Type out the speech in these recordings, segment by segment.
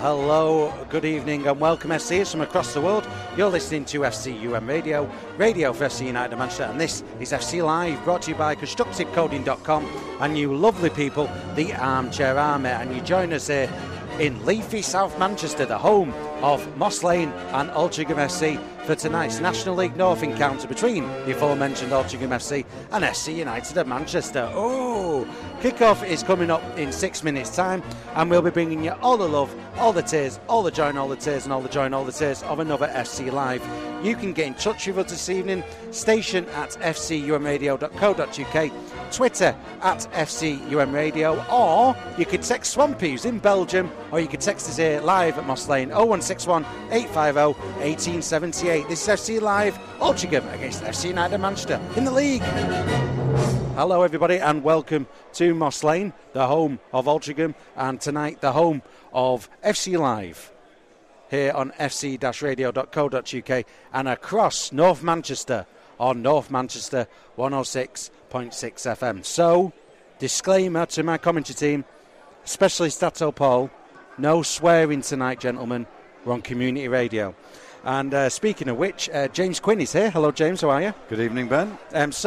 hello, good evening and welcome FCers from across the world. You're listening to FCUM Radio, radio for FC United of Manchester, and this is FC Live, brought to you by ConstructiveCoding.com and you lovely people, the Armchair Army, and you join us here in leafy South Manchester, the home of Moss Lane and Altrincham FC for tonight's National League North encounter between the aforementioned Altrincham FC and FC United of Manchester. Oh, kick-off is coming up in 6 minutes' time, and we'll be bringing you all the love, all the tears, all the joy and all the tears, and all the joy and all the tears of another FC Live. You can get in touch with us this evening, station at fcumradio.co.uk, Twitter at FCUMRadio, or you could text Swampy, who's in Belgium, or you could text us here live at Moss Lane, 0161 850 1878. This is FC Live, Altrincham against FC United of Manchester in the league. Hello everybody and welcome to Moss Lane, the home of Altrincham, and tonight the home of FC Live, here on fc-radio.co.uk and across North Manchester on North Manchester 106.6 FM. So, disclaimer to my commentary team, especially Stato Paul, no swearing tonight, gentlemen. We're on community radio. And speaking of which, James Quinn is here. Hello, James. How are you? Good evening, Ben.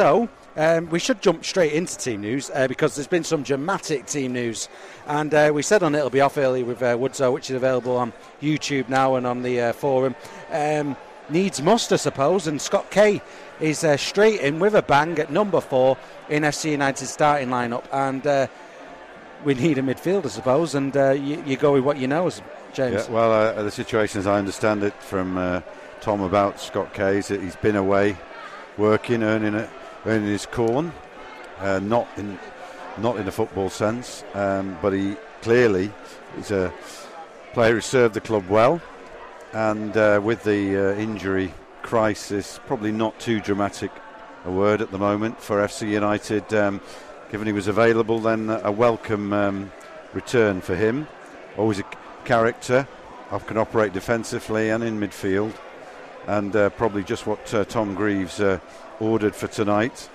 We should jump straight into team news because there's been some dramatic team news. And we said on it'll be off early with Woodzo, which is available on YouTube now and on the forum. Needs must, I suppose. And Scott Kay is straight in with a bang at number 4 in FC United's starting lineup. And we need a midfield, I suppose. And you go with what you know, James. Yeah, well, the situation, as I understand it from Tom about Scott Kay, is that he's been away working, earning his corn, not in a football sense, but he clearly is a player who served the club well, and with the injury crisis, probably not too dramatic a word at the moment for FC United. Given he was available, then a welcome return for him. Always a character, can operate defensively and in midfield, and probably just what Tom Greaves ordered for tonight.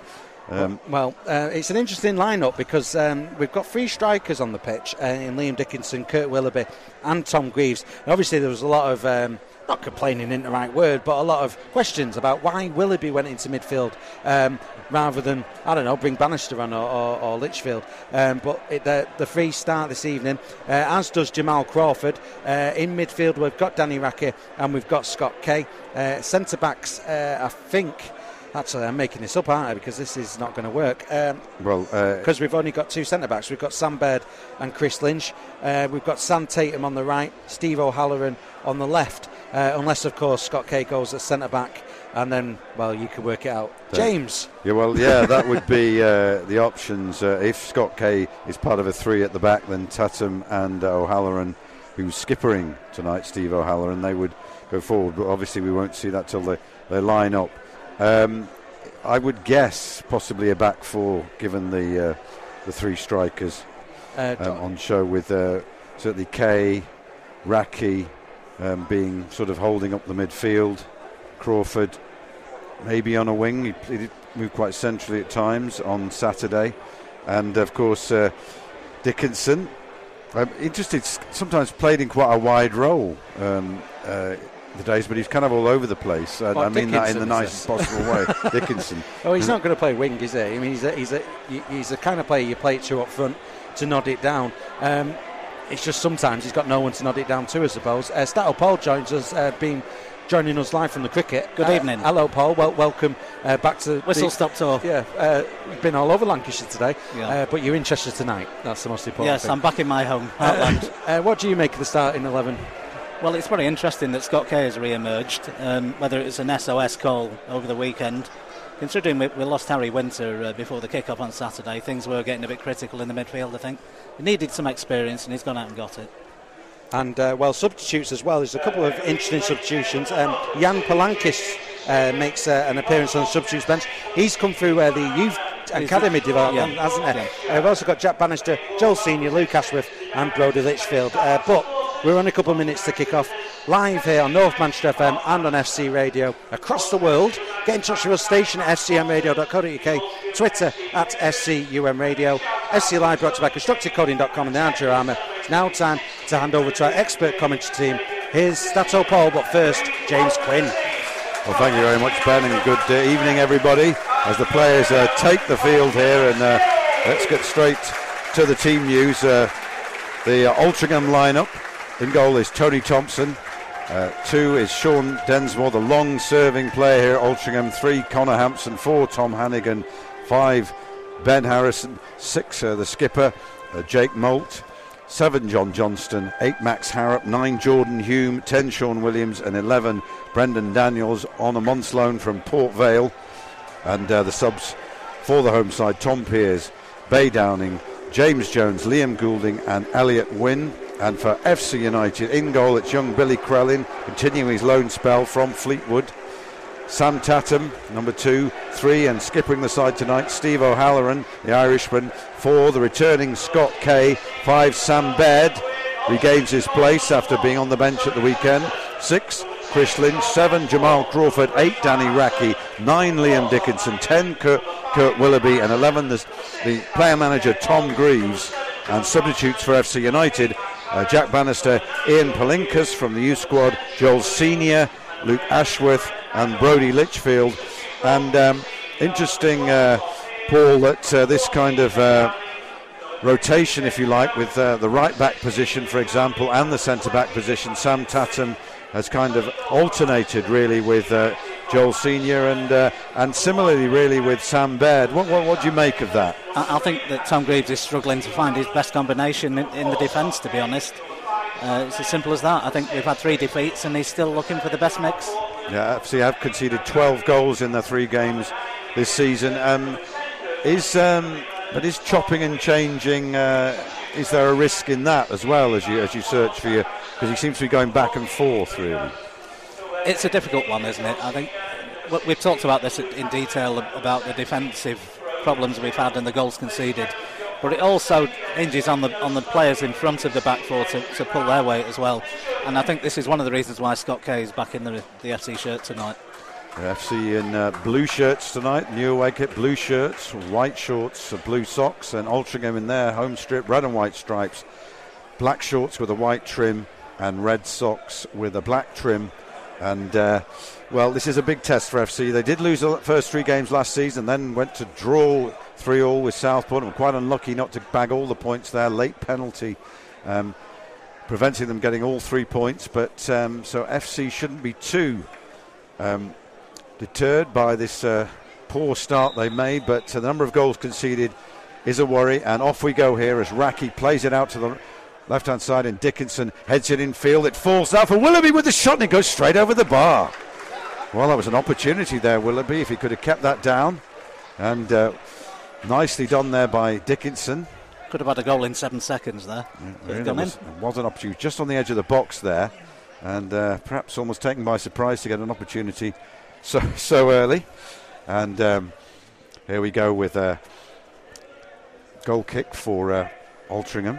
It's an interesting lineup because we've got 3 strikers on the pitch in Liam Dickinson, Kurt Willoughby and Tom Greaves. And obviously there was a lot of not complaining isn't the right word, but a lot of questions about why Willoughby went into midfield rather than, I don't know, bring Bannister on or Litchfield. But the 3 start this evening, as does Jamal Crawford. In midfield we've got Danny Rackie and we've got Scott Kay. Centre-backs, I think... Actually, I'm making this up, aren't I? Because this is not going to work. Because we've only got 2 centre-backs. We've got Sam Baird and Chris Lynch. We've got Sam Tatum on the right, Steve O'Halloran on the left. Unless, of course, Scott Kay goes as centre-back. And then, well, you can work it out. James? Yeah, that would be the options. If Scott Kay is part of a 3 at the back, then Tatum and O'Halloran, who's skippering tonight, Steve O'Halloran, they would go forward. But obviously we won't see that till they line up. I would guess possibly a back 4, given the 3 strikers on show, with certainly Kay, Rackie being sort of holding up the midfield, Crawford maybe on a wing. He did move quite centrally at times on Saturday, and of course Dickinson. I'm interested. Sometimes played in quite a wide role. The days, but he's kind of all over the place. I mean that in the nicest possible way. Dickinson. Oh, he's not going to play wing, is he? I mean, he's a kind of player you play it to up front to nod it down. It's just sometimes he's got no one to nod it down to, I suppose. Stato Paul joins us, joining us live from the cricket. Good evening. Hello, Paul. Welcome back to Whistle Stop Tour. Yeah, you've been all over Lancashire today, yeah. But you're in Cheshire tonight. That's the most important thing. Yes, I'm back in my home, Heartland. What do you make of the starting 11? Well, it's very interesting that Scott Kay has re-emerged, whether it's an SOS call over the weekend. Considering we lost Harry Winter before the kick-off on Saturday, things were getting a bit critical in the midfield, I think. He needed some experience and he's gone out and got it. And, substitutes as well. There's a couple of interesting substitutions. Jan Palankis makes an appearance on the substitutes bench. He's come through the youth academy development, hasn't he? Yeah. We've also got Jack Bannister, Joel Senior, Luke Ashworth and Brodie Litchfield. But we're on a couple of minutes to kick off, live here on North Manchester FM and on FC Radio across the world. Get in touch with us, station at fcmradio.co.uk, Twitter at FCUM Radio, FC Live brought to you by ConstructiveCoding.com and the Armchair Armour, It's now time to hand over to our expert commentary team. Here's Stato Paul, but first, James Quinn. Well, thank you very much, Ben, and good evening, everybody, as the players take the field here. And let's get straight to the team news. The Altrincham lineup. In goal is Tony Thompson. 2 is Sean Densmore, the long-serving player here at Altrincham. 3, Connor Hampson. 4, Tom Hannigan. 5, Ben Harrison. 6, the skipper, Jake Moult. 7, John Johnston. 8, Max Harrop. 9, Jordan Hume. 10, Sean Williams. And 11, Brendan Daniels on a month's loan from Port Vale. And the subs for the home side: Tom Pears, Bay Downing, James Jones, Liam Goulding and Elliot Wynne. And for FC United, in goal it's young Billy Crellin, continuing his loan spell from Fleetwood. Sam Tatum, number 2, 3, and skippering the side tonight, Steve O'Halloran, the Irishman. 4, the returning Scott Kay. 5, Sam Baird regains his place after being on the bench at the weekend. 6, Chris Lynch. 7, Jamal Crawford. 8, Danny Racky. 9, Liam Dickinson. 10, Kurt Willoughby. And 11, the player manager Tom Greaves. And substitutes for FC United: Jack Bannister, Ian Palinkas from the youth squad, Joel Senior, Luke Ashworth and Brodie Litchfield. And interesting, Paul, that this kind of rotation, if you like, with the right back position, for example, and the centre back position, Sam Tatum has kind of alternated really with Joel Senior and similarly really with Sam Baird. What do you make of that? I think that Tom Greaves is struggling to find his best combination in the defence, to be honest. It's as simple as that. I think we've had 3 defeats and he's still looking for the best mix. Yeah, FC have conceded 12 goals in their 3 games this season. Is chopping and changing, is there a risk in that as well as you search for your, because he seems to be going back and forth really? It's a difficult one, isn't it? I think we've talked about this in detail about the defensive problems we've had and the goals conceded, but it also hinges on the players in front of the back four to pull their weight as well. And I think this is one of the reasons why Scott Kay is back in the FC shirt tonight. The FC in blue shirts tonight, new away kit, blue shirts, white shorts, blue socks, and Altrincham in their home strip, red and white stripes, black shorts with a white trim and red socks with a black trim. And well, this is a big test for FC. They did lose the first 3 games last season, then went to draw 3-3 with Southport, and were quite unlucky not to bag all the points there. Late penalty preventing them getting all 3 points, but so FC shouldn't be too deterred by this poor start they made, but the number of goals conceded is a worry. And off we go here as Racky plays it out to the left hand side, and Dickinson heads it in field. It falls out for Willoughby with the shot, and it goes straight over the bar. Well, that was an opportunity there, Willoughby, if he could have kept that down. And nicely done there by Dickinson. Could have had a goal in 7 seconds there. It was an opportunity just on the edge of the box there, and perhaps almost taken by surprise to get an opportunity so early. And here we go with a goal kick for Altrincham.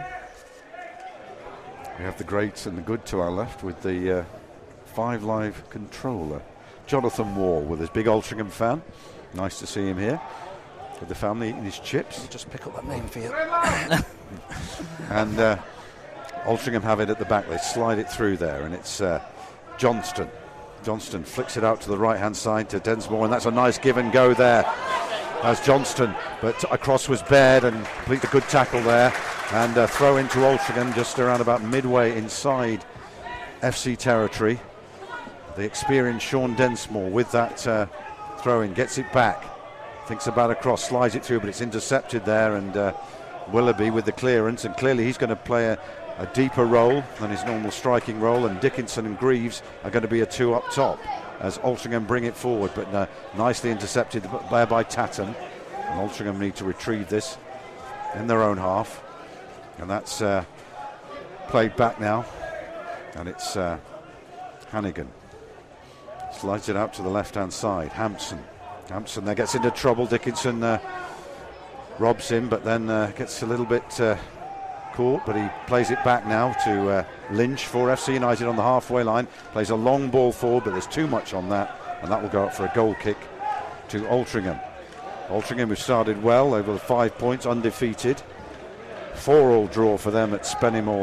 We have the great and the good to our left with the 5 Live controller, Jonathan Wall, with his big Altrincham fan. Nice to see him here with the family eating his chips. I'll just pick up that name for you. And Altrincham have it at the back. They slide it through there, and it's Johnston. Johnston flicks it out to the right-hand side to Densmore, and that's a nice give and go there as Johnston. But across was Baird, and complete a good tackle there. And throw into Altrincham just around about midway inside FC territory. The experienced Sean Densmore with that throw-in gets it back. Thinks about a cross, slides it through, but it's intercepted there. And Willoughby with the clearance, and clearly he's going to play a deeper role than his normal striking role. And Dickinson and Greaves are going to be a 2 up top as Altrincham bring it forward. But nicely intercepted there by Tatum. And Altrincham need to retrieve this in their own half. And that's played back now, and it's Hannigan slides it out to the left hand side. Hampson there gets into trouble. Dickinson robs him, but then gets a little bit caught, but he plays it back now to Lynch for FC United on the halfway line. Plays a long ball forward, but there's too much on that, and that will go up for a goal kick to Altrincham. Altrincham, who started well over the 5 points, undefeated. 4-4 draw for them at Spennymoor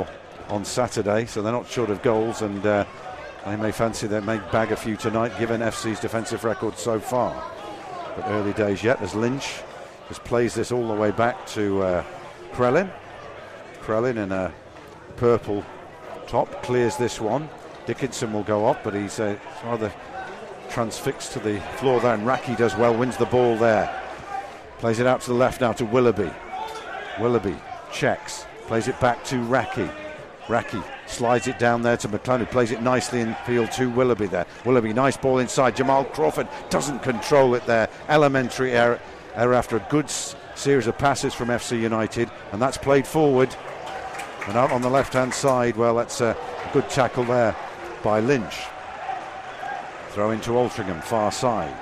on Saturday, so they're not short of goals, and they may fancy they may bag a few tonight, given FC's defensive record so far. But early days yet, as Lynch just plays this all the way back to Krellin. Krellin in a purple top clears this one. Dickinson will go up, but he's rather transfixed to the floor there, and Raki does well, wins the ball there. Plays it out to the left now to Willoughby. Willoughby checks, plays it back to Raki. Raki slides it down there to McClellan, who plays it nicely in field to Willoughby there. Willoughby, nice ball inside. Jamal Crawford doesn't control it there. Elementary error after a good series of passes from FC United, and that's played forward. And out on the left-hand side, well, that's a good tackle there by Lynch. Throw into Altrincham, far side.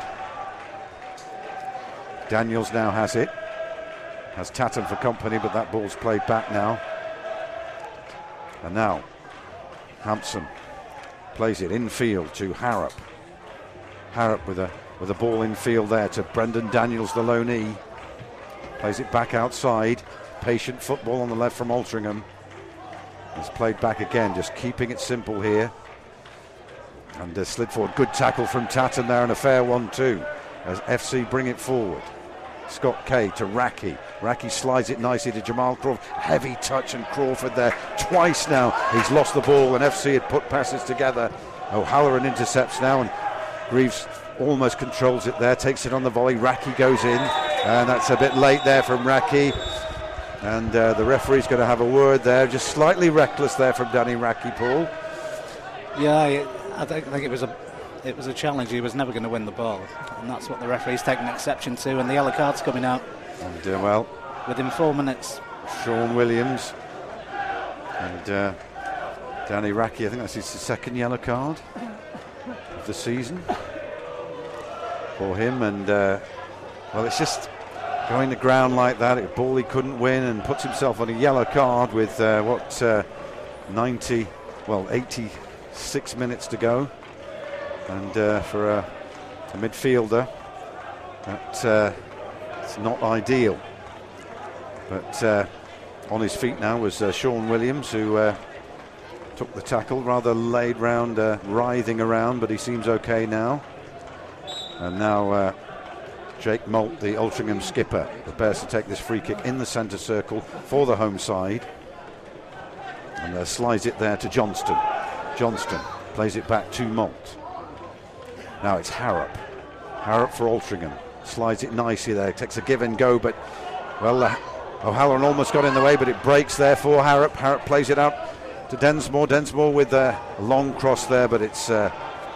Daniels now has it. Has Tatum for company, but that ball's played back now. And now Hampson plays it infield to Harrop. Harrop with a ball infield there to Brendan Daniels, the loanee. Plays it back outside. Patient football on the left from Altrincham. It's played back again, just keeping it simple here. And slid forward. Good tackle from Tatum there, and a fair one too, as FC bring it forward. Scott Kay to Raki. Raki slides it nicely to Jamal Crawford. Heavy touch, and Crawford there twice now. He's lost the ball, and FC had put passes together. O'Halloran intercepts now, and Greaves almost controls it there. Takes it on the volley. Raki goes in, and that's a bit late there from Raki. And the referee's going to have a word there. Just slightly reckless there from Danny Raki, Paul. Yeah, I think it was a challenge. He was never going to win the ball, and that's what the referee's taking exception to. And the yellow card's coming out. And well, within 4 minutes, Sean Williams and Danny Raki. I think that's his second yellow card of the season for him. And well, it's just going the ground like that. A ball he couldn't win, and puts himself on a yellow card with 86 minutes to go. And for a midfielder, that it's not ideal. But on his feet now was Sean Williams, who took the tackle, rather laid round, writhing around, but he seems okay now. And now Jake Moult, the Altrincham skipper, prepares to take this free kick in the centre circle for the home side. And slides it there to Johnston. Johnston plays it back to Moult. Now it's Harrop. Harrop for Altrincham. Slides it nicely there. Takes a give and go, but, well, O'Halloran almost got in the way, but it breaks there for Harrop. Harrop plays it out to Densmore. Densmore with a long cross there, but it's got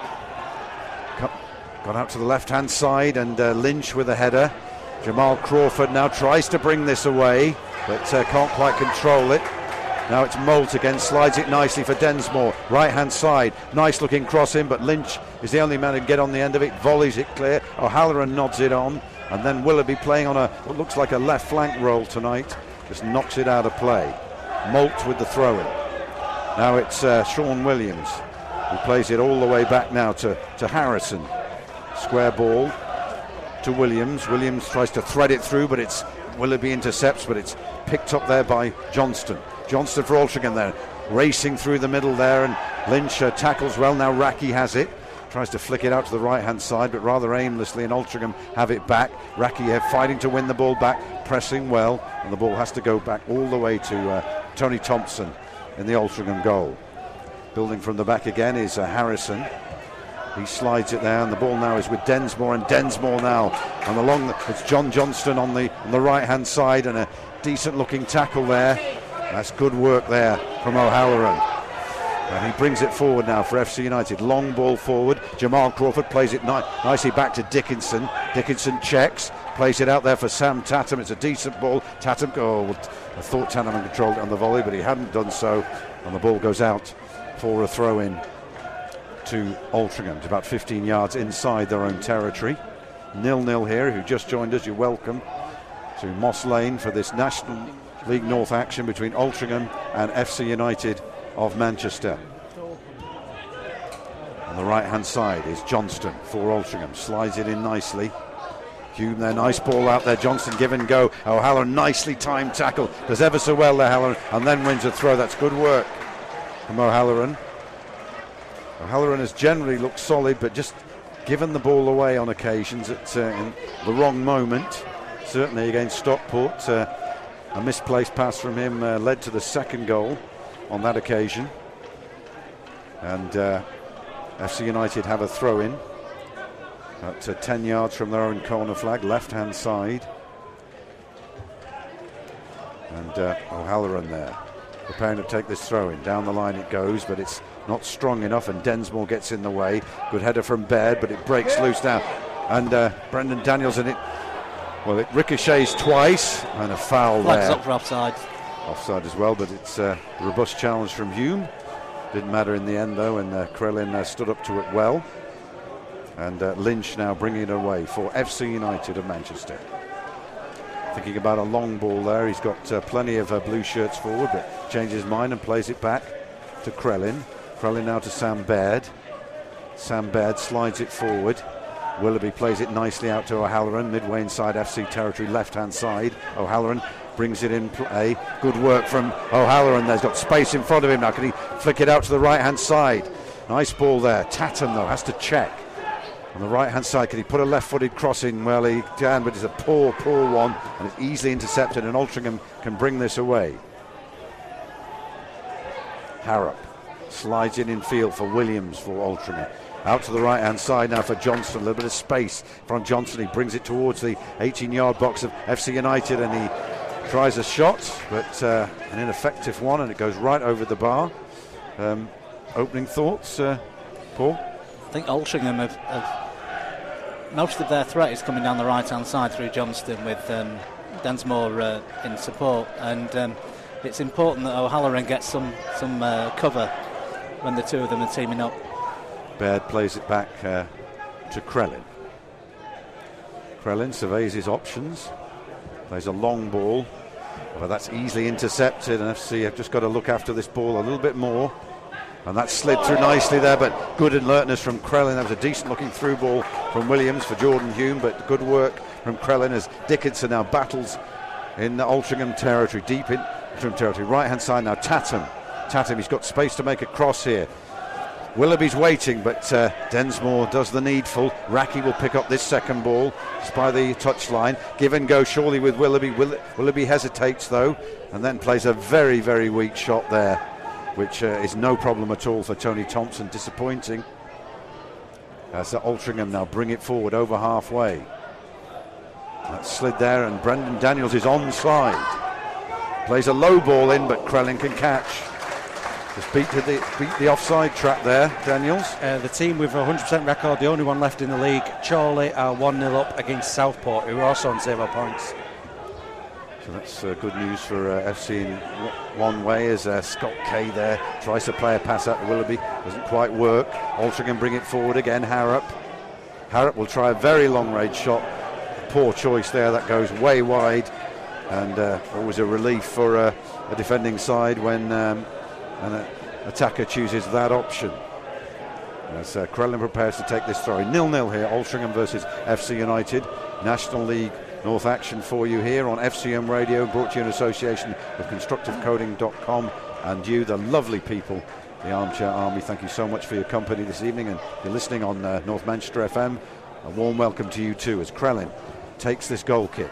out to the left-hand side, and Lynch with a header. Jamal Crawford now tries to bring this away, but can't quite control it. Now it's Moult again, slides it nicely for Densmore, right-hand side, nice looking cross in, but Lynch is the only man who can get on the end of it, volleys it clear. O'Halloran nods it on, and then Willoughby playing on what looks like a left flank roll tonight, just knocks it out of play. Moult with the throw-in. Now it's Sean Williams, who plays it all the way back now to Harrison. Square ball to Williams. Williams tries to thread it through, but it's Willoughby intercepts, but it's picked up there by Johnston. Johnston for Altrincham there, racing through the middle there, and Lynch tackles well. Now Raki has it, tries to flick it out to the right hand side, but rather aimlessly, and Altrincham have it back. Raki fighting to win the ball back, pressing well, and the ball has to go back all the way to Tony Thompson in the Altrincham goal. Building from the back again is Harrison. He slides it there, and the ball now is with Densmore, and Densmore now, and it's John Johnston on the right hand side, and a decent looking tackle there. That's good work there from O'Halloran. And he brings it forward now for FC United. Long ball forward. Jamal Crawford plays it nicely back to Dickinson. Dickinson checks, plays it out there for Sam Tatum. It's a decent ball. Tatum, I thought Tatum had controlled it on the volley, but he hadn't done so. And the ball goes out for a throw-in to Altrincham. It's about 15 yards inside their own territory. 0-0 here. Who just joined us, you're welcome to Moss Lane for this National League North action between Altrincham and FC United of Manchester. On the right hand side is Johnston for Altrincham, slides it in nicely. Hume there, nice ball out there. Johnston give and go. O'Halloran nicely timed tackle, does ever so well there, Halloran, and then wins a throw. That's good work from O'Halloran. O'Halloran has generally looked solid, but just given the ball away on occasions at in the wrong moment. Certainly against Stockport, a misplaced pass from him led to the second goal on that occasion. And FC United have a throw-in at 10 yards from their own corner flag, left-hand side. And O'Halloran there, preparing to take this throw-in. Down the line it goes, but it's not strong enough, and Densmore gets in the way. Good header from Baird, but it breaks loose now. And Brendan Daniels, and it ricochets twice, and a foul Flags there. up for offside. Offside as well, but it's a robust challenge from Hume. Didn't matter in the end, though, and Krellin stood up to it well. And Lynch now bringing it away for FC United of Manchester. Thinking about a long ball there. He's got plenty of blue shirts forward, but changes his mind and plays it back to Krellin. Krellin now to Sam Baird. Sam Baird slides it forward. Willoughby plays it nicely out to O'Halloran, midway inside FC territory, left-hand side. O'Halloran brings it in play. Good work from O'Halloran. There's got space in front of him now. Can he flick it out to the right-hand side? Nice ball there. Tatum, though, has to check. On the right-hand side, can he put a left-footed cross in? Well, he can, but it's a poor one, and it's easily intercepted, and Altrincham can bring this away. Harrop slides in field for Williams for Altrincham. Out to the right-hand side now for Johnson. A little bit of space from Johnson. He brings it towards the 18-yard box of FC United, and he tries a shot, but an ineffective one, and it goes right over the bar. Opening thoughts, Paul? I think Altrincham have most of their threat is coming down the right-hand side through Johnston with Densmore in support, and it's important that O'Halloran gets some cover when the two of them are teaming up. Baird plays it back to Krellin. Krellin surveys his options, plays a long ball, but that's easily intercepted, and FC have just got to look after this ball a little bit more. And that slid through nicely there, but good alertness from Krellin. That was a decent looking through ball from Williams for Jordan Hume, but good work from Krellin as Dickinson now battles in the Altrincham territory, deep in Altrincham territory. Right hand side now, Tatum, he's got space to make a cross here. Willoughby's waiting, but Densmore does the needful. Raki will pick up this second ball just by the touchline. Give and go surely with Willoughby. Willoughby hesitates though, and then plays a very, very weak shot there, which is no problem at all for Tony Thompson. Disappointing. As Altrincham now bring it forward over halfway. That slid there, and Brendan Daniels is onside. Plays a low ball in, but Krellin can catch. Just beat the offside trap there, Daniels. The team with a 100% record, the only one left in the league, Chorley, are 1-0 up against Southport, who are also on 0 points. So that's good news for FC in one way, as Scott Kay there tries to play a pass out to Willoughby. Doesn't quite work. Altrincham bring it forward again, Harrop. Harrop will try a very long-range shot. Poor choice there, that goes way wide. And always a relief for a defending side when an attacker chooses that option. As Krellin prepares to take this throw. 0-0 here, Altrincham versus FC United. National League North action for you here on FCM Radio, brought to you in association with ConstructiveCoding.com and you, the lovely people, the Armchair Army. Thank you so much for your company this evening, and you're listening on North Manchester FM. A warm welcome to you too as Krellin takes this goal kick.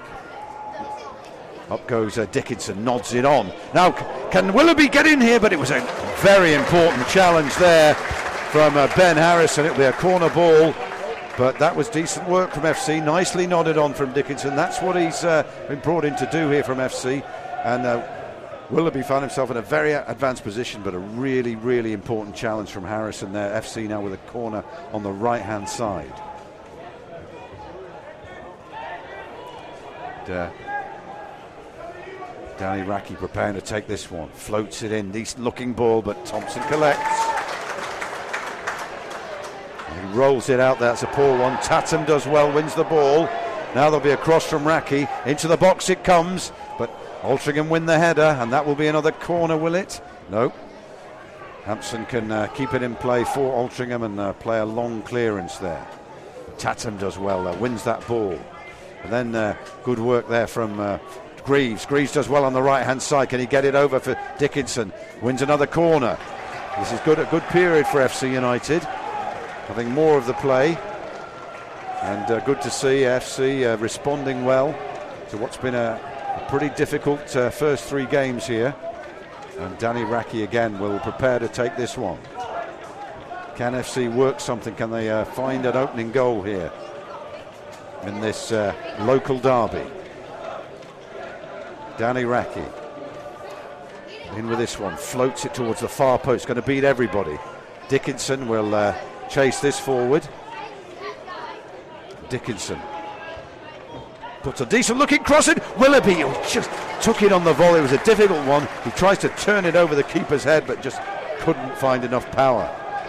Up goes Dickinson, nods it on. Now, can Willoughby get in here? But it was a very important challenge there from Ben Harris, and it'll be a corner ball. But that was decent work from FC, nicely nodded on from Dickinson. That's what he's been brought in to do here from FC. And Willoughby found himself in a very advanced position, but a really, really important challenge from Harrison there. FC now with a corner on the right-hand side. Danny Raki preparing to take this one. Floats it in, decent looking ball, but Thompson collects. He rolls it out, that's a poor one. Tatum does well, wins the ball. Now there'll be a cross from Raki. Into the box it comes, but Altrincham win the header, and that will be another corner, will it? No. Hampson can keep it in play for Altrincham and play a long clearance there. Tatum does well, wins that ball. And then good work there from Greaves. Greaves does well on the right-hand side. Can he get it over for Dickinson? Wins another corner. This is good, a good period for FC United, having more of the play, and good to see FC responding well to what's been a pretty difficult first 3 games here. And Danny Raki again will prepare to take this one. Can FC work something? Can they find an opening goal here in this local derby? Danny Raki in with this one, floats it towards the far post, going to beat everybody. Dickinson will chase this forward. Dickinson puts a decent looking cross in. Willoughby just took it on the volley. It was a difficult one. He tries to turn it over the keeper's head, but just couldn't find enough power.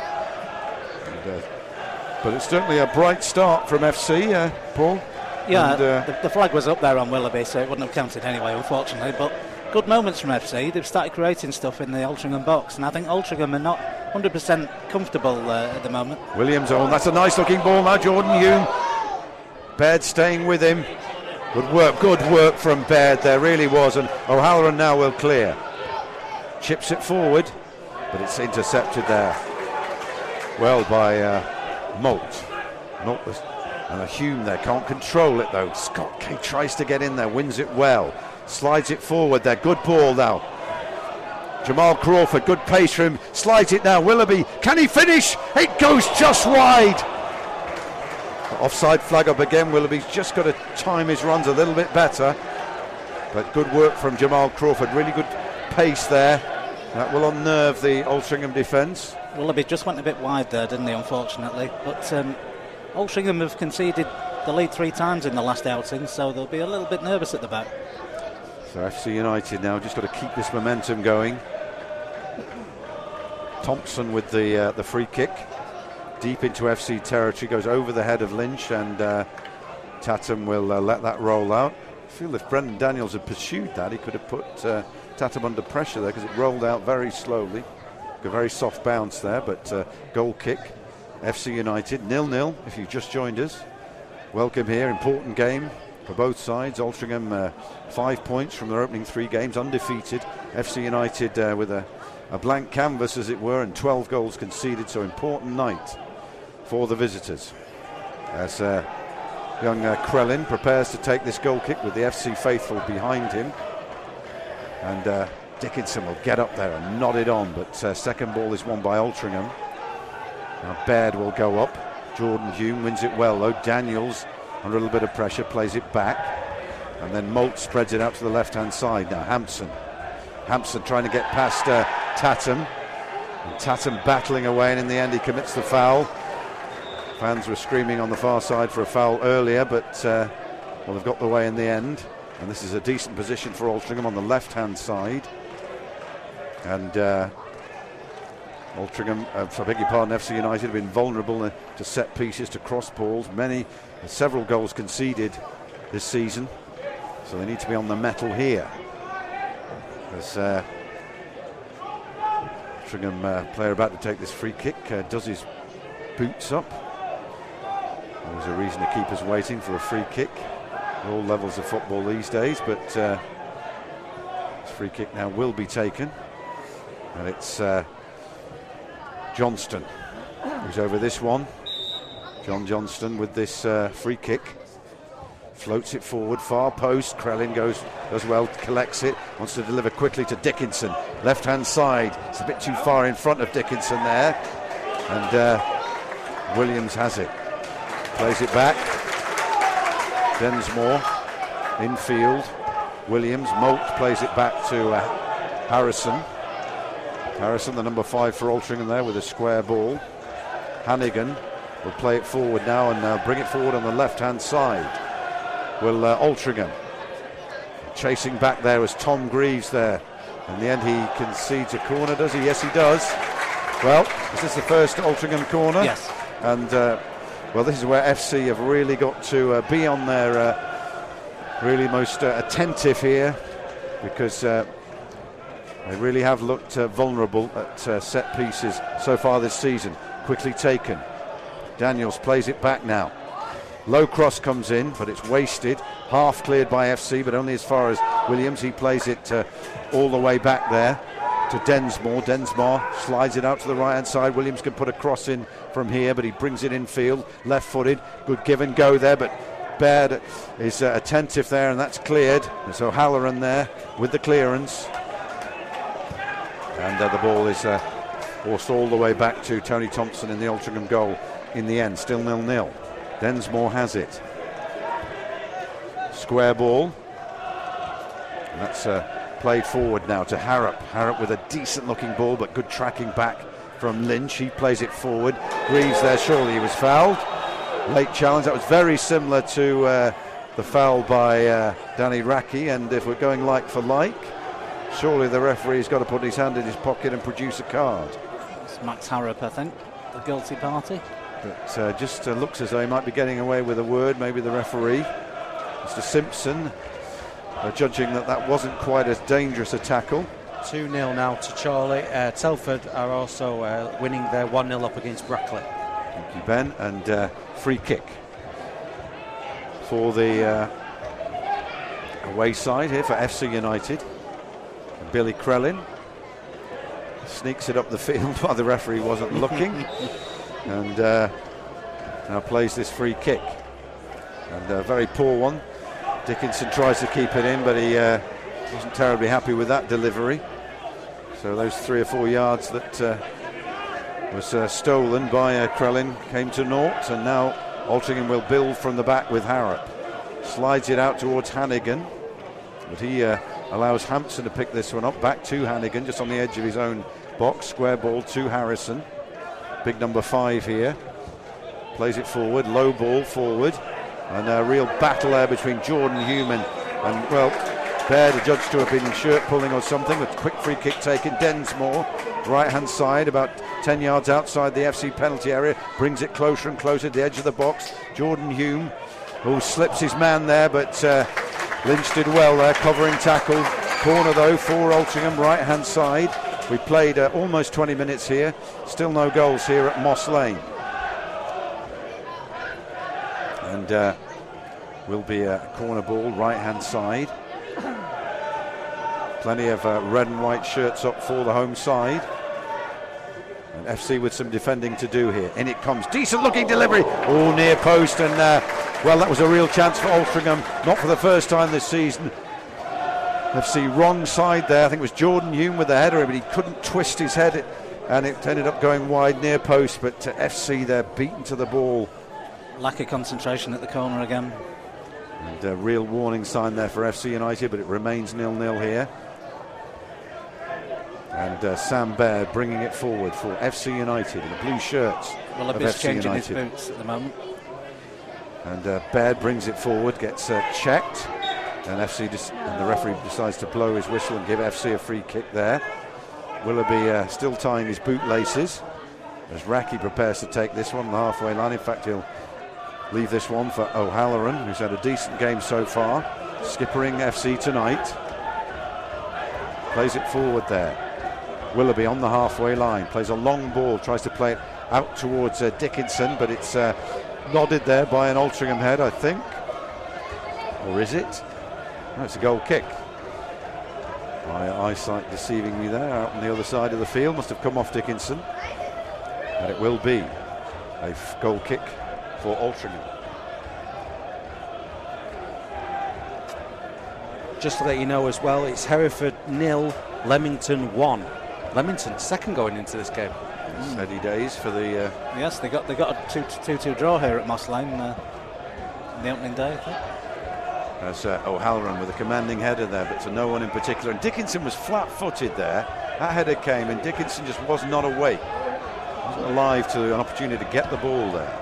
But it's certainly a bright start from FC, Paul. Yeah, the flag was up there on Willoughby, so it wouldn't have counted anyway, unfortunately. But good moments from FC. They've started creating stuff in the Altrincham box, and I think Altrincham are not 100% comfortable at the moment. Williams on. That's a nice looking ball now. Jordan Hume. Baird staying with him. Good work from Baird. There really was, and O'Halloran now will clear. Chips it forward, but it's intercepted there. Well by Moult. And Hume there can't control it though. Scott Kay tries to get in there, wins it well, slides it forward there. Good ball now. Jamal Crawford, good pace for him, slides it now. Willoughby, can he finish? It goes just wide. Offside flag up again. Willoughby's just got to time his runs a little bit better, but good work from Jamal Crawford. Really good pace there. That will unnerve the Altrincham defence. Willoughby just went a bit wide there, didn't he, unfortunately? But Altrincham have conceded the lead 3 times in the last outing, so they'll be a little bit nervous at the back. So FC United now just got to keep this momentum going. Thompson with the free kick. Deep into FC territory, goes over the head of Lynch, and Tatham will let that roll out. I feel if Brendan Daniels had pursued that, he could have put Tatham under pressure there, because it rolled out very slowly. A very soft bounce there, but goal kick. FC United 0-0 if you've just joined us. Welcome here, important game for both sides. Altrincham 5 points from their opening 3 games, undefeated. FC United with a blank canvas, as it were, and 12 goals conceded, so important night for the visitors. As young Krellin prepares to take this goal kick with the FC faithful behind him. And Dickinson will get up there and nod it on, but second ball is won by Altrincham. Now Baird will go up. Jordan Hume wins it well though. Daniels under a little bit of pressure plays it back, and then Moult spreads it out to the left hand side. Now Hampson trying to get past Tatham, and Tatham battling away, and in the end he commits the foul. Fans were screaming on the far side for a foul earlier, but well, they've got the way in the end, and this is a decent position for Altrincham on the left hand side. And Altrincham, I beg your pardon, FC United have been vulnerable to set pieces, to cross balls. Several goals conceded this season, so they need to be on the mettle here. As Altrincham player about to take this free kick does his boots up. Always a reason to keep us waiting for a free kick at all levels of football these days, but this free kick now will be taken, and it's Johnston who's over this one. John Johnston with this free kick, floats it forward, far post. Krellin does well, collects it, wants to deliver quickly to Dickinson, left hand side. It's a bit too far in front of Dickinson there, and Williams has it, plays it back. Densmore infield. Williams, Moult plays it back to Harrison, the number 5 for Altrincham there with a square ball. Hannigan will play it forward now and bring it forward on the left hand side. Will Altrincham. Chasing back there was Tom Greaves there. In the end he concedes a corner, does he? Yes, he does. Well, is this the first Altrincham corner? Yes. And well, this is where FC have really got to be on their really most attentive here, because they really have looked vulnerable at set pieces so far this season. Quickly taken. Daniels plays it back now. Low cross comes in, but it's wasted. Half cleared by FC, but only as far as Williams. He plays it all the way back there to Densmore. Densmore slides it out to the right-hand side. Williams can put a cross in from here, but he brings it in field, left-footed. Good give and go there, but Baird is attentive there, and that's cleared. There's O'Halloran there with the clearance. And the ball is forced all the way back to Tony Thompson in the Altrincham goal in the end. Still 0-0. Densmore has it. Square ball. And that's played forward now to Harrop. Harrop with a decent looking ball, but good tracking back from Lynch. He plays it forward. Greaves there, surely he was fouled. Late challenge. That was very similar to the foul by Danny Rackie. And if we're going like for like, surely the referee's got to put his hand in his pocket and produce a card. It's Max Harrop, I think, the guilty party. But just looks as though he might be getting away with a word, maybe the referee. Mr. Simpson judging that wasn't quite as dangerous a tackle. 2-0 now to Chorley. Telford are also winning their 1-0 up against Brackley. Thank you, Ben. And free kick for the away side here for FC United. Billy Krellin sneaks it up the field while the referee wasn't looking. And now plays this free kick. And a very poor one. Dickinson tries to keep it in, but he wasn't terribly happy with that delivery. So those 3 or 4 yards that was stolen by Krellin came to naught, and now Altrincham will build from the back with Harrop. Slides it out towards Hannigan, but he allows Hampson to pick this one up. Back to Hannigan, just on the edge of his own box. Square ball to Harrison. Big number 5 here. Plays it forward, low ball forward. And a real battle there between Jordan Hume and well, Baird judged to have been shirt pulling or something. A quick free kick taken. Densmore, right hand side, about 10 yards outside the FC penalty area, brings it closer and closer to the edge of the box. Jordan Hume, who slips his man there, but Lynch did well there, covering tackle. Corner though for Altrincham, right hand side. We played almost 20 minutes here, still no goals here at Moss Lane. And will be a corner ball, right hand side. Plenty of red and white shirts up for the home side. And FC with some defending to do here. In it comes, decent looking delivery. Oh, near post, and well, that was a real chance for Altrincham. Not for the first time this season. FC wrong side there. I think it was Jordan Hume with the header, but he couldn't twist his head, and it ended up going wide near post. But FC there beaten to the ball. Lack of concentration at the corner again. And a real warning sign there for FC United, but it remains 0-0 here. And Sam Baird bringing it forward for FC United in the blue shirts. Well, a bit changing his boots at the moment. And Baird brings it forward, gets checked, and and the referee decides to blow his whistle and give FC a free kick there. Willoughby still tying his bootlaces as Rackie prepares to take this one on the halfway line. In fact, he'll leave this one for O'Halloran, who's had a decent game so far, skippering FC tonight. Plays it forward there. Willoughby on the halfway line, plays a long ball, tries to play it out towards Dickinson, but it's nodded there by an Altrincham head, I think. Or is it? No, it's a goal kick. My eyesight deceiving me there, out on the other side of the field. Must have come off Dickinson. And it will be a goal kick for Altrincham. Just to let you know as well, it's Hereford 0, Leamington 1. Leamington second going into this game. Steady days for the... Yes, they got a 2-2 draw here at Moss Lane on the opening day, I think. That's O'Halloran with a commanding header there, but to no one in particular. And Dickinson was flat-footed there. That header came, and Dickinson just was not awake. Wasn't alive to an opportunity to get the ball there.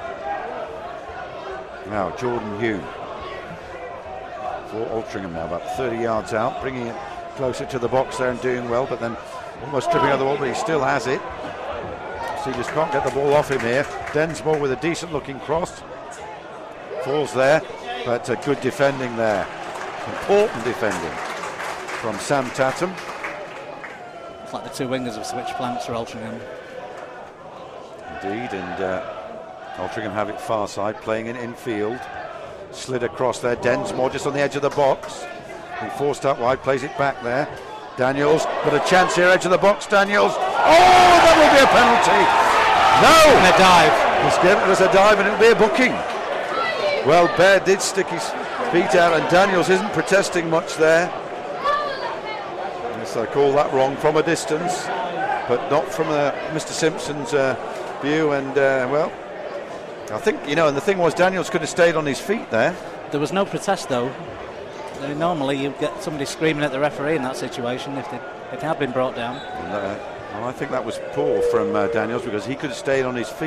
Now Jordan Hume for Altrincham now, about 30 yards out, bringing it closer to the box there and doing well, but then almost tripping over the ball, but he still has it. So he just can't get the ball off him here. Densmore with a decent-looking cross. Falls there, but good defending there. Important defending from Sam Tatum. It's like the two wingers have switched flanks for Altrincham. Indeed, and Altrincham have it far side, playing it infield. Slid across there, Densmore just on the edge of the box. He forced out wide, plays it back there. Daniels got a chance here, edge of the box. Daniels. Oh, that will be a penalty. No! And a dive. It was a dive and it'll be a booking. Well, Baird did stick his feet out and Daniels isn't protesting much there. Yes, I call that wrong from a distance, but not from Mr. Simpson's view. And, well, I think, and the thing was Daniels could have stayed on his feet there. There was no protest, though. Normally you'd get somebody screaming at the referee in that situation if it had been brought down. And, well, I think that was poor from Daniels because he could have stayed on his feet.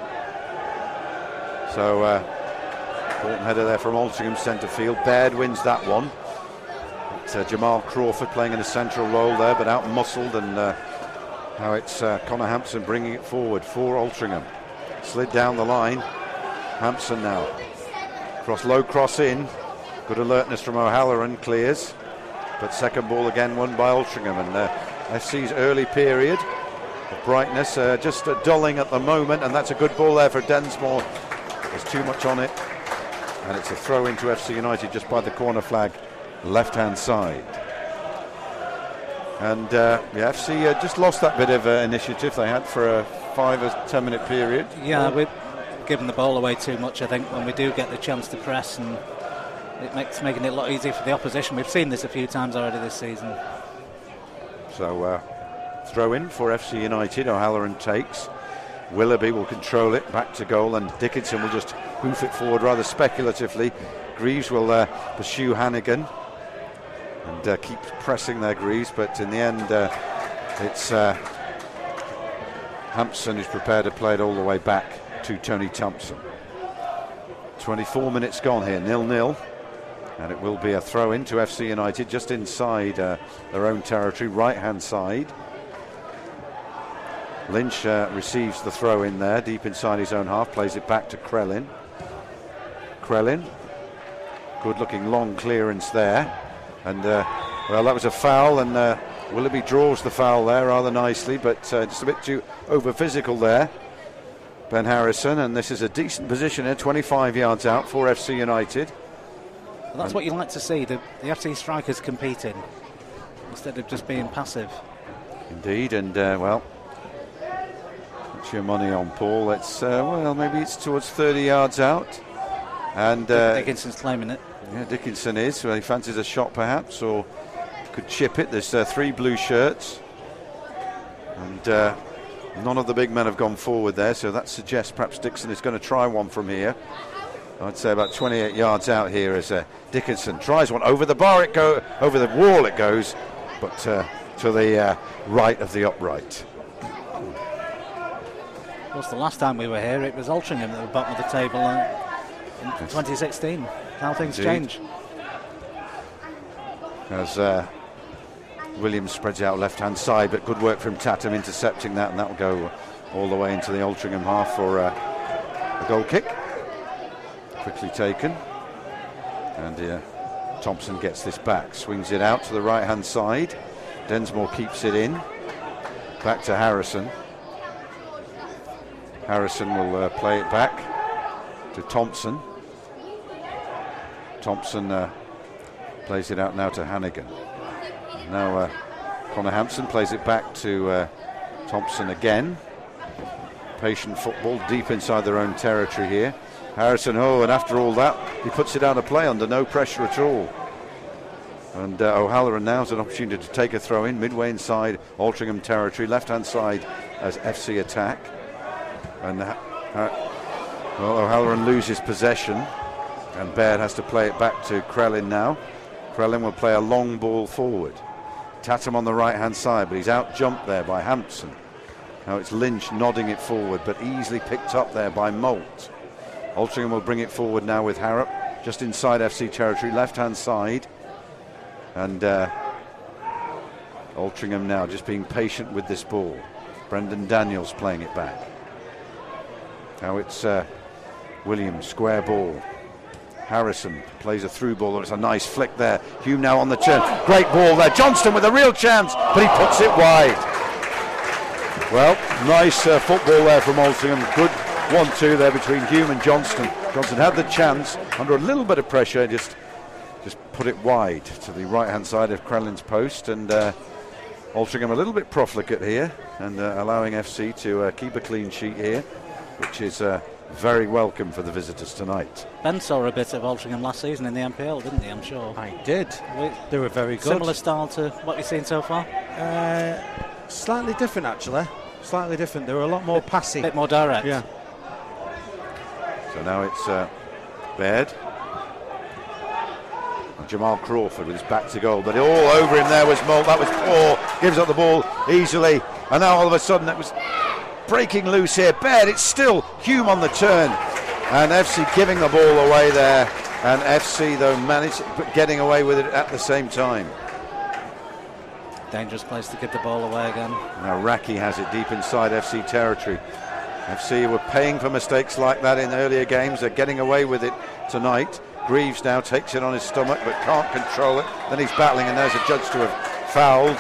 So, important header there from Altrincham centre field. Baird wins that one. It's Jamal Crawford playing in a central role there, but out-muscled, and now it's Connor Hampson bringing it forward for Altrincham. Slid down the line. Hampson now. Low cross in. Good alertness from O'Halloran, clears. But second ball again won by Altrincham, and FC's early period of brightness just dulling at the moment, and that's a good ball there for Densmore. There's too much on it, and it's a throw into FC United just by the corner flag, left-hand side. And FC just lost that bit of initiative they had for a 5 or 10 minute period. Yeah, we've given the ball away too much, I think, when we do get the chance to press, and it makes making it a lot easier for the opposition. We've seen this a few times already this season. So throw in for FC United. O'Halloran takes. Willoughby will control it back to goal, and Dickinson will just hoof it forward rather speculatively. Greaves will pursue Hannigan and keep pressing there, Greaves, but in the end it's Hampson who's prepared to play it all the way back to Tony Thompson. 24 minutes gone here, 0-0. And it will be a throw in to FC United just inside their own territory, right-hand side. Lynch receives the throw in there, deep inside his own half, plays it back to Krellin. Krellin, good-looking long clearance there. And, well, that was a foul, and Willoughby draws the foul there rather nicely, but just a bit too over-physical there. Ben Harrison, and this is a decent position here, 25 yards out for FC United. Well, that's what you like to see, the FC strikers competing instead of just being passive. Indeed, and well, what's your money on, Paul? It's well, maybe it's towards 30 yards out, and Dickinson's claiming it. Yeah, Dickinson is. Well, he fancies a shot perhaps, or could chip it. There's 3 blue shirts, and none of the big men have gone forward there, so that suggests perhaps Dixon is going to try one from here. I'd say about 28 yards out here as Dickinson tries one over the bar. Over the wall it goes, but to the right of the upright. Of course, the last time we were here, it was Altrincham at the bottom of the table in 2016. How things change. As Williams spreads out left-hand side, but good work from Tatham intercepting that, and that will go all the way into the Altrincham half for a goal kick. Quickly taken, and Thompson gets this back, swings it out to the right hand side. Densmore keeps it in, back to Harrison. Harrison will play it back to Thompson. Thompson plays it out now to Hannigan. Now Connor Hampson plays it back to Thompson again. Patient football deep inside their own territory here. Harrison, and after all that, he puts it out of play under no pressure at all. And O'Halloran now has an opportunity to take a throw in midway inside Altrincham territory, left-hand side as FC attack. And well, O'Halloran loses possession, and Baird has to play it back to Krellin now. Krellin will play a long ball forward. Tatham on the right-hand side, but he's out-jumped there by Hampson. Now it's Lynch nodding it forward, but easily picked up there by Moult. Altrincham will bring it forward now with Harrop, just inside FC territory, left-hand side. And Altrincham now just being patient with this ball. Brendan Daniels playing it back. Now it's Williams, square ball. Harrison plays a through ball. It's a nice flick there. Hume now on the turn. Great ball there. Johnston with a real chance, but he puts it wide. Well, nice football there from Altrincham. Good 1-2 there between Hume and Johnston. Johnston had the chance under a little bit of pressure, just put it wide to the right hand side of Krellin's post, and Altrincham a little bit profligate here and allowing FC to keep a clean sheet here, which is very welcome for the visitors tonight. Ben saw a bit of Altrincham last season in the MPL, didn't he? I'm sure. I did. They were very good. Similar style to what you've seen so far? Slightly different, actually. Slightly different. They were a lot more passy. A bit more direct. Yeah. So now it's Baird. And Jamal Crawford with his back to goal, but all over him there was Molt. That was poor. Gives up the ball easily. And now all of a sudden it was breaking loose here. Baird, it's still Hume on the turn. And FC giving the ball away there. And FC, though, managed getting away with it at the same time. Dangerous place to give the ball away again. Now Raki has it deep inside FC territory. FC were paying for mistakes like that in earlier games. They're getting away with it tonight. Greaves now takes it on his stomach but can't control it. Then he's battling and there's a judge to have fouled.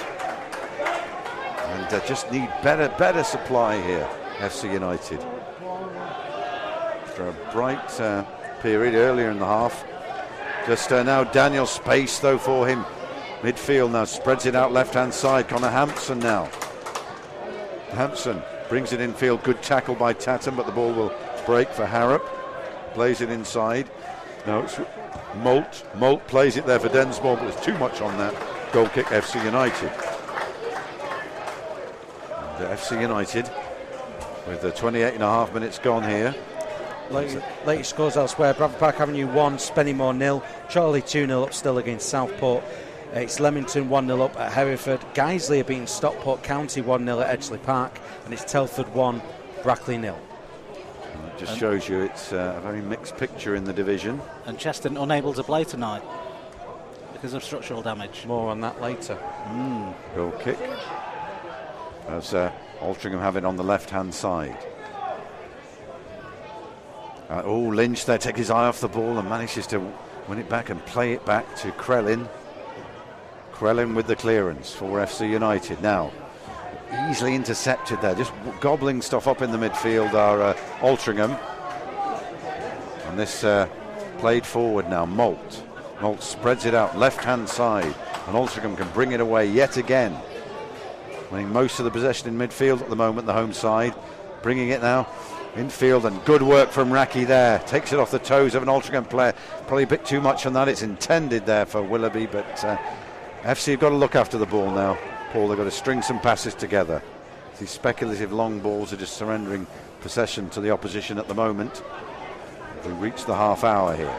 And just need better supply here, FC United. After a bright period earlier in the half. Just now Daniel space though for him. Midfield now, spreads it out left-hand side. Connor Hampson now. Hampson brings it infield. Good tackle by Tatum, but the ball will break for Harrop. Plays it inside. No, it's Molt. Molt plays it there for Densmore, but there's too much on that. Goal kick, FC United. And FC United, with the 28.5 minutes gone here. Latest scores elsewhere. Bradford Park Avenue 1, Spennymoor 0. Charlie 2-0 up still against Southport. It's Leamington 1-0 up at Hereford. Guiseley are beating Stockport County 1-0 at Edgeley Park. And it's Telford 1, Brackley 0. It just shows you it's a very mixed picture in the division. And Cheston unable to play tonight because of structural damage. More on that later. Goal kick. As Altrincham have it on the left-hand side. Lynch there takes his eye off the ball and manages to win it back and play it back to Krellin. Krellin with the clearance for FC United. Now, easily intercepted there, just gobbling stuff up in the midfield are Altrincham. And this played forward now, Molt. Molt spreads it out left-hand side, and Altrincham can bring it away yet again. Winning most of the possession in midfield at the moment, the home side. Bringing it now infield, and good work from Raki there. Takes it off the toes of an Altrincham player. Probably a bit too much on that. It's intended there for Willoughby, but FC have got to look after the ball now. Paul, they've got to string some passes together. These speculative long balls are just surrendering possession to the opposition at the moment. We reach the half hour here.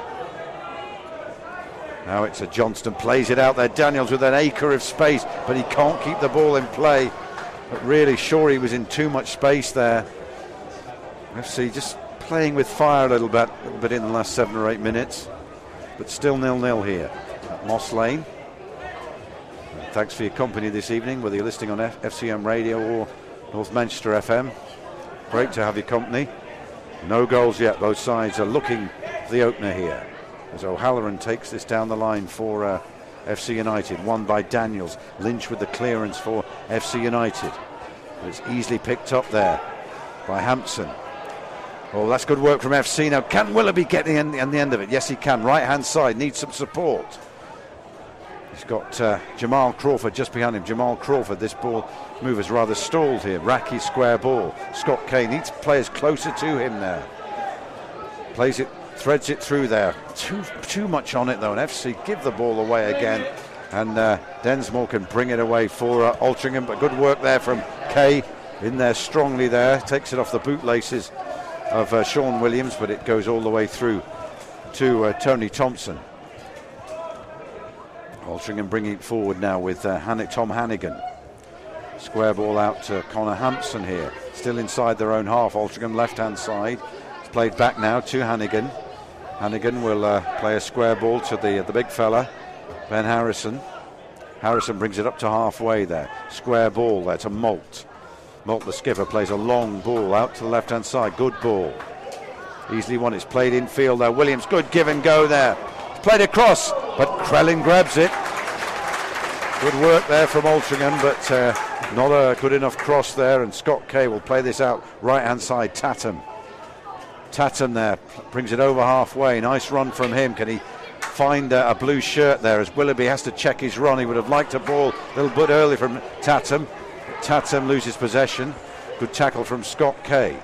Now it's a Johnston, plays it out there. Daniels with an acre of space, but he can't keep the ball in play. But really, Shorey was in too much space there. FC just playing with fire a little bit in the last 7 or 8 minutes. But still 0-0 here at Moss Lane. Thanks for your company this evening, whether you're listening on FCM Radio or North Manchester FM. Great to have your company. No goals yet. Both sides are looking for the opener here. As O'Halloran takes this down the line for FC United. Won by Daniels. Lynch with the clearance for FC United. But it's easily picked up there by Hampson. Oh, that's good work from FC. Now, can Willoughby get the end of it? Yes, he can. Right-hand side, needs some support. He's got Jamal Crawford just behind him. Jamal Crawford, this ball move is rather stalled here. Raki square ball. Scott Kay needs players closer to him there. Plays it, threads it through there. Too much on it though, and FC give the ball away again. And Densmore can bring it away for Altrincham, but good work there from Kay in there strongly there. Takes it off the bootlaces of Sean Williams, but it goes all the way through to Tony Thompson. Altrincham bringing it forward now with Tom Hannigan. Square ball out to Connor Hampson here. Still inside their own half. Altrincham left-hand side. It's played back now to Hannigan. Hannigan will play a square ball to the big fella, Ben Harrison. Harrison brings it up to halfway there. Square ball there to Molt. Molt, the skipper, plays a long ball out to the left-hand side. Good ball. Easily won. It's played infield there. Williams, good give and go there. Played across, but Krellin grabs it. Good work there from Altrincham, but not a good enough cross there, and Scott Kay will play this out right-hand side. Tatum there brings it over halfway. Nice run from him. Can he find a blue shirt there as Willoughby has to check his run. He would have liked a ball a little bit early from Tatham. Tatham loses possession. Good tackle from Scott Kay.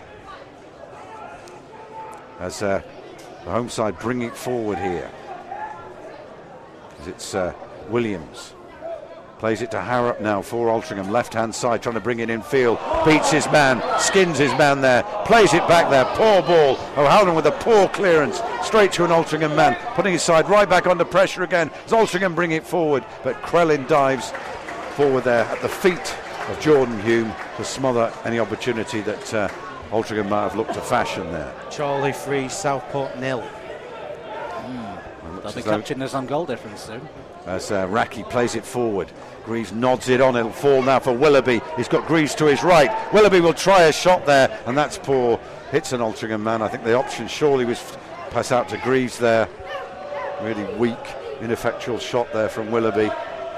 As the home side bring it forward here. As it's Williams. Plays it to Harrop now for Altrincham. Left-hand side, trying to bring it in field. Beats his man, skins his man there. Plays it back there, poor ball. O'Halloran with a poor clearance. Straight to an Altrincham man. Putting his side right back under pressure again. As Altrincham bring it forward. But Crellin dives forward there at the feet of Jordan Hume to smother any opportunity that Altrincham might have looked to fashion there. Chorley 3, Southport 0. They'll be catching us on goal difference soon. As Raki plays it forward. Greaves nods it on. It'll fall now for Willoughby. He's got Greaves to his right. Willoughby will try a shot there, and that's poor. Hits an Altrincham man. I think the option surely was pass out to Greaves there. Really weak, ineffectual shot there from Willoughby.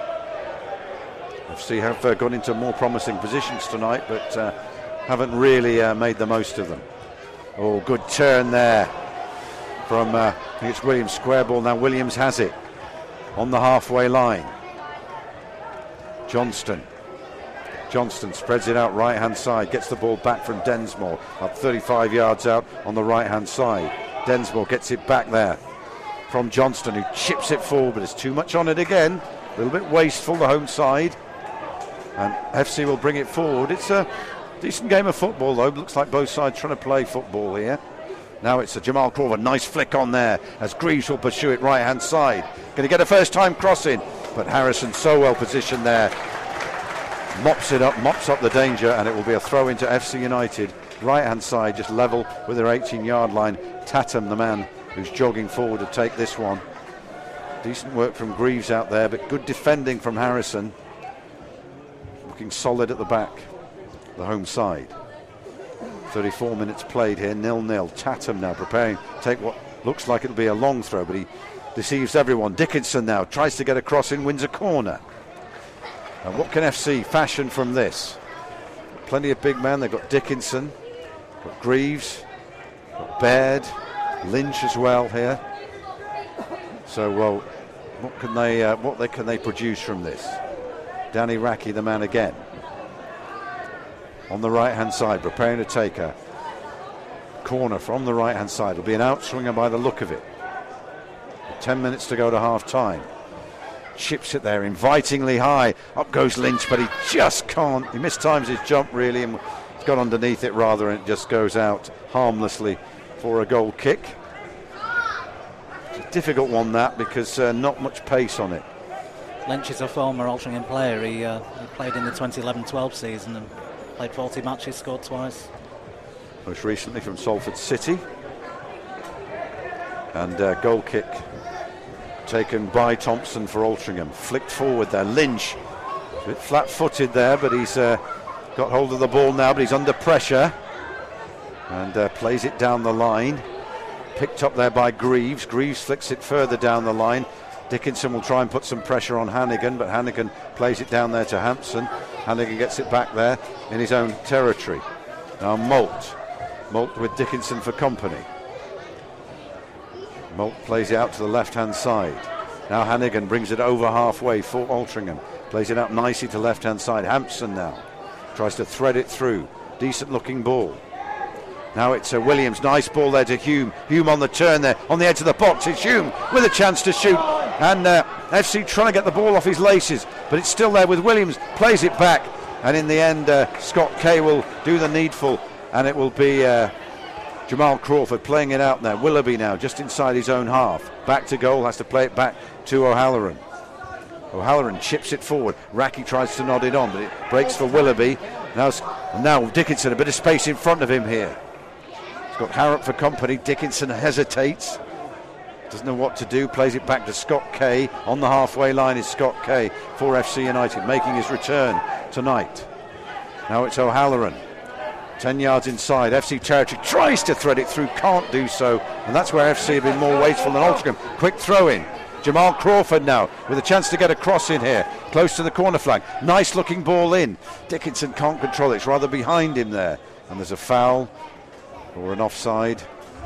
FC have gone into more promising positions tonight, but haven't really made the most of them. Oh, good turn there from I think it's Williams. Square ball now. Williams has it on the halfway line. Johnston spreads it out right hand side, gets the ball back from Densmore, up 35 yards out on the right hand side. Densmore gets it back there from Johnston, who chips it forward, but it's too much on it again. A little bit wasteful, the home side, and FC will bring it forward. It's a decent game of football though. Looks like both sides trying to play football here. Now it's a Jamal Crawford, nice flick on there as Greaves will pursue it right hand side. Going to get a first time crossing, but Harrison so well positioned there. Mops up the danger, and it will be a throw into FC United. Right hand side, just level with their 18-yard line. Tatham, the man who's jogging forward to take this one. Decent work from Greaves out there, but good defending from Harrison. Looking solid at the back, the home side. 34 minutes played here, 0-0. Tatham now preparing to take what looks like it'll be a long throw, but he deceives everyone. Dickinson now tries to get across in, wins a corner. And what can FC fashion from this? Plenty of big men. They've got Dickinson, got Greaves, got Baird, Lynch as well here. So, well, what can they produce from this? Danny Raki, the man again. On the right-hand side, preparing to take a corner from the right-hand side. It'll be an outswinger by the look of it. 10 minutes to go to half-time. Chips it there, invitingly high. Up goes Lynch, but he just can't. He mistimes his jump, really, and he's got underneath it rather, and it just goes out harmlessly for a goal kick. It's a difficult one, that, because not much pace on it. Lynch is a former Altrincham player. He played in the 2011-12 season and played 40 matches, scored twice. Most recently from Salford City. And goal kick taken by Thompson for Altrincham. Flicked forward there. Lynch, a bit flat-footed there, but he's got hold of the ball now, but he's under pressure. And plays it down the line. Picked up there by Greaves. Greaves flicks it further down the line. Dickinson will try and put some pressure on Hannigan, but Hannigan plays it down there to Hampson. Hannigan gets it back there in his own territory. Now Moult with Dickinson for company. Moult plays it out to the left-hand side. Now Hannigan brings it over halfway for Altrincham. Plays it out nicely to left-hand side. Hampson now tries to thread it through. Decent-looking ball. Now it's Williams. Nice ball there to Hume. Hume on the turn there. On the edge of the box, it's Hume with a chance to shoot. And FC trying to get the ball off his laces, but it's still there with Williams. Plays it back. And in the end, Scott Kay will do the needful. And it will be Jamal Crawford playing it out there. Willoughby now just inside his own half. Back to goal. Has to play it back to O'Halloran. O'Halloran chips it forward. Raki tries to nod it on, but it breaks for Willoughby. Now Dickinson, a bit of space in front of him here. He's got Harrop for company. Dickinson hesitates. Doesn't know what to do. Plays it back to Scott Kay. On the halfway line is Scott Kay for FC United, making his return tonight. Now it's O'Halloran. 10 yards inside. FC territory. Tries to thread it through. Can't do so. And that's where FC have been more wasteful than Altrincham. Quick throw in. Jamal Crawford now with a chance to get a cross in here. Close to the corner flag. Nice looking ball in. Dickinson can't control it. It's rather behind him there. And there's a foul or an offside.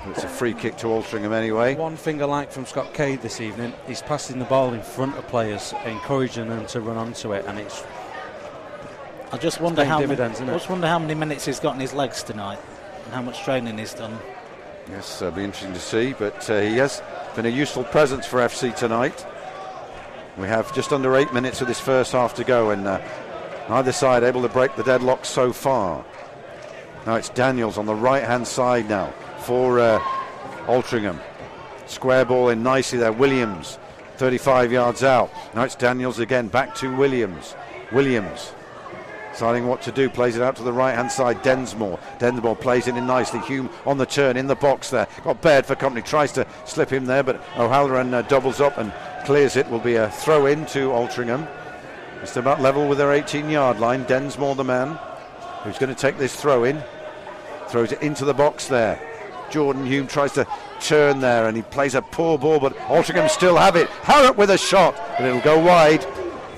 It's a free kick to Altrincham anyway. One thing I like from Scott Cade this evening, he's passing the ball in front of players, encouraging them to run onto it, and it's I just wonder how many minutes he's got in his legs tonight and how much training he's done. Yes, it'll be interesting to see, but he has been a useful presence for FC tonight. We have just under 8 minutes of this first half to go, and neither side able to break the deadlock so far. Now it's Daniels on the right-hand side now for Altrincham. Square ball in nicely there. Williams, 35 yards out. Now it's Daniels again, back to Williams. Williams deciding what to do, plays it out to the right-hand side. Densmore plays it in nicely. Hume on the turn, in the box there. Got Baird for company, tries to slip him there, but O'Halloran doubles up and clears it. Will be a throw in to Altrincham. Just about level with their 18-yard line. Densmore the man who's going to take this throw in. Throws it into the box there. Jordan Hume tries to turn there and he plays a poor ball, but Altrincham still have it. Harrop with a shot, but it'll go wide.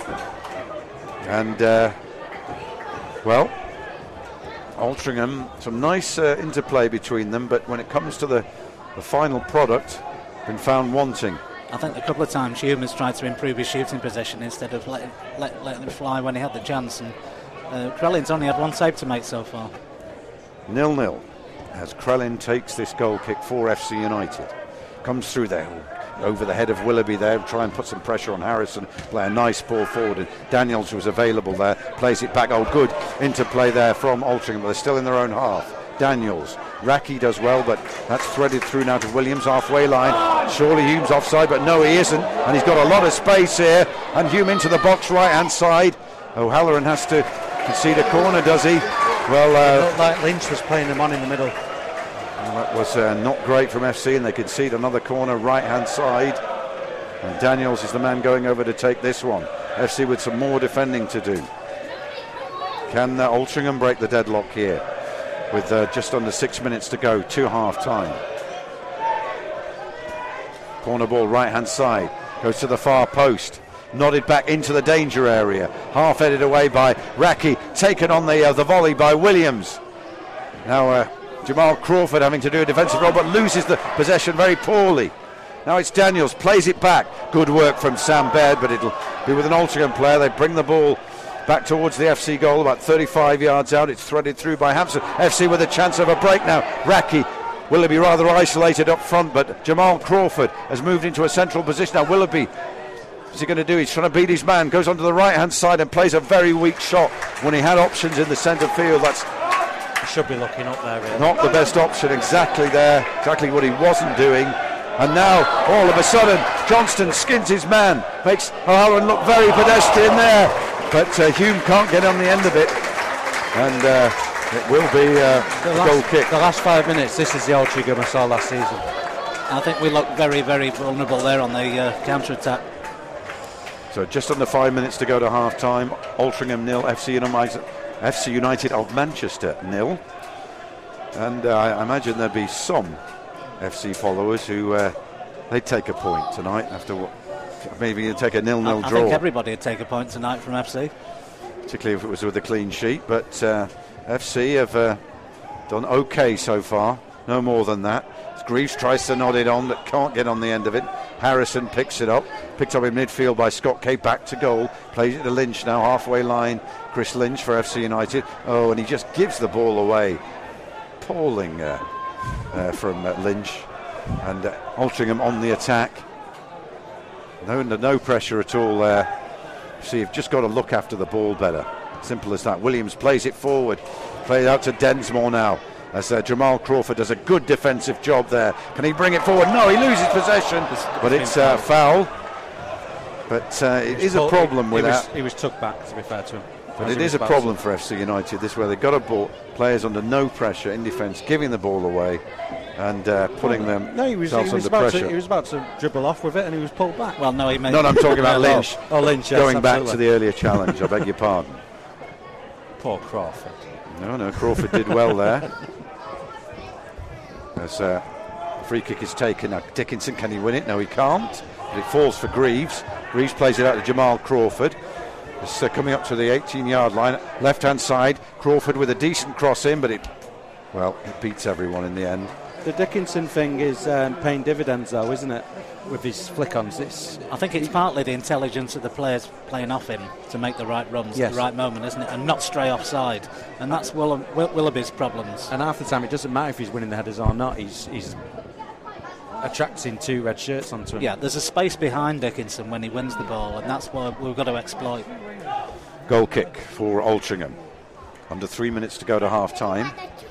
And well, Altrincham, some nice interplay between them, but when it comes to the final product, been found wanting. I think a couple of times Hume has tried to improve his shooting position instead of letting him fly when he had the chance, and Krellin's only had one save to make so far. 0-0 as Krellin takes this goal kick for FC United. Comes through there, over the head of Willoughby there, try and put some pressure on Harrison, play a nice ball forward, and Daniels was available there, plays it back, good interplay there from Altrincham, but they're still in their own half. Daniels, Raki does well, but that's threaded through now to Williams, halfway line. Surely Hume's offside, but no, he isn't, and he's got a lot of space here, and Hume into the box, right hand side. O'Halloran has to concede a corner, does he? Well, it looked like Lynch was playing them on in the middle. That was not great from FC, and they concede another corner right hand side, and Daniels is the man going over to take this one. FC with some more defending to do. Can Altrincham break the deadlock here with just under 6 minutes to go to half time? Corner ball right hand side, goes to the far post, nodded back into the danger area, half headed away by Raki, taken on the volley by Williams. Now Jamal Crawford having to do a defensive role, but loses the possession very poorly. Now it's Daniels, plays it back. Good work from Sam Baird, but it'll be with an Altrincham player. They bring the ball back towards the FC goal, about 35 yards out. It's threaded through by Hampson. FC with a chance of a break now. Raki, Willoughby rather isolated up front, but Jamal Crawford has moved into a central position. Now Willoughby, what's he going to do? He's trying to beat his man, goes onto the right-hand side and plays a very weak shot when he had options in the centre field. That's should be looking up there, really. Not the best option, exactly there, exactly what he wasn't doing. And now, all of a sudden, Johnston skins his man, makes O'Halloran look very pedestrian there, but Hume can't get on the end of it, and it will be a goal kick. The last 5 minutes, this is the Altrincham I saw last season. I think we looked very, very vulnerable there on the counter-attack. So just under 5 minutes to go to half-time. Altrincham 0, FC United of Manchester 0, and I imagine there'd be some FC followers who they'd take a point tonight after what, maybe you'd take a 0-0 draw. I think everybody would take a point tonight from FC, particularly if it was with a clean sheet, but FC have done okay so far, no more than that. Greaves tries to nod it on, but can't get on the end of it. Harrison picks it up, picked up in midfield by Scott Kay, back to goal, plays it to Lynch now, halfway line. Chris Lynch for FC United. And he just gives the ball away. Appalling from Lynch. And Altrincham on the attack. No pressure at all there. So you've just got to look after the ball better. Simple as that. Williams plays it forward, plays out to Densmore now, as Jamal Crawford does a good defensive job there. Can he bring it forward? No, he loses possession, but it's foul. But it is a problem with that. He was took back, to be fair to him. But it is a problem for FC United, this where they've got a ball, players under no pressure in defence, giving the ball away and putting them under pressure. He was about to dribble off with it and he was pulled back. Well, no, he made. No, I'm talking about Lynch. Oh, Lynch, yes, going absolutely. back to the earlier challenge, I beg your pardon. Poor Crawford. No, Crawford did well there. As the free kick is taken, now Dickinson, can he win it? No, he can't, but it falls for Greaves. Greaves plays it out to Jamal Crawford. It's coming up to the 18-yard line, left-hand side. Crawford with a decent cross in, but it beats everyone in the end. The Dickinson thing is paying dividends, though, isn't it? With his flick-ons. I think it's partly the intelligence of the players playing off him to make the right runs at the right moment, isn't it? And not stray offside. And that's Willoughby's problems. And half the time, it doesn't matter if he's winning the headers or not. He's attracting 2 red shirts onto him. Yeah, there's a space behind Dickinson when he wins the ball, and that's what we've got to exploit. Goal kick for Altrincham. Under 3 minutes to go to half-time.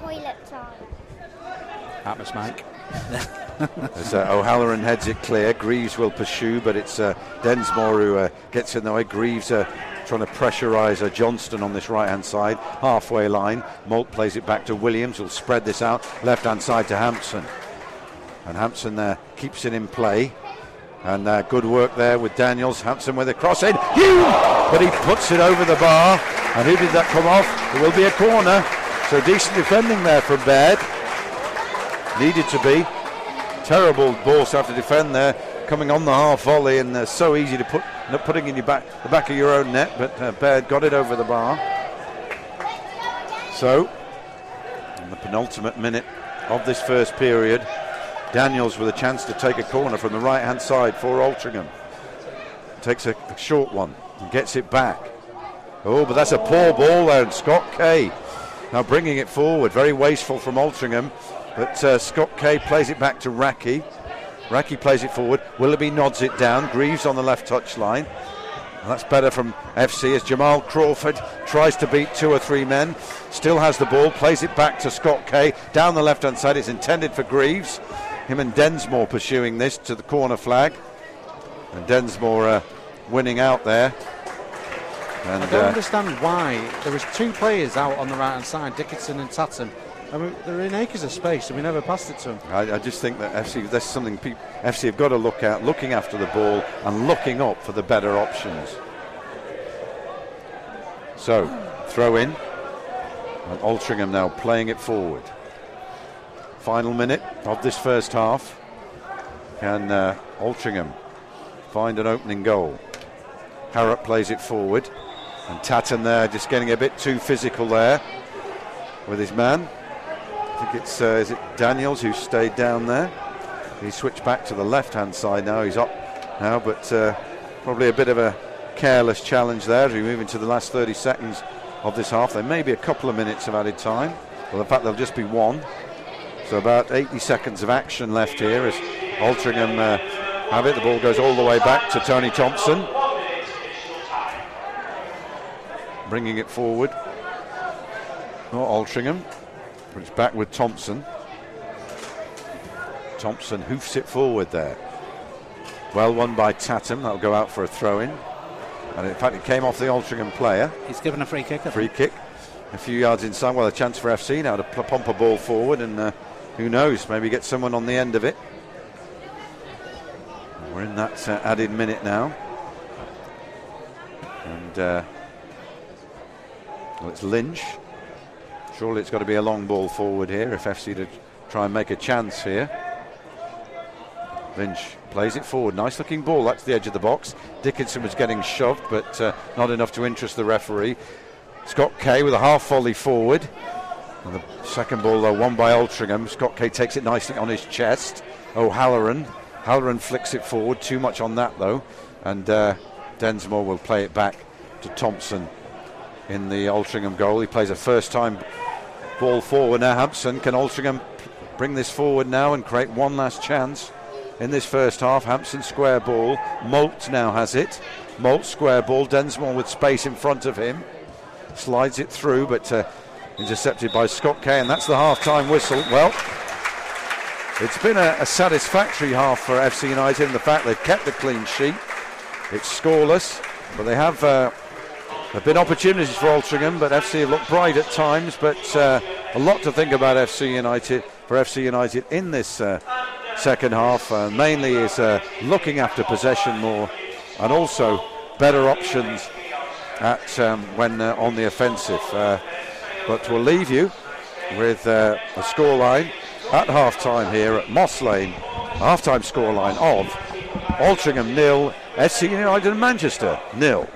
Atmos, Mike. As O'Halloran heads it clear, Greaves will pursue, but it's Densmore who gets in the way. Greaves trying to pressurise Johnston on this right-hand side, halfway line. Moult plays it back to Williams, who'll spread this out, left-hand side to Hampson. And Hampson keeps it in play. And good work there with Daniels. Hampson with a cross in, but he puts it over the bar. And who did that come off? It will be a corner. So decent defending there from Baird. Needed to be. Terrible balls to have to defend there, coming on the half volley, and so easy to putting in the back of your own net, but Baird got it over the bar. So, in the penultimate minute of this first period, Daniels with a chance to take a corner from the right-hand side for Altrincham. Takes a short one and gets it back. Oh, but that's a poor ball there, and Scott Kay now bringing it forward. Very wasteful from Altrincham. But Scott Kay plays it back to Raki. Raki plays it forward. Willoughby nods it down. Greaves on the left touch line. And that's better from FC as Jamal Crawford tries to beat 2 or 3 men. Still has the ball. Plays it back to Scott Kay. Down the left-hand side. It's intended for Greaves. Him and Densmore pursuing this to the corner flag. And Densmore winning out there. And I don't understand why. There was 2 players out on the right-hand side, Dickinson and Tatum. I mean, they're in acres of space, and we never passed it to them. I just think that FC, that's something FC have got to look at, looking after the ball and looking up for the better options. So, throw in, and Altrincham now playing it forward. Final minute of this first half. Can Altrincham find an opening goal? Harrop plays it forward, and Tatton there just getting a bit too physical there with his man. I think it's is it Daniels who stayed down there. He switched back to the left-hand side now. He's up now, but probably a bit of a careless challenge there as we move into the last 30 seconds of this half. There may be a couple of minutes of added time. Well, in fact, there'll just be 1. So about 80 seconds of action left here as Altrincham have it. The ball goes all the way back to Tony Thompson. Bringing it forward. Not Altrincham. But it's back with Thompson. Thompson hoofs it forward there. Well won by Tatum. That'll go out for a throw-in. And in fact, it came off the Altrincham player. He's given a free kick. Free kick. A few yards inside. Well, a chance for FC now to pump a ball forward. And who knows, maybe get someone on the end of it. We're in that added minute now. And well, it's Lynch. Surely it's got to be a long ball forward here if FC to try and make a chance here. Lynch plays it forward. Nice looking ball. That's the edge of the box. Dickinson was getting shoved, but not enough to interest the referee. Scott Kay with a half volley forward. And the second ball, though, won by Altrincham. Scott Kay takes it nicely on his chest. O'Halloran flicks it forward. Too much on that, though. And Densmore will play it back to Thompson in the Altrincham goal. He plays a first-time ball forward now. Hampson, can Altrincham bring this forward now and create one last chance in this first half? Hampson square ball. Moult now has it. Moult square ball. Densmore with space in front of him. Slides it through, but intercepted by Scott Kay, and that's the half-time whistle. Well, it's been a satisfactory half for FC United in the fact they've kept the clean sheet. It's scoreless, but they have there have been opportunities for Altrincham, but FC have looked bright at times. But a lot to think about FC United in this second half. Mainly is looking after possession more, and also better options at when on the offensive. But we'll leave you with a scoreline at half-time here at Moss Lane. Half-time scoreline of Altrincham 0, FC United Manchester 0.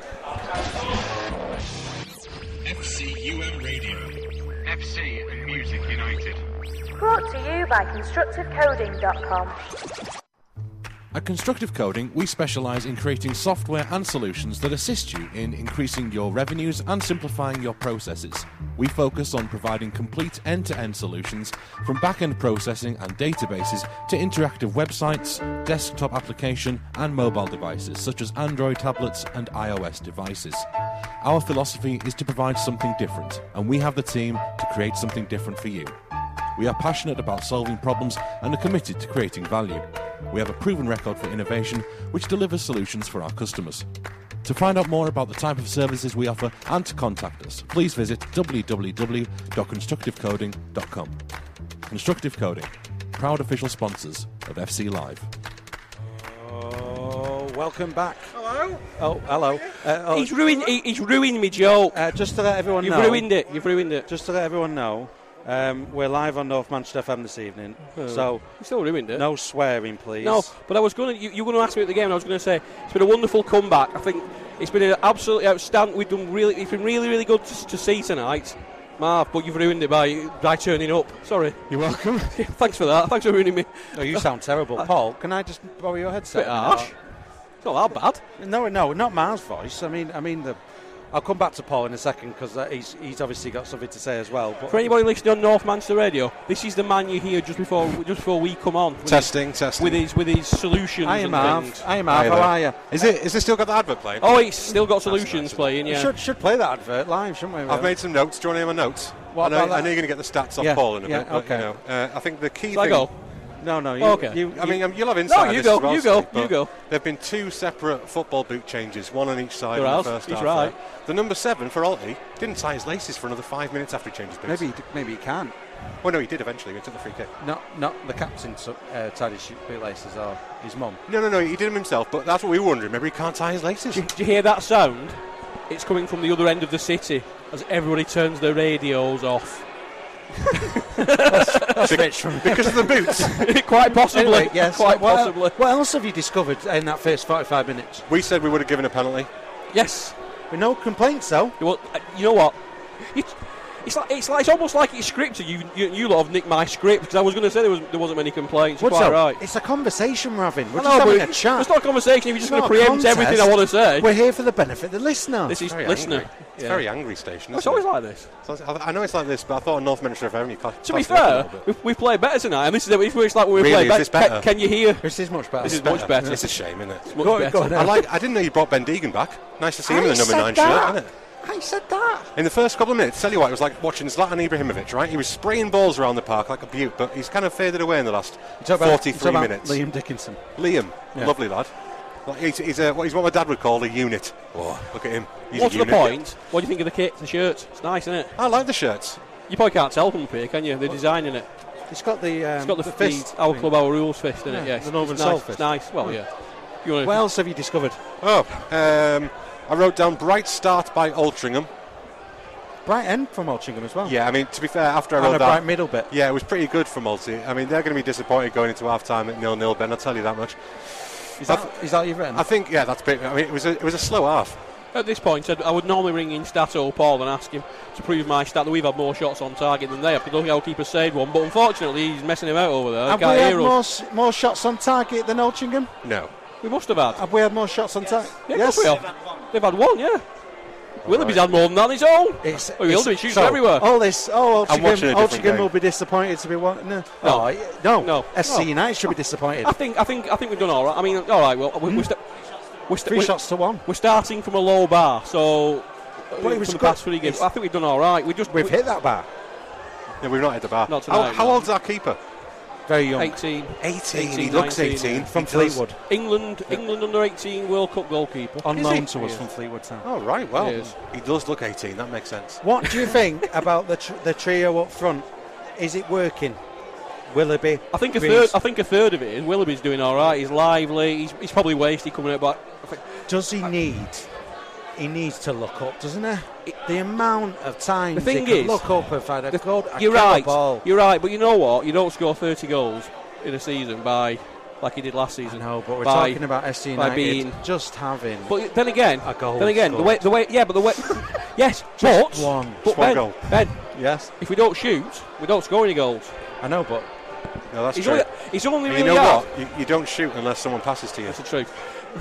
FCUM Radio. FC and Music United. Brought to you by ConstructiveCoding.com. At Constructive Coding, we specialise in creating software and solutions that assist you in increasing your revenues and simplifying your processes. We focus on providing complete end-to-end solutions from back-end processing and databases to interactive websites, desktop application and mobile devices such as Android tablets and iOS devices. Our philosophy is to provide something different, and we have the team to create something different for you. We are passionate about solving problems and are committed to creating value. We have a proven record for innovation which delivers solutions for our customers. To find out more about the type of services we offer and to contact us, please visit www.constructivecoding.com. Constructive Coding, proud official sponsors of FC Live. Oh, welcome back. Hello? Oh, hello. He's ruined me joke. Just to let everyone know. You've ruined it. Just to let everyone know, we're live on North Manchester FM this evening, so You still ruined it. no swearing, please. No, but I was going to. You were going to ask me at the game, and I was going to say it's been a wonderful comeback. I think it's been an absolutely outstanding. It's been really, really good to see tonight, Marv. But you've ruined it by turning up. Sorry. You're welcome. Thanks for that. Thanks for ruining me. Oh, you sound terrible. Paul, can I just borrow your headset? Bit harsh. It's not that bad. No, not Mar's voice. I mean I'll come back to Paul in a second because he's obviously got something to say as well. But For anybody listening on North Manchester Radio, this is the man you hear just before we come on. Testing. With his solutions. Hi, and Marv. things. Hi, Marv. How are you? Is it still got the advert playing? Oh, it's still got solutions playing. We Yeah. should play that advert live, shouldn't we? I've made some notes. Do you want to hear my notes? What I about know that? you're going to get the stats off Yeah, Paul in a yeah, bit. But, okay. you know, I think the key Shall I thing. go? No. Okay. You'll You'll have insight. No, you on this go, as well, you go, Steve, but you go. There have been two separate football boot changes, one on each side There in the has, first he's half. right. The number 7 for Alty didn't tie his laces for another 5 minutes after he changed his boots. maybe he can't. Well, no, he did eventually. He took the free kick. Not the captain tied his bootlaces or his mum. No, he did him himself. But that's what we were wondering. Maybe he can't tie his laces. Do you hear that sound? It's coming from the other end of the city as everybody turns their radios off. Because of the boots. Quite possibly. Anyway, yes. Quite possibly. What else have you discovered in that first 45 minutes? We said we would have given a penalty. Yes. With no complaints, though. Well, you know what? It's almost like it's scripted. You lot have nicked my script because I was going to say there wasn't many complaints. You're What's quite up? right. It's a conversation, Ravin. We're I just know, having but a chat. It's not a conversation if you're just It's going to not a preempt everything I contest. want to say. We're here for the benefit of the listener. This is Very listener. angry. It's a very angry station. It's isn't always it? like this. I know it's like this, but I thought on North Manchester FM you classed To be it up a fair, little bit. we played better tonight, and this is it's like when we Really? play Is this better? Can you hear? This is much better. This is much better. It's a shame, isn't it? Much Go better. on. I didn't know you brought Ben Deegan back. Nice to see him in the number 9 shirt, isn't it? I said that. In the first couple of minutes, tell you what, it was like watching Zlatan Ibrahimovic, right? He was spraying balls around the park like a beaut, but he's kind of faded away in the last 43 minutes. Liam Dickinson. Liam, Yeah. lovely lad. Like he's what my dad would call a unit. Oh, look at him. He's What's a the unit. point? What do you think of the kit, the shirts? It's nice, isn't it? I like the shirts. You probably can't tell from up here, can you? They're designing it. It's got the It's got the fist. our club, our rules fist in it. Yeah, Yes, the Northern it's Soul nice. fist. It's nice. Well, yeah. You wanna, What else have you discovered? I wrote down bright start by Altrincham. Bright end from Altrincham as well. Yeah, I mean, to be fair, after I And wrote a that, bright middle bit. yeah, it was pretty good for Multi. I mean, they're going to be disappointed going into half-time at 0-0, Ben, I'll tell you that much. Is that what you've written? I think, yeah, that's bit. I mean, it was a slow half. At this point, I would normally ring in Stato Paul and ask him to prove my stat that we've had more shots on target than they have. Because our keeper saved one, but unfortunately he's messing him out over there. Have Can't we hear us. had more shots on target than Altrincham? No. We must have had. Have we had more shots on target? Yeah, of course we have. They've had one, yeah. Willoughby's had more than that on his own. Willoughby shoots everywhere. All this, I'm watching a different Altrincham game. will be disappointed to be one. No. No. SC United should be disappointed. I think we've done all right. I mean, all right. Well, Three shots to one. We're starting from a low bar, so Well, it was from the good. past 3 games, I think we've done all right. We've hit that bar. Yeah, we've not hit the bar. Not tonight, How no. old's our keeper? Very young. 18. 18. He 18, looks 19, 18. From He does. Fleetwood. England under 18 World Cup goalkeeper. On Is loan he? to us Yeah. from Fleetwood Town. Oh, right, well, He is. he does look 18. That makes sense. What do you think about the trio up front? Is it working? Willoughby. I think a Rees. third of it is Willoughby's doing all right. He's lively. He's probably wasted coming out, but I think Does he need? He needs to look up, doesn't he? The amount of times The thing he could is, look up and find a good. you're right. Ball. You're right, but you know what? You don't score 30 goals in a season like he did last season. No, but we're by- talking about SC by United being- just having. But then again, A goal the way, yes, Just one. but One Ben, goal. Ben, Yes. if we don't shoot, we don't score any goals. I know, but No, that's true. He's only And really you know hard. what? You don't shoot unless someone passes to you. That's the truth.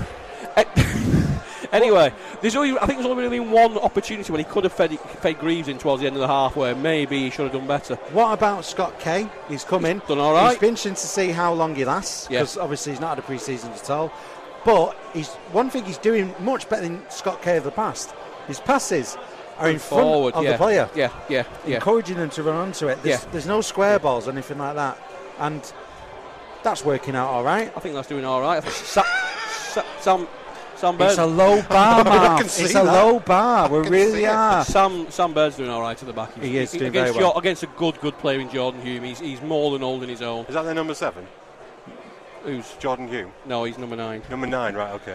Anyway, I think there's only really been one opportunity when he could have fed Greaves in towards the end of the half where maybe he should have done better. what about Scott Kay? He's come in. Done all right. It's been interesting to see how long he lasts, because obviously he's not had a pre-season at all. But one thing he's doing much better than Scott Kay of the past. His passes are in front Forward, of the player, Yeah. encouraging them to run onto it. There's no square balls or anything like that, and that's working out all right. I think that's doing all right. I think Sam Bird. It's a low bar, Mark. see It's that. a low bar. We really are. Sam Bird's doing all right at the back. He is doing very well. Against a good player in Jordan Hume. He's more than holding his own. Is that their number 7? Who's? Jordan Hume? No, he's number 9. Number 9, right, okay.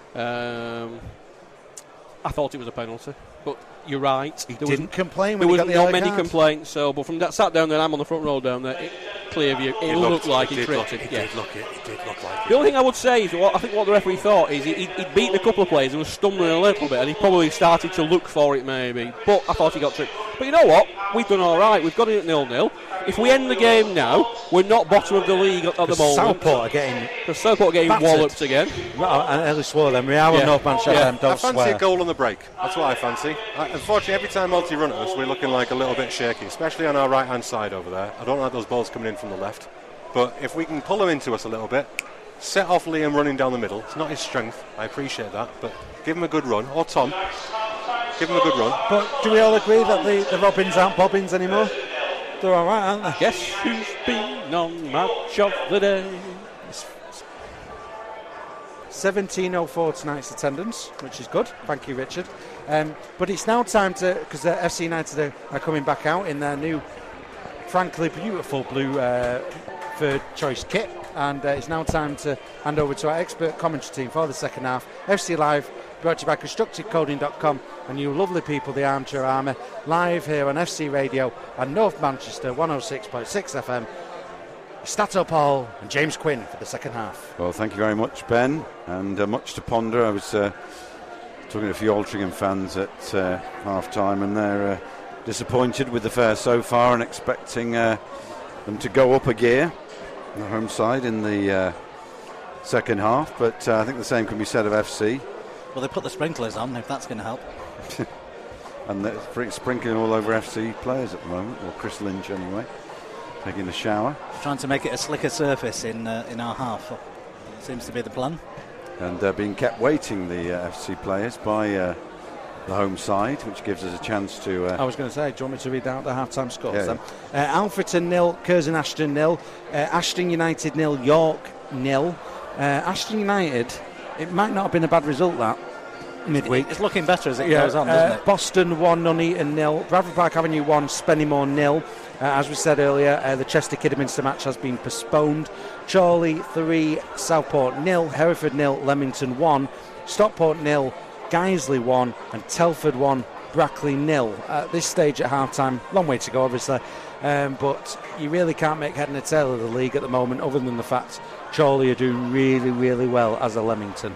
I thought it was a penalty, but you're right. He didn't complain There when he was got the not yellow many card. complaints. So, but from that sat down there, I'm on the front row down there. Clear view. It looked like he tripped him. It did look like The only thing I would say is I think what the referee thought is he'd beaten a couple of players and was stumbling a little bit, and he probably started to look for it maybe. But I thought he got tripped. But you know what? We've done all right. We've got it at 0-0. If we end the game now, we're not bottom of the league at the moment. Southport are getting Because Southport are getting battered. walloped again. I nearly swore them. Real and North Manchester Yeah. don't I fancy swear. a goal on the break. That's what I fancy. Unfortunately, every time Multi run at us, we're looking like a little bit shaky, especially on our right-hand side over there. I don't like those balls coming in from the left. But if we can pull them into us a little bit, set off Liam running down the middle. It's not his strength. I appreciate that. But give him a good run. Or Tom. Give him a good run. But do we all agree that the Robins aren't Bobbins anymore? They're all right, aren't they? Guess who's been on match of the day? 17:04 tonight's attendance, which is good. Thank you, Richard. But it's now time to, because FC United are coming back out in their new, frankly beautiful blue third choice kit, and it's now time to hand over to our expert commentary team for the second half. FC Live, brought to you by ConstructiveCoding.com and you lovely people, the Armchair Army, live here on FC Radio and North Manchester 106.6 FM. Stato Paul and James Quinn for the second half. Well, thank you very much, Ben, and much to ponder. I was talking to a few Altrincham fans at half-time, and they're disappointed with the fare so far and expecting them to go up a gear on the home side in the second half, but I think the same can be said of FC. Well, they put the sprinklers on, if that's going to help. And they're sprinkling all over FC players at the moment, or Chris Lynch anyway, taking a shower. Trying to make it a slicker surface in our half. Seems to be the plan. And being kept waiting, the FC players, by the home side, which gives us a chance to... I was going to say, do you want me to read out the half-time scores Yeah, then? Alfreton 0, Curzon Ashton 0, Ashton United 0, York 0. Ashton United, it might not have been a bad result, that, midweek. It's looking better as it goes on, doesn't it? Boston 1, Nuneaton 0, Bradford Park Avenue 1, Spennymoor 0. As we said earlier, the Chester Kidderminster match has been postponed. Chorley 3, Southport 0, Hereford 0, Leamington 1, Stockport 0, Guiseley 1 and Telford 1, Brackley 0. At this stage at half-time, long way to go obviously, but you really can't make head and tail of the league at the moment, other than the fact Chorley are doing really, really well as a Leamington.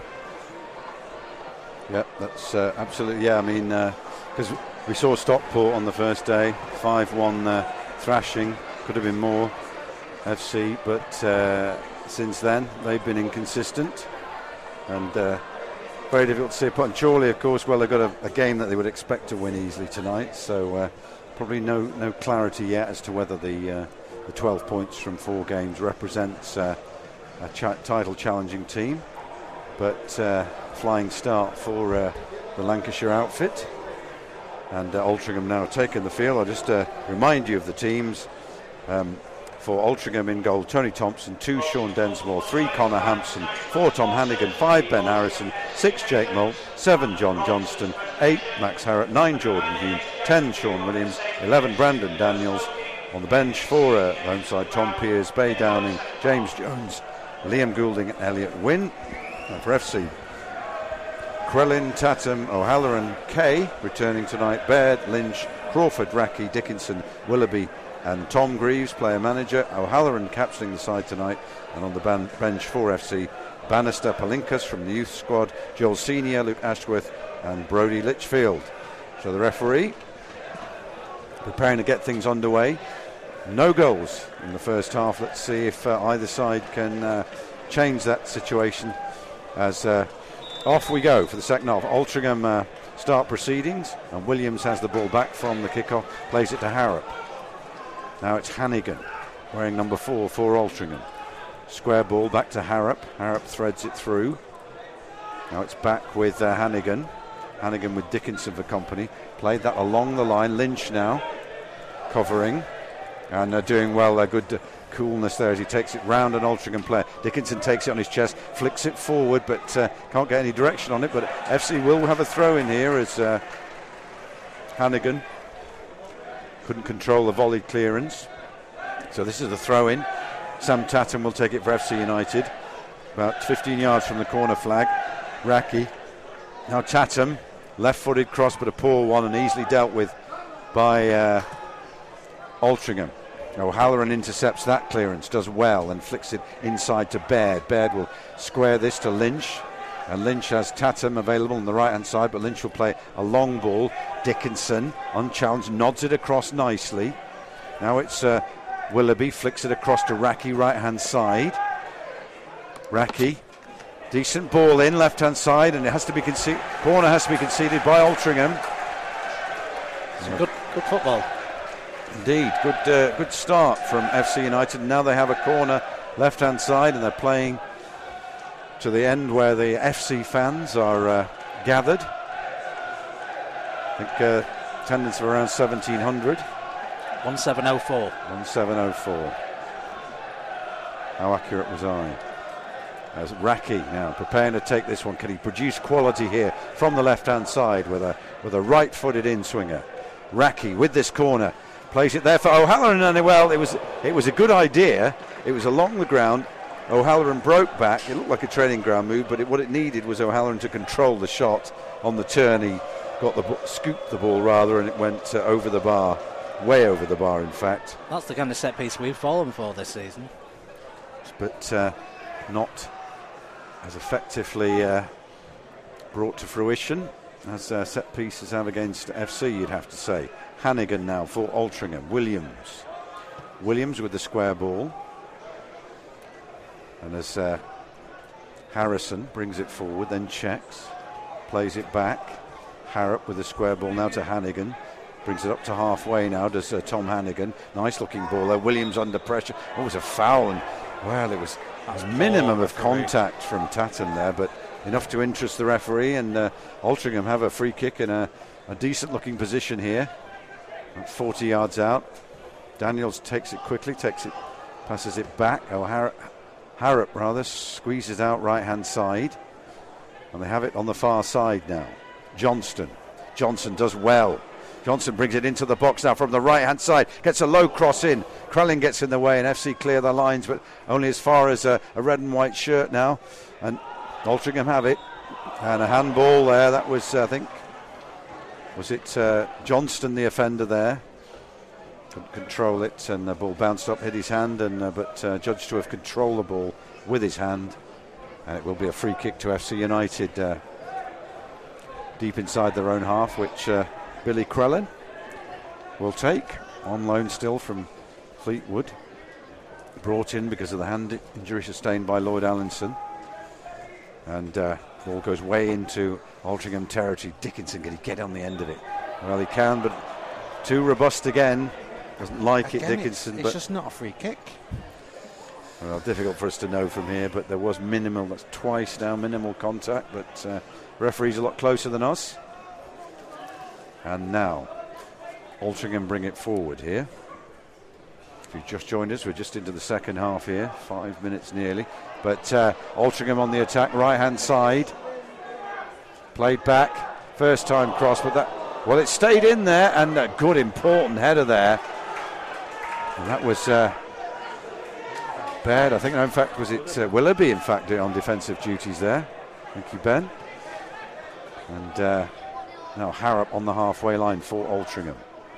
Yep, that's absolutely, I mean, because we saw Stockport on the first day, 5-1 thrashing, could have been more FC, but since then they've been inconsistent and very difficult to see a point. And Chorley, of course, well, they've got a game that they would expect to win easily tonight, so probably no clarity yet as to whether the 12 points from 4 games represents a title challenging team, but flying start for the Lancashire outfit. And Altrincham now taking the field. I'll just remind you of the teams. For Altrincham in goal, Tony Thompson, 2 Sean Densmore, 3 Connor Hampson, 4 Tom Hannigan, 5 Ben Harrison, 6 Jake Moult, 7 John Johnston, 8 Max Harrott, 9 Jordan Hume, 10 Sean Williams, 11 Brandon Daniels. On the bench for the home side, Tom Pears, Bay Downing, James Jones, Liam Goulding and Elliot Wynne. And for FC, Crellin, Tatham, O'Halloran, Kay returning tonight, Baird, Lynch, Crawford, Racky, Dickinson, Willoughby and Tom Greaves, player manager. O'Halloran captaining the side tonight, and on the bench for FC, Bannister, Palinkas from the youth squad, Joel Senior, Luke Ashworth and Brodie Litchfield. So the referee preparing to get things underway No goals in the first half. Let's see if either side can change that situation as off we go for the second half. Altrincham start proceedings, and Williams has the ball back from the kickoff, plays it to Harrop. Now it's Hannigan wearing number 4 for Altrincham. Square ball back to Harrop. Harrop threads it through. Now it's back with Hannigan. Hannigan with Dickinson for company. Played that along the line. Lynch now covering and doing well. Good coolness there as he takes it round an Altrincham player. Dickinson takes it on his chest, flicks it forward, but can't get any direction on it. But FC will have a throw in here as Hannigan couldn't control the volleyed clearance. So this is the throw in. Sam Tatum will take it for FC United. About 15 yards from the corner flag. Raki. Now Tatum, left-footed cross, but a poor one and easily dealt with by Altrincham. O'Halloran intercepts that clearance, does well, and flicks it inside to Baird. Baird will square this to Lynch, and Lynch has Tatum available on the right-hand side, but Lynch will play a long ball. Dickinson, unchallenged, nods it across nicely. Now it's Willoughby, flicks it across to Raki, right-hand side. Raki, decent ball in, left-hand side, and it has to be conceded. Corner has to be conceded by Altrincham. Good football. Indeed, good start from FC United. Now they have a corner left-hand side, and they're playing to the end where the FC fans are gathered. I think attendance of around 1,700. 1704. 1704. How accurate was I? As Raki now preparing to take this one. Can he produce quality here from the left-hand side with a right-footed in-swinger? Raki with this corner. Plays it there for O'Halloran, and well, it was a good idea. It was along the ground. O'Halloran broke back. It looked like a training ground move, but what it needed was O'Halloran to control the shot on the turn. He got scooped the ball rather, and it went over the bar, way over the bar, in fact. That's the kind of set piece we've fallen for this season, but not as effectively brought to fruition as set pieces have against FC, you'd have to say. Hannigan now for Altrincham. Williams with the square ball. And as Harrison brings it forward, then checks, plays it back. Harrop with the square ball now to Hannigan. Brings it up to halfway now, does Tom Hannigan. Nice looking ball there. Williams under pressure. Oh, it was a foul. And, well, it was a minimum of contact from Tatum there, but enough to interest the referee. And Altrincham have a free kick in a decent looking position here. 40 yards out. Daniels takes it quickly, passes it back. Harrop squeezes out right hand side, and they have it on the far side now. Johnson does well. Johnson brings it into the box now from the right hand side, gets a low cross in. Krellin gets in the way, and FC clear their lines, but only as far as a red and white shirt now. And Altrincham have it, and a handball there. That was, I think, was it Johnston, the offender there? Couldn't control it, and the ball bounced up, hit his hand, but judged to have controlled the ball with his hand, and it will be a free kick to FC United deep inside their own half, which Billy Krellin will take on loan still from Fleetwood, brought in because of the hand injury sustained by Lloyd Allinson, and ball goes way into Altrincham territory. Dickinson, can he get on the end of it? Well, he can, but too robust again. Doesn't like it, Dickinson. It's just not a free kick. Well, difficult for us to know from here, but there was minimal, that's twice now, minimal contact, but referee's a lot closer than us. And now, Altrincham bring it forward here. If you've just joined us, we're just into the second half here, 5 minutes nearly. But Altrincham on the attack, right-hand side. Played back, first time cross, but it stayed in there, and a good, important header there. And that was Baird, I think. No, in fact, was it Willoughby, in fact, on defensive duties there. Thank you, Ben. And now Harrop on the halfway line for Altrincham.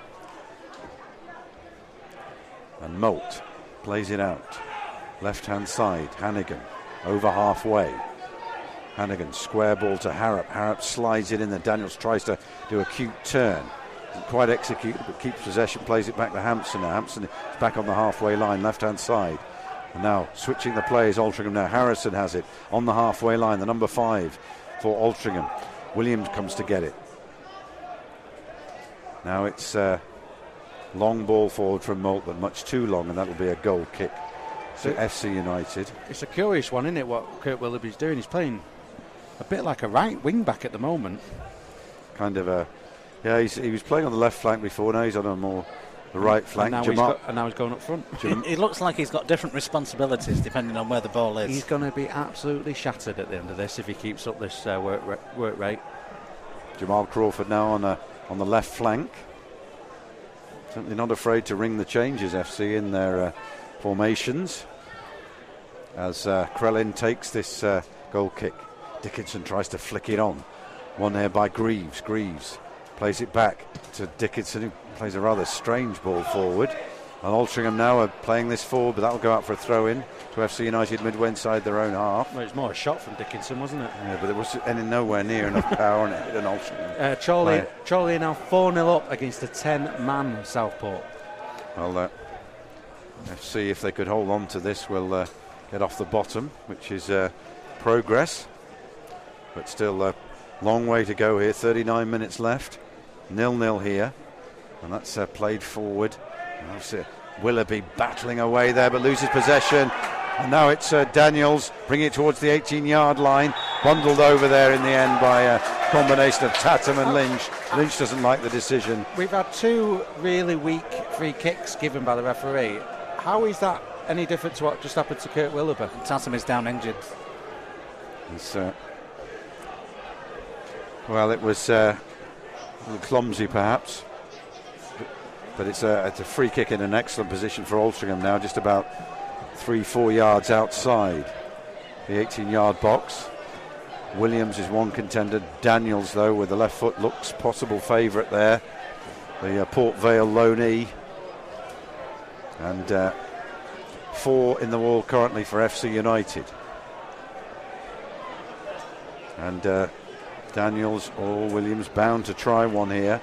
And Moult plays it out. Left-hand side, Hannigan over halfway. Hannigan, square ball to Harrop. Harrop slides it in there. Daniels tries to do a cute turn. Didn't quite execute, but keeps possession, plays it back to Hampson now. Hampson is back on the halfway line, left-hand side. And now switching the plays, Altrincham now. Harrison has it on the halfway line, the number 5 for Altrincham. Williams comes to get it. Now it's long ball forward from Moult, but much too long, and that'll be a goal kick to FC United. It's a curious one, isn't it, what Kurt Willoughby's doing? He's playing a bit like a right wing back at the moment. Kind of a, yeah, he was playing on the left flank before, now he's on a more the right flank. And now he's going up front. It looks like he's got different responsibilities depending on where the ball is. He's going to be absolutely shattered at the end of this if he keeps up this work rate. Jamal Crawford now on the left flank. Certainly not afraid to ring the changes, FC, in their formations. As Krellin takes this goal kick. Dickinson tries to flick it on. One there by Greaves. Greaves plays it back to Dickinson, who plays a rather strange ball forward. And Altrincham now are playing this forward, but that'll go out for a throw-in to FC United midway inside their own half. Well, it's more a shot from Dickinson, wasn't it? Yeah, but there was nowhere near enough power on it than Altrincham. Chorley now 4-0 up against a 10-man Southport. Well, let's see if they could hold on to this. We'll get off the bottom, which is progress. But still a long way to go here. 39 minutes left. 0-0 here. And that's played forward. And Willoughby battling away there, but loses possession. And now it's Daniels bringing it towards the 18-yard line. Bundled over there in the end by a combination of Tatum and Lynch. Lynch doesn't like the decision. We've had 2 really weak free kicks given by the referee. How is that any different to what just happened to Kurt Willoughby? Tatum is down injured. Well, it was a little clumsy perhaps. But it's a free kick in an excellent position for Altrincham now, just about 3-4 yards outside the 18-yard box. Williams is one contender. Daniels, though, with the left foot, looks possible favourite there. The Port Vale loanee. And 4 in the wall currently for FC United. And Daniels or Williams bound to try one here.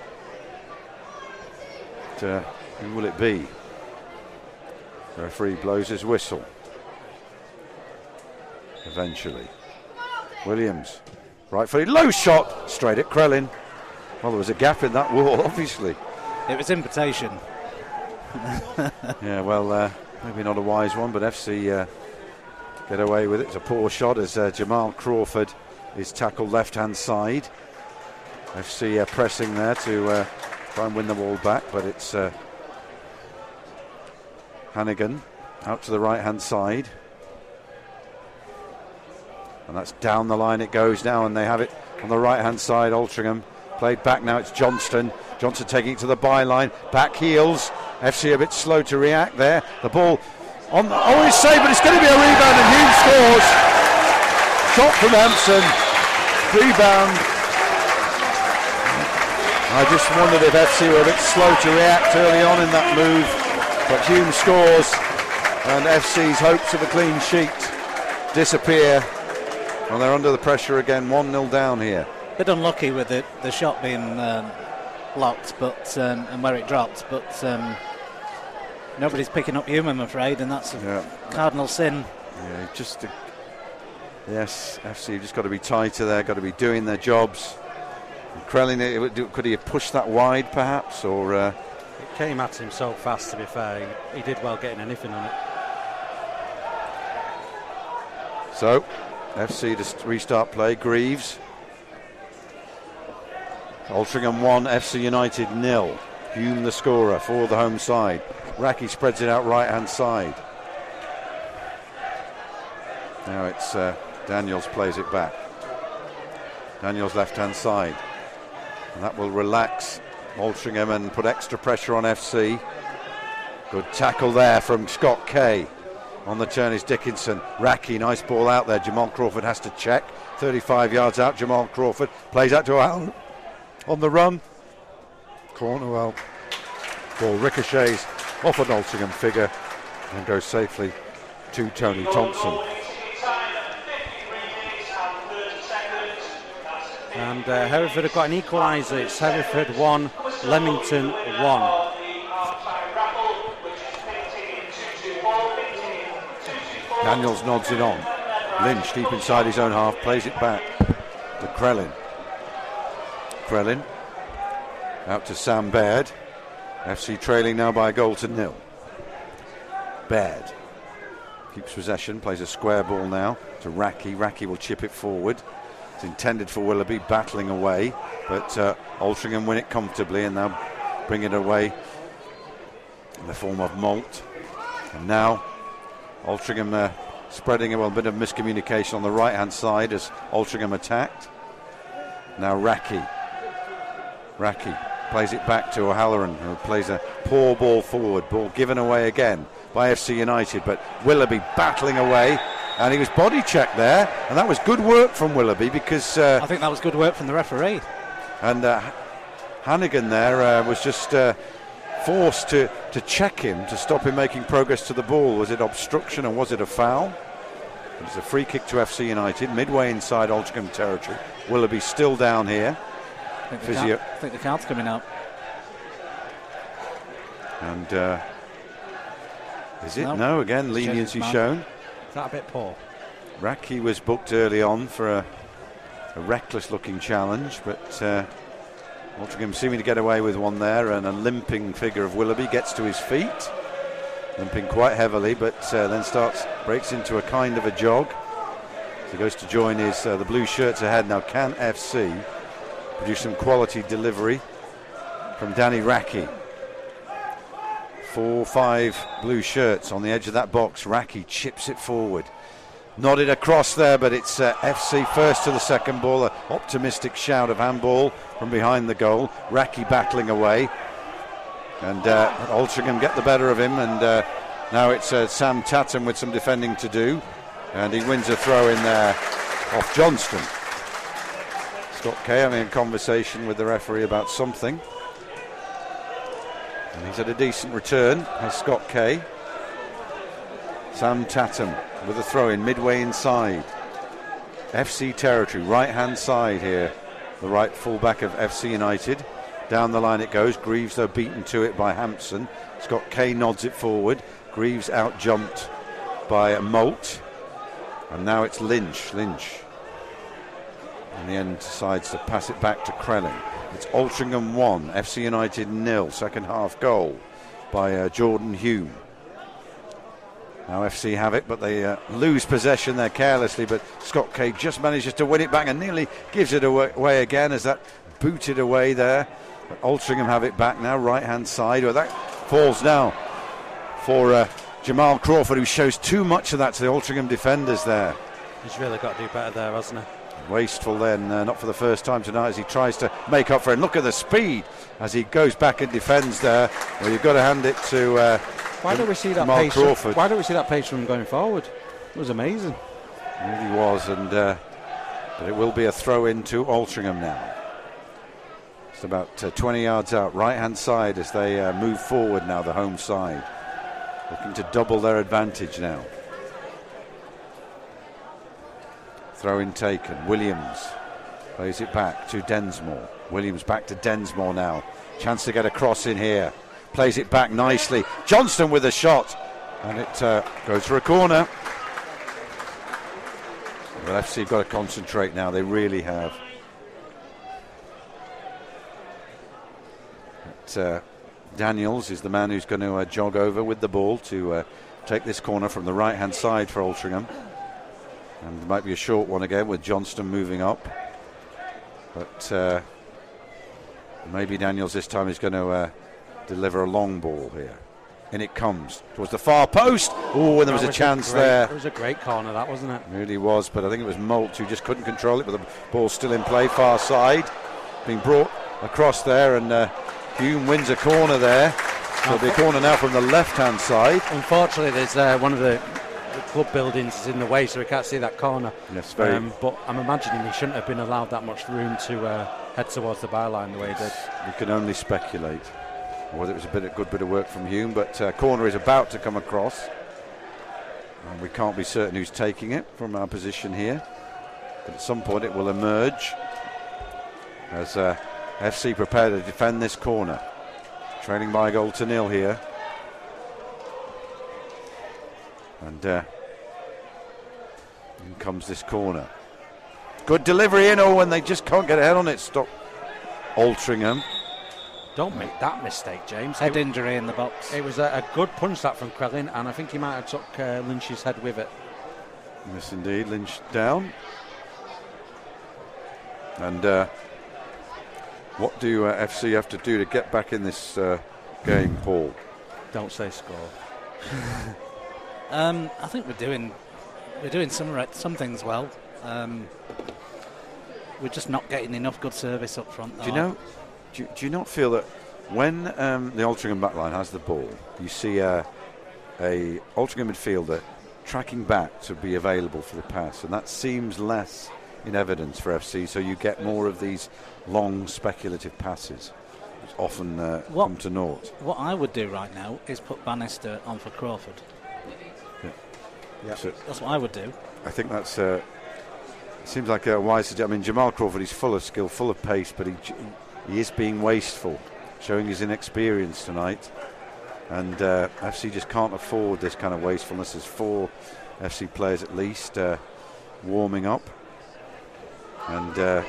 Who will it be? The referee blows his whistle. Eventually. Williams, right footed, low shot, straight at Krellin. Well, there was a gap in that wall, obviously. It was invitation. Yeah, well, maybe not a wise one, but FC get away with it. It's a poor shot as Jamal Crawford is tackled left-hand side. FC pressing there to try and win the ball back, but it's Hannigan out to the right-hand side. And that's down the line it goes now, and they have it on the right-hand side. Altrincham played back now, it's Johnston. Johnston taking it to the byline, back heels. FC a bit slow to react there. The ball on the, it's saved, but it's going to be a rebound, and Hume scores. Shot from Hampson, rebound. I just wondered if FC were a bit slow to react early on in that move, but Hume scores, and FC's hopes of a clean sheet disappear. Well, they're under the pressure again, 1-0 down here. Bit unlucky with the shot being blocked, but and where it dropped, but nobody's picking up Hume, I'm afraid, and that's a cardinal sin. Yeah, yes, FC just got to be tighter there, got to be doing their jobs. Krellin, could he have pushed that wide perhaps, or it came at him so fast, to be fair. He did well getting anything on it. So FC to restart play. Greaves. Altrincham 1, FC United 0. Hume the scorer for the home side. Raki spreads it out right hand side. Now it's Daniels plays it back. Daniels left hand side. And that will relax Altrincham and put extra pressure on FC. Good tackle there from Scott Kay. On the turn is Dickinson. Raki, nice ball out there. Jamal Crawford has to check. 35 yards out, Jamal Crawford plays out to Allen on the run. Cornwell. Ball ricochets off an Altrincham figure and goes safely to Tony Thompson. And Hereford have got an equaliser. It's Hereford 1, Leamington 1. Daniels nods it on. Lynch deep inside his own half, plays it back to Krellin. Krellin out to Sam Baird. FC trailing now by a goal to 0. Baird keeps possession, plays a square ball now to Raki. Raki will chip it forward. It's intended for Willoughby, battling away, but Altrincham win it comfortably and now bring it away in the form of Malt. And now Altrincham spreading a bit of miscommunication on the right hand side as Altrincham attacked. Now Raki plays it back to O'Halloran, who plays a poor ball forward. Ball given away again by FC United, but Willoughby battling away, and he was body checked there, and that was good work from Willoughby because I think that was good work from the referee. And Hannigan there was just forced to check him, to stop him making progress to the ball. Was it obstruction or was it a foul? It's a free kick to FC United, midway inside Altrincham territory. Willoughby still down here. I think the card's coming up. And is it? No, again, leniency shown. Is that a bit poor? Raki was booked early on for a reckless looking challenge, but Altrincham seeming to get away with one there, and a limping figure of Willoughby gets to his feet, limping quite heavily, but then breaks into a kind of a jog. So he goes to join the blue shirts ahead. Now can FC produce some quality delivery from Danny Raki? 4-5 blue shirts on the edge of that box. Raki chips it forward. Nodded across there, but it's FC first to the second ball. An optimistic shout of handball from behind the goal. Raki battling away. And Altrincham get the better of him. And now it's Sam Tatum with some defending to do. And he wins a throw in there off Johnston. Scott Kay having a conversation with the referee about something. And he's had a decent return, has Scott Kay. Sam Tatum with a throw in midway inside. FC territory, right hand side here. The right fullback of FC United. Down the line it goes. Greaves though beaten to it by Hampson. Scott Kay nods it forward. Greaves out jumped by Malt. And now it's Lynch. Lynch in the end decides to pass it back to Krellin. It's Altrincham 1, FC United 0. Second half goal by Jordan Hume. Now FC have it, but they lose possession there carelessly, but Scott Kay just manages to win it back and nearly gives it away again as that booted away there. But Altrincham have it back now, right hand side. Well, that falls now for Jamal Crawford, who shows too much of that to the Altrincham defenders there. He's really got to do better there, hasn't he? Wasteful then, not for the first time tonight, as he tries to make up for it. And look at the speed as he goes back and defends there. Well, you've got to hand it to why don't we see that pace? Why don't we see that pace from going forward? It was amazing. It really was, and but it will be a throw in to Altrincham now. It's about 20 yards out, right hand side as they move forward now, the home side. Looking to double their advantage now. Throw in taken. Williams plays it back to Densmore. Williams back to Densmore now. Chance to get a cross in here. Plays it back nicely. Johnston with a shot. And it goes for a corner. Well, FC have got to concentrate now. They really have. But, Daniels is the man who's going to jog over with the ball to take this corner from the right hand side for Altrincham. And it might be a short one again with Johnston moving up. But maybe Daniels this time is going to deliver a long ball here. In it comes towards the far post. Oh, and there was a chance there. It was a great corner, that, wasn't it? It really was, but I think it was Malt who just couldn't control it, but the ball still in play, far side. Being brought across there, and Hume wins a corner there. So the corner now from the left-hand side. Unfortunately, there's one of the club buildings is in the way, so we can't see that corner. Yes, very. But I'm imagining he shouldn't have been allowed that much room to head towards the byline the way he did. We can only speculate whether it was a good bit of work from Hume, but corner is about to come across. And we can't be certain who's taking it from our position here. But at some point it will emerge as FC prepared to defend this corner. Trailing by a goal to 0 here. And in comes this corner. Good delivery in, and they just can't get ahead on it. Stop Altrincham. Don't make that mistake, James. Head injury in the box. It was a good punch that from Crellin, and I think he might have took Lynch's head with it. Yes, indeed. Lynch down. And what do FC have to do to get back in this game, Paul? Don't say score. I think we're doing some things well. We're just not getting enough good service up front. Do you not feel that when the Altrincham backline has the ball, you see a Altrincham midfielder tracking back to be available for the pass, and that seems less in evidence for FC, so you get more of these long speculative passes, which often come to naught. What I would do right now is put Bannister on for Crawford. Yeah. So that's what I would do. I think that's seems like a wise suggestion. I mean, Jamal Crawford, he's full of skill, full of pace, but he is being wasteful, showing his inexperience tonight. And FC just can't afford this kind of wastefulness. There's 4 FC players at least warming up. And there's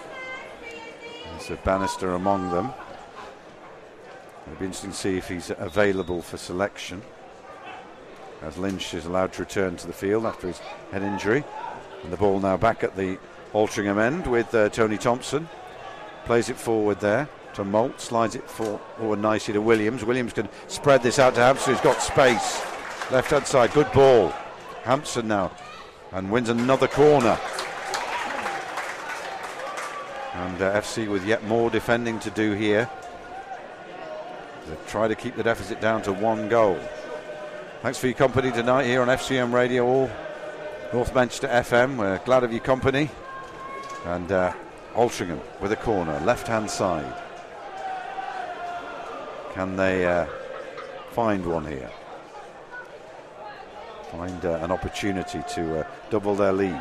a Bannister among them. It'll be interesting to see if he's available for selection, as Lynch is allowed to return to the field after his head injury. And the ball now back at the Altrincham end with Tony Thompson. Plays it forward there to Molt, slides it forward nicely to Williams. Williams can spread this out to Hampson, who's got space. Left hand side, good ball. Hampson now, and wins another corner. And FC with yet more defending to do here. They try to keep the deficit down to 1 goal. Thanks for your company tonight here on FCM Radio, all North Manchester FM. We're glad of your company. And Altrincham with a corner, left-hand side. Can they find one here? Find an opportunity to double their lead.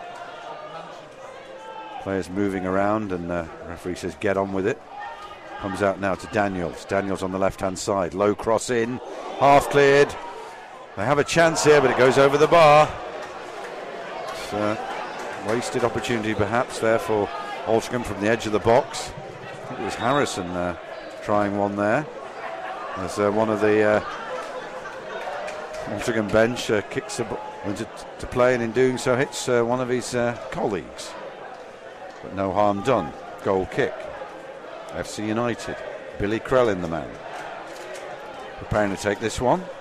Players moving around, and the referee says get on with it. Comes out now to Daniels. Daniels on the left-hand side. Low cross in, half cleared. They have a chance here, but it goes over the bar. It's a wasted opportunity perhaps there for Altrincham from the edge of the box. I think it was Harrison trying one there. As one of the Altrincham bench kicks the ball into play, and in doing so hits one of his colleagues. But no harm done. Goal kick. FC United. Billy Crellin, the man. Preparing to take this one.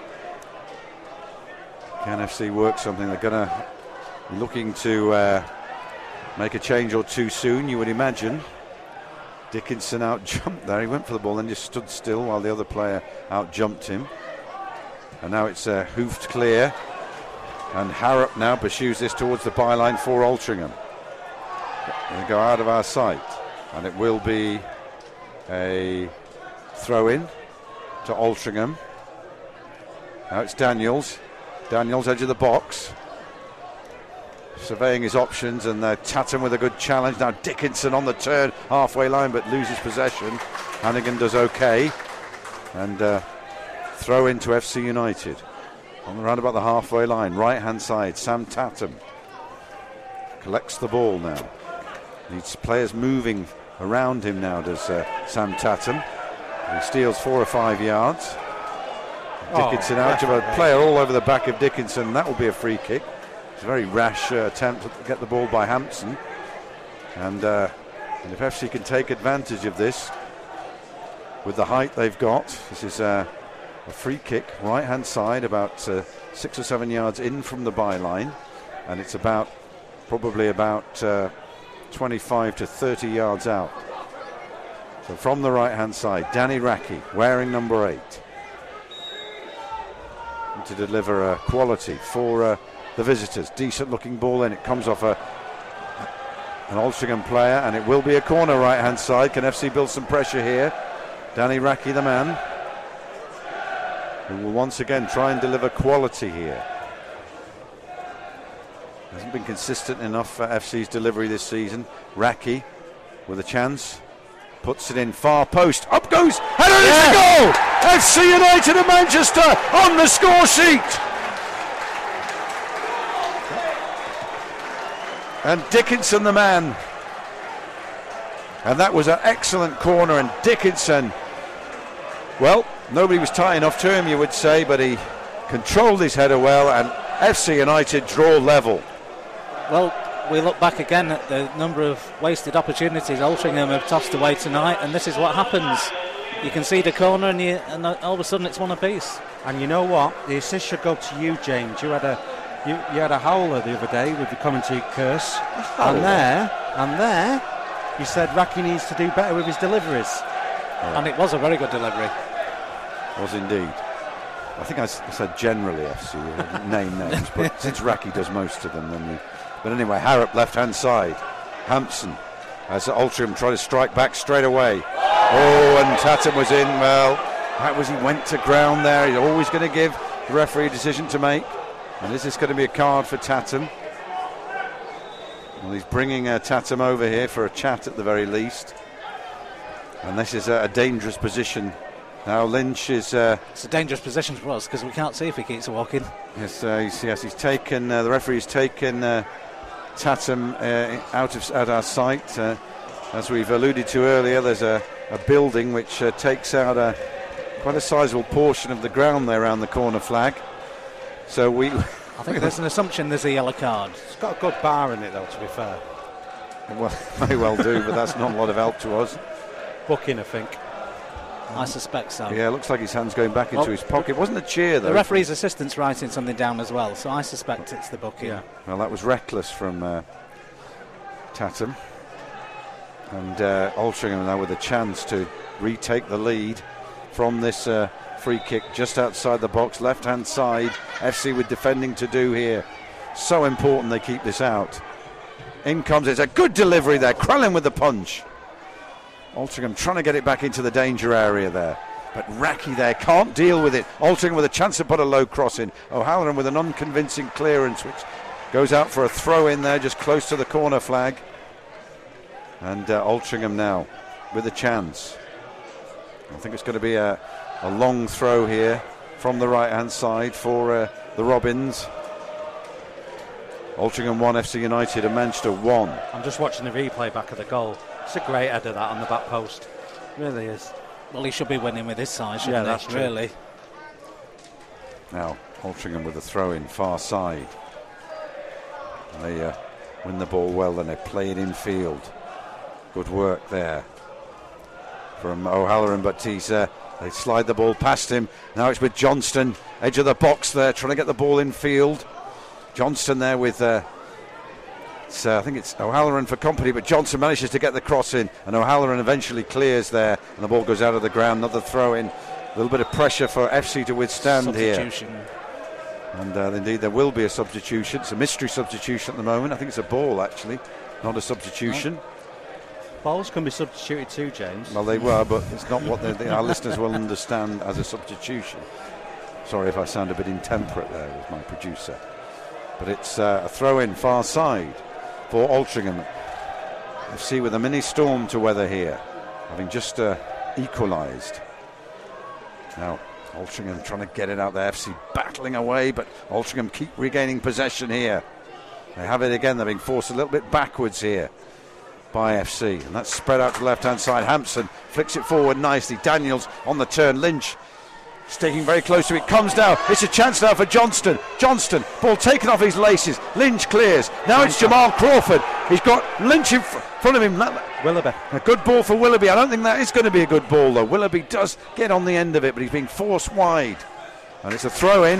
Can FC work something? They're going to be looking to make a change or two soon, you would imagine. Dickinson out-jumped there. He went for the ball and just stood still while the other player out-jumped him. And now it's hoofed clear. And Harrop now pursues this towards the byline for Altrincham. They go out of our sight. And it will be a throw-in to Altrincham. Now it's Daniels. Daniels, edge of the box. Surveying his options, and Tatum with a good challenge. Now Dickinson on the turn, halfway line, but loses possession. Hannigan does okay. And throw into FC United. On around about the halfway line, right-hand side, Sam Tatum. Collects the ball now. Needs players moving around him now, does Sam Tatum. He steals 4 or 5 yards. Dickinson out to a player all over the back of Dickinson. That will be a free kick. It's a very rash attempt to get the ball by Hampson. And if FC can take advantage of this with the height they've got, this is a free kick, right-hand side, about 6 or 7 yards in from the byline. And it's probably about 25 to 30 yards out. So from the right-hand side, Danny Rackie, wearing number 8. To deliver quality for the visitors. Decent looking ball in. It comes off an Altrincham player, and it will be a corner right-hand side. Can FC build some pressure here? Danny Rackie, the man, who will once again try and deliver quality here. Hasn't been consistent enough for FC's delivery this season. Rackie with a chance. puts it in far post. Up goes, and it is a goal! FC United of Manchester on the score sheet. And Dickinson the man. And that was an excellent corner, and Dickinson, well, nobody was tight enough to him, you would say, but he controlled his header well, and FC United draw level. Well, we look back again at the number of wasted opportunities Altrincham have tossed away tonight, and this is what happens. You can see the corner, and all of a sudden it's one apiece. And you know what? The assist should go to you, James. You had a howler the other day with the commentary curse, and there, you said Raki needs to do better with his deliveries. And it was a very good delivery. Was indeed. I think I said generally FC, I didn't name names, but since Raki does most of them, then you. But anyway, Harrop left-hand side. Hampson, as Altrincham tried to strike back straight away. Oh, and Tatum was in. Well, that was, he went to ground there. He's always going to give the referee a decision to make. And is this going to be a card for Tatum? Well, he's bringing Tatum over here for a chat at the very least. And this is a dangerous position. Now Lynch is... it's a dangerous position for us because we can't see if he keeps walking. Yes, he's taken... the referee's taken Tatum out of our sight. As we've alluded to earlier, there's a building which takes out quite a sizable portion of the ground there around the corner flag. So we... I think there's an assumption there's a yellow card. It's got a good bar in it, though, to be fair. Well, may well do, but that's not a lot of help to us. Booking, I think. I suspect so. Yeah, it looks like his hand's going back into his pocket. It wasn't a cheer, though. The referee's assistant's writing something down as well, so I suspect it's the booking. Yeah. Well, that was reckless from Tatum. And Altrincham now with a chance to retake the lead from this free kick just outside the box, left-hand side. FC with defending to do here. So important they keep this out. In comes, it's a good delivery there. Crellin with the punch. Altrincham trying to get it back into the danger area there. But Raki there can't deal with it. Altrincham with a chance to put a low cross in. O'Halloran with an unconvincing clearance, which goes out for a throw in there just close to the corner flag. And Altrincham now with a chance. I think it's going to be a long throw here from the right-hand side for the Robins. Altrincham 1, FC United and Manchester 1. I'm just watching the replay back of the goal. It's a great header, that, on the back post. It really is. Well, he should be winning with his side, shouldn't he? That's true. Really. Now, Altrincham with a throw-in, far side. And they win the ball well, then they play it in field. Good work there from O'Halloran, but they slide the ball past him. Now it's with Johnston, edge of the box there, trying to get the ball in field. Johnston there with... I think it's O'Halloran for company, but Johnson manages to get the cross in, and O'Halloran eventually clears there, and the ball goes out of the ground. Another throw in, a little bit of pressure for FC to withstand here. And indeed there will be a substitution. It's a mystery substitution at the moment. I think it's a ball actually, not a substitution. Balls can be substituted too, James. Well, they were, but it's not what our listeners will understand as a substitution. Sorry if I sound a bit intemperate there with my producer. But it's a throw in far side for Altrincham. FC with a mini storm to weather here, having just equalised. Now Altrincham trying to get it out there. FC battling away, but Altrincham keep regaining possession here. They have it again. They're being forced a little bit backwards here by FC, and that's spread out to the left-hand side. Hampson flicks it forward nicely. Daniels on the turn. Lynch sticking very close to it. Comes down. It's a chance now for Johnston. Johnston, ball taken off his laces. Lynch clears. Now it's Jamal Crawford. He's got Lynch in front of him. Willoughby. A good ball for Willoughby. I don't think that is going to be a good ball though. Willoughby does get on the end of it, but he's being forced wide. And it's a throw-in.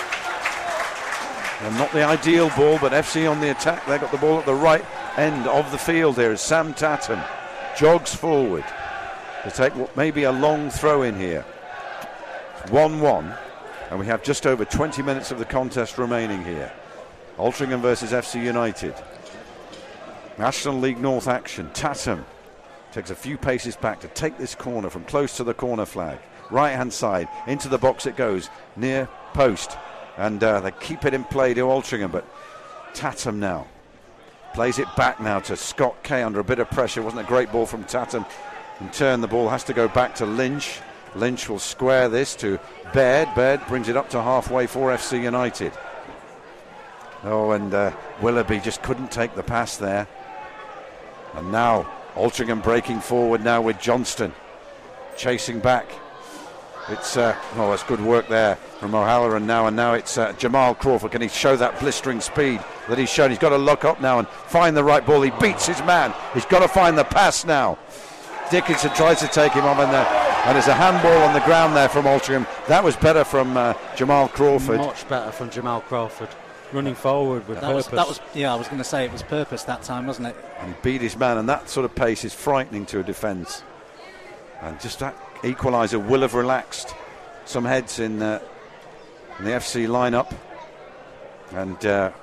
And not the ideal ball, but FC on the attack. They got the ball at the right end of the field here as Sam Tatum jogs forward to take what may be a long throw-in here. 1-1, and we have just over 20 minutes of the contest remaining here. Altrincham versus FC United. National League North action. Tatum takes a few paces back to take this corner from close to the corner flag. Right hand side, into the box it goes, near post. And they keep it in play to Altrincham, but Tatum now plays it back now to Scott Kay under a bit of pressure. Wasn't a great ball from Tatum. In turn, the ball has to go back to Lynch. Lynch will square this to Baird. Baird brings it up to halfway for FC United. Oh, and Willoughby just couldn't take the pass there. And now Altrincham breaking forward now with Johnston chasing back. It's that's good work there from O'Halloran now, and now it's Jamal Crawford. Can he show that blistering speed that he's shown? He's got to look up now and find the right ball. He beats his man. He's got to find the pass now. Dickinson tries to take him on, and there's a handball on the ground there from Altrincham. That was better from Jamal Crawford. Much better from Jamal Crawford, running forward with purpose. That was I was going to say it was purpose that time, wasn't it? And he beat his man, and that sort of pace is frightening to a defence. And just that equaliser will have relaxed some heads in the FC lineup. And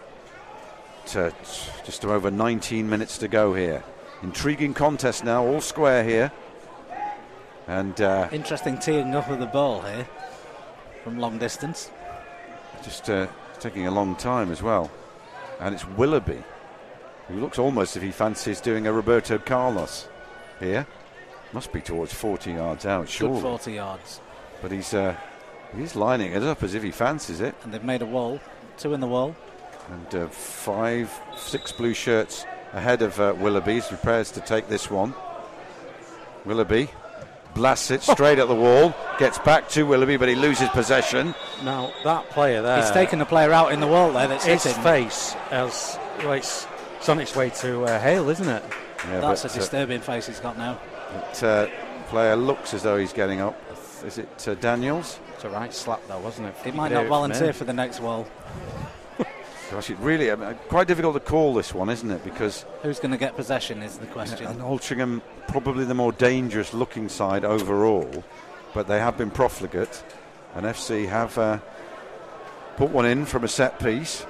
just over 19 minutes to go here. Intriguing contest now, all square here. And interesting teeing up of the ball here from long distance. Just taking a long time as well. And it's Willoughby, who looks almost as if he fancies doing a Roberto Carlos here. Must be towards 40 yards out, surely. Good 40 yards. But he's lining it up as if he fancies it. And they've made a wall, 2 in the wall. And 6 blue shirts ahead of Willoughby. He prepares to take this one. Willoughby blasts it straight at the wall, gets back to Willoughby, but he loses possession. Now, that player there... He's taken the player out in the wall there that's his hitting. face, it's on its way to Hale, isn't it? Yeah, that's a disturbing face he's got now. That player looks as though he's getting up. Is it Daniels? It's a right slap though, wasn't it? He might not volunteer for the next wall. Gosh, it really quite difficult to call this one, isn't it? Because who's going to get possession is the question. And Altrincham probably the more dangerous looking side overall, but they have been profligate, and FC have put one in from a set piece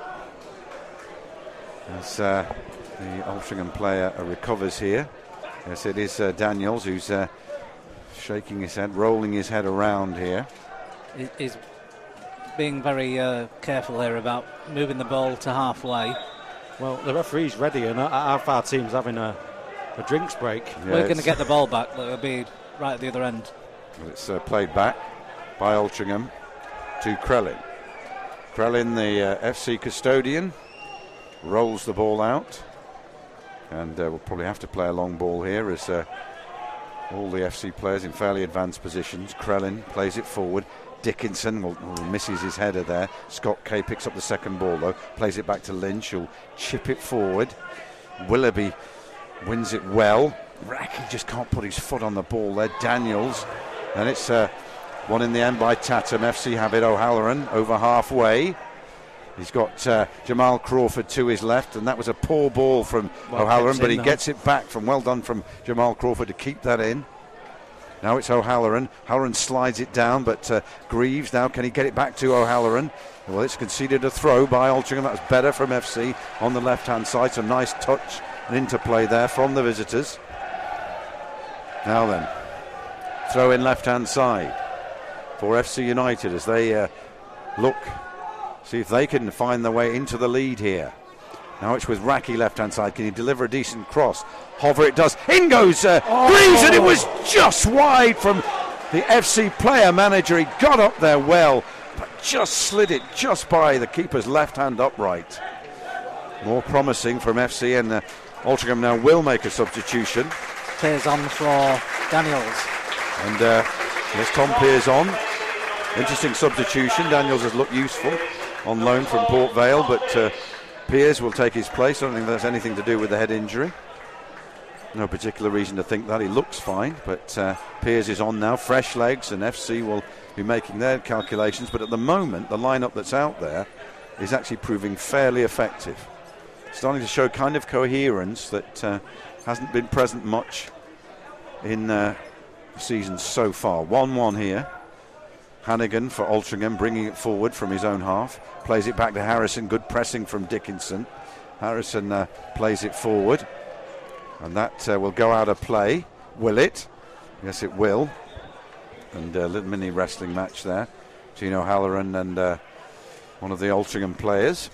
as the Altrincham player recovers here. Yes, it is Daniels who's shaking his head, rolling his head around here. He's being very careful here about moving the ball to halfway. Well, the referee's ready, and half our team's having a drinks break. Yeah, we're going to get the ball back, but it'll be right at the other end. Well, it's played back by Altrincham to Krellin. Krellin, the FC custodian, rolls the ball out, and we'll probably have to play a long ball here as all the FC players in fairly advanced positions. Krellin plays it forward. Dickinson misses his header there. Scott Kay picks up the second ball though, plays it back to Lynch, who'll chip it forward. Willoughby wins it well. Racky just can't put his foot on the ball there. Daniels, and it's won in the end by Tatham. FC have it. O'Halloran over halfway. He's got Jamal Crawford to his left, and that was a poor ball from O'Halloran, but he gets it back from well done from Jamal Crawford to keep that in. Now it's O'Halloran. O'Halloran slides it down, but Greaves now, can he get it back to O'Halloran? Well, it's conceded a throw by Altrincham. That was better from FC on the left-hand side. Some nice touch and interplay there from the visitors. Now then, throw in left-hand side for FC United as they look, see if they can find their way into the lead here. Now it's with Racky left-hand side. Can he deliver a decent cross? Hover it does. In goes Greaves, and it was just wide from the FC player manager. He got up there well, but just slid it just by the keeper's left-hand upright. More promising from FC, and Altrincham now will make a substitution. Pears on for Daniels. And yes, Tom Pears on. Interesting substitution. Daniels has looked useful on loan from Port Vale, but Pears will take his place. I don't think that's anything to do with the head injury. No particular reason to think that. He looks fine, but Pears is on now, fresh legs, and FC will be making their calculations. But at the moment, the lineup that's out there is actually proving fairly effective. Starting to show kind of coherence that hasn't been present much in the season so far. 1-1 here. Hannigan for Altrincham, bringing it forward from his own half. Plays it back to Harrison. Good pressing from Dickinson. Harrison plays it forward. And that will go out of play. Will it? Yes, it will. And a little mini wrestling match there. Gino O'Halloran and one of the Altrincham players.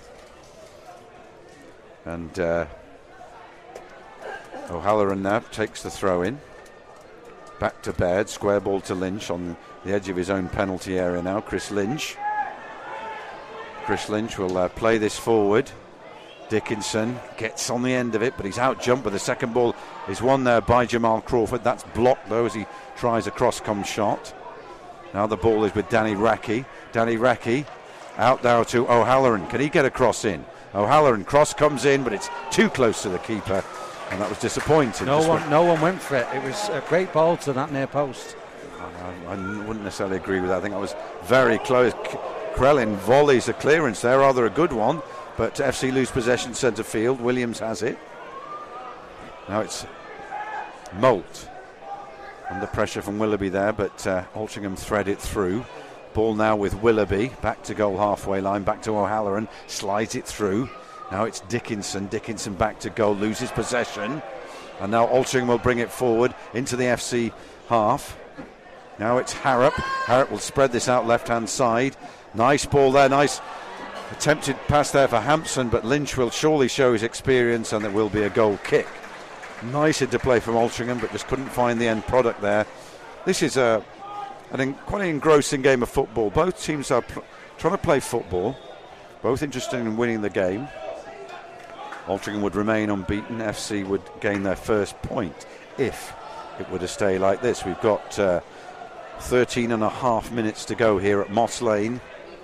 And O'Halloran now takes the throw in. Back to Baird, square ball to Lynch on the edge of his own penalty area now. Chris Lynch will play this forward. Dickinson gets on the end of it, but he's out jumped, but the second ball is won there by Jamal Crawford. That's blocked though as he tries a cross-come shot. Now the ball is with Danny Rackie. Danny Rackie out now to O'Halloran. Can he get a cross in? O'Halloran, cross comes in, but it's too close to the keeper, and that was disappointing. No one went for it. It was a great ball to that near post. I wouldn't necessarily agree with that. I think that was very close. Krellin volleys a clearance there, rather a good one, but FC lose possession centre field. Williams has it. Now it's Molt under pressure from Willoughby there, but Altrincham thread it through. Ball now with Willoughby, back to goal halfway line, back to O'Halloran, slides it through. Now it's Dickinson back to goal, loses possession, and now Altrincham will bring it forward into the FC half. Now it's Harrop. Harrop will spread this out left hand side. Nice ball there, nice attempted pass there for Hampson, but Lynch will surely show his experience and there will be a goal kick. Nice interplay from Altrincham, but just couldn't find the end product there. This is quite an engrossing game of football. Both teams are trying to play football, both interested in winning the game. Altrincham would remain unbeaten. FC would gain their first point if it were to stay like this. We've got 13 and a half minutes to go here at Moss Lane,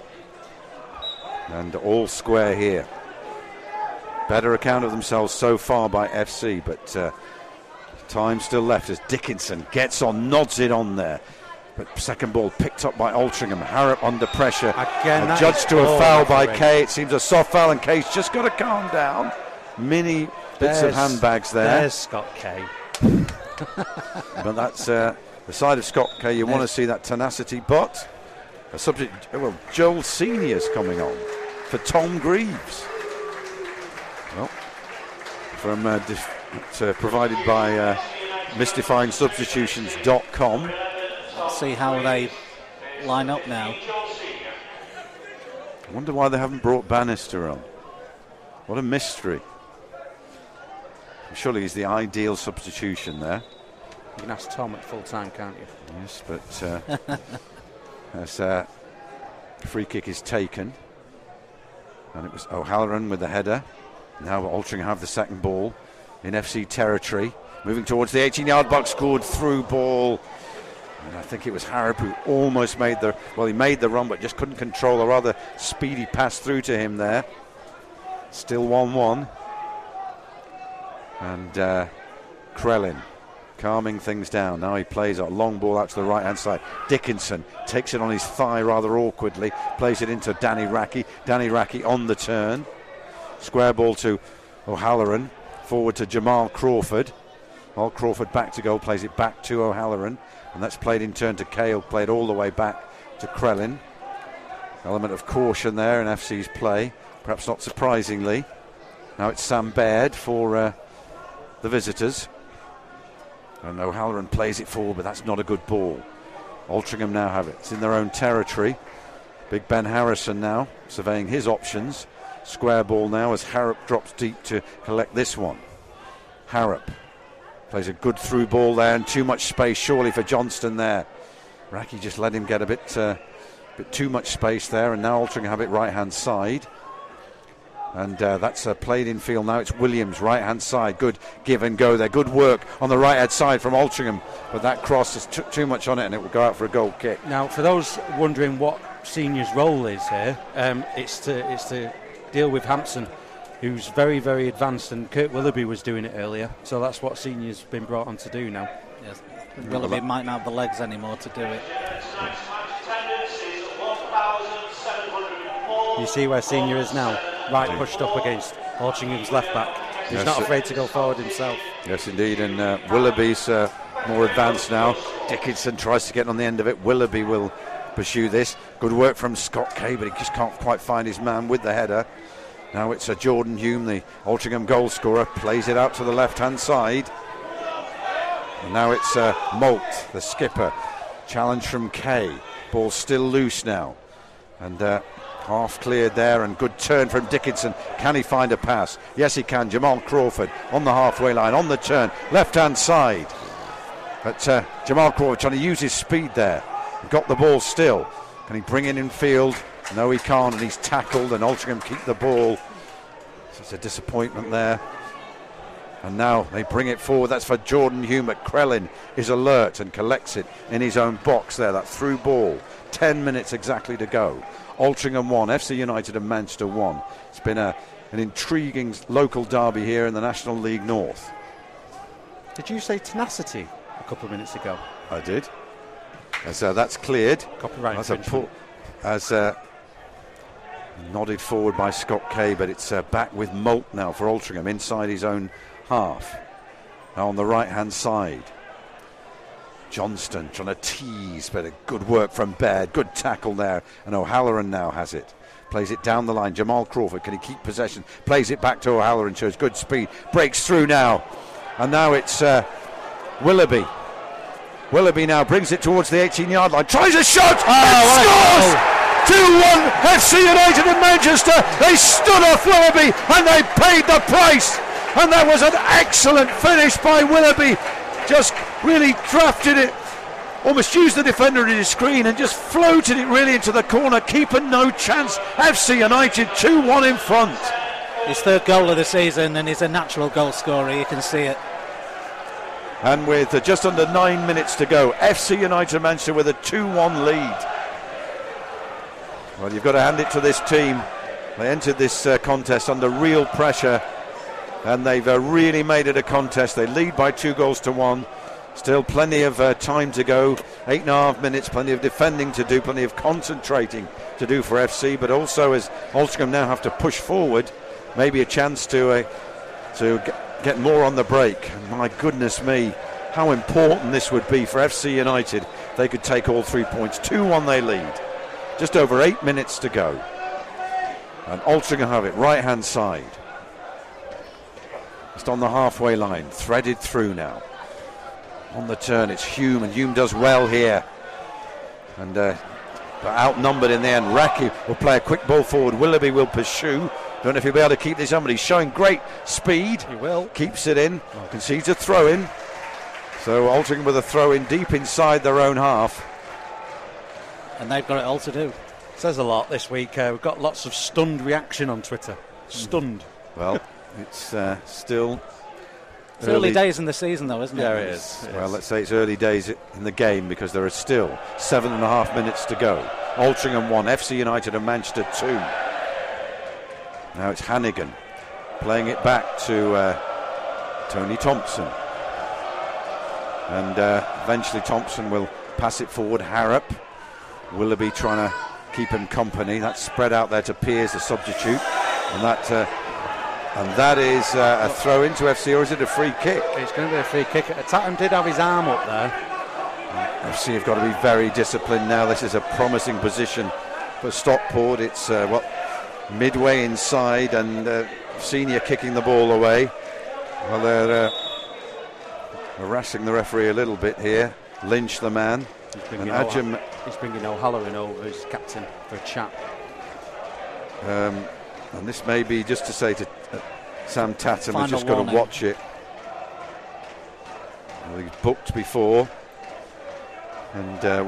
and all square here. Better account of themselves so far by FC, but time still left as Dickinson gets on, nods it on there. But second ball picked up by Altrincham. Harrop under pressure. Again, judged to a foul by Kay. It seems a soft foul, and Kay's just got to calm down. Mini bits of handbags there. There's Scott Kay. But that's the side of Scott Kay. You want to see that tenacity, but a subject. Well, Joel Senior's coming on for Tom Greaves. Well, from provided by mystifyingsubstitutions.com. See how they line up now. I wonder why they haven't brought Bannister on. What a mystery. Surely he's the ideal substitution there. You can ask Tom at full time, can't you? Yes, but as free kick is taken, and it was O'Halloran with the header. Now Altrincham have the second ball in FC territory, moving towards the 18-yard box, scored through ball. And I think it was Harrop who almost made the run, but just couldn't control a rather speedy pass through to him there. Still 1-1. And Krellin calming things down. Now he plays a long ball out to the right hand side. Dickinson takes it on his thigh rather awkwardly, plays it into Danny Rackie. Danny Rackie on the turn. Square ball to O'Halloran, forward to Jamal Crawford. While Crawford back to goal, plays it back to O'Halloran, and that's played in turn to Cale, played all the way back to Krellin. Element of caution there in FC's play, perhaps not surprisingly. Now it's Sam Baird for the visitors, and O'Halloran plays it forward, but that's not a good ball. Altrincham now have it. It's in their own territory. Big Ben Harrison now surveying his options. Square ball now as Harrop drops deep to collect this one. Harrop plays a good through ball there, and too much space surely for Johnston there. Rackie just let him get a bit too much space there, and now Altrincham have it right hand side. And that's played in field now. It's Williams, right hand side. Good give and go there. Good work on the right hand side from Altrincham, but that cross has took too much on it, and it will go out for a goal kick. Now, for those wondering what Senior's role is here, it's to deal with Hampson, who's very, very advanced, and Kurt Willoughby was doing it earlier, so that's what Senior's been brought on to do now. Yes. Willoughby might not have the legs anymore to do it. You see where Senior is now, right pushed up against Altringham's left back. He's not afraid to go forward himself. Yes, indeed, and Willoughby's more advanced now. Dickinson tries to get on the end of it. Willoughby will pursue this. Good work from Scott Kay, but he just can't quite find his man with the header. Now it's Jordan Hume, the Altrincham goal scorer, plays it out to the left-hand side. And now it's Molt, the skipper. Challenge from Kay. Ball still loose now. And half cleared there, and good turn from Dickinson. Can he find a pass? Yes, he can. Jamal Crawford on the halfway line, on the turn, left-hand side. But Jamal Crawford trying to use his speed there. Got the ball still. Can he bring it in field? No, he can't, and he's tackled, and Altrincham keep the ball. So it's a disappointment there. And now they bring it forward. That's for Jordan Hume. McCrellin is alert and collects it in his own box there. That through ball. 10 minutes exactly to go. Altrincham 1, FC United and Manchester 1. It's been an intriguing local derby here in the National League North. Did you say tenacity a couple of minutes ago? I did. As that's cleared. Copyright infringement. As nodded forward by Scott Kay, but it's back with Moult now for Altrincham inside his own half. Now on the right hand side, Johnston trying to tease, but a good work from Baird, good tackle there, and O'Halloran now has it, plays it down the line. Jamal Crawford, can he keep possession? Plays it back to O'Halloran, shows good speed, breaks through now, and now it's Willoughby. Willoughby now brings it towards the 18-yard line, tries a shot, and scores! 2-1 FC United in Manchester. They stood off Willoughby and they paid the price, and that was an excellent finish by Willoughby. Just really drafted it, almost used the defender in his screen and just floated it really into the corner. Keeper no chance. FC United 2-1 in front. His third goal of the season, and he's a natural goal scorer, you can see it. And with just under 9 minutes to go, FC United Manchester with a 2-1 lead. Well, you've got to hand it to this team. They entered this contest under real pressure, and they've really made it a contest. They lead by 2-1. Still plenty of time to go. 8.5 minutes, plenty of defending to do, plenty of concentrating to do for FC, but also as Altrincham now have to push forward, maybe a chance to get more on the break. And my goodness me, how important this would be for FC United. They could take all 3 points. 2-1 they lead. Just over 8 minutes to go. And Altrincham have it, right hand side. Just on the halfway line, threaded through now. On the turn, it's Hume, and Hume does well here. And but outnumbered in the end. Raki will play a quick ball forward. Willoughby will pursue. Don't know if he'll be able to keep this on, but he's showing great speed. He will. Keeps it in. Concedes a throw in. So Altrincham with a throw in deep inside their own half. And they've got it all to do. Says a lot this week. We've got lots of stunned reaction on Twitter. Stunned. Well, it's still it's early days in the season, though, isn't it? Yeah, it is. Well, let's say it's early days in the game, because there are still 7.5 minutes to go. Altrincham 1, FC United and Manchester 2. Now it's Hannigan playing it back to Tony Thompson. And eventually Thompson will pass it forward. Harrop. Willoughby trying to keep him company. That's spread out there to Pearce, the substitute. And that is a throw into FC, or is it a free kick? It's going to be a free kick. Tatum did have his arm up there. FC have got to be very disciplined now. This is a promising position for Stockport. It's midway inside, and Senior kicking the ball away. Well, they're harassing the referee a little bit here. Lynch, the man. He's bringing O'Halloran over as captain for a chat. And this may be just to say to Sam Tatum, has just got to watch it. Well, he's booked before. And, and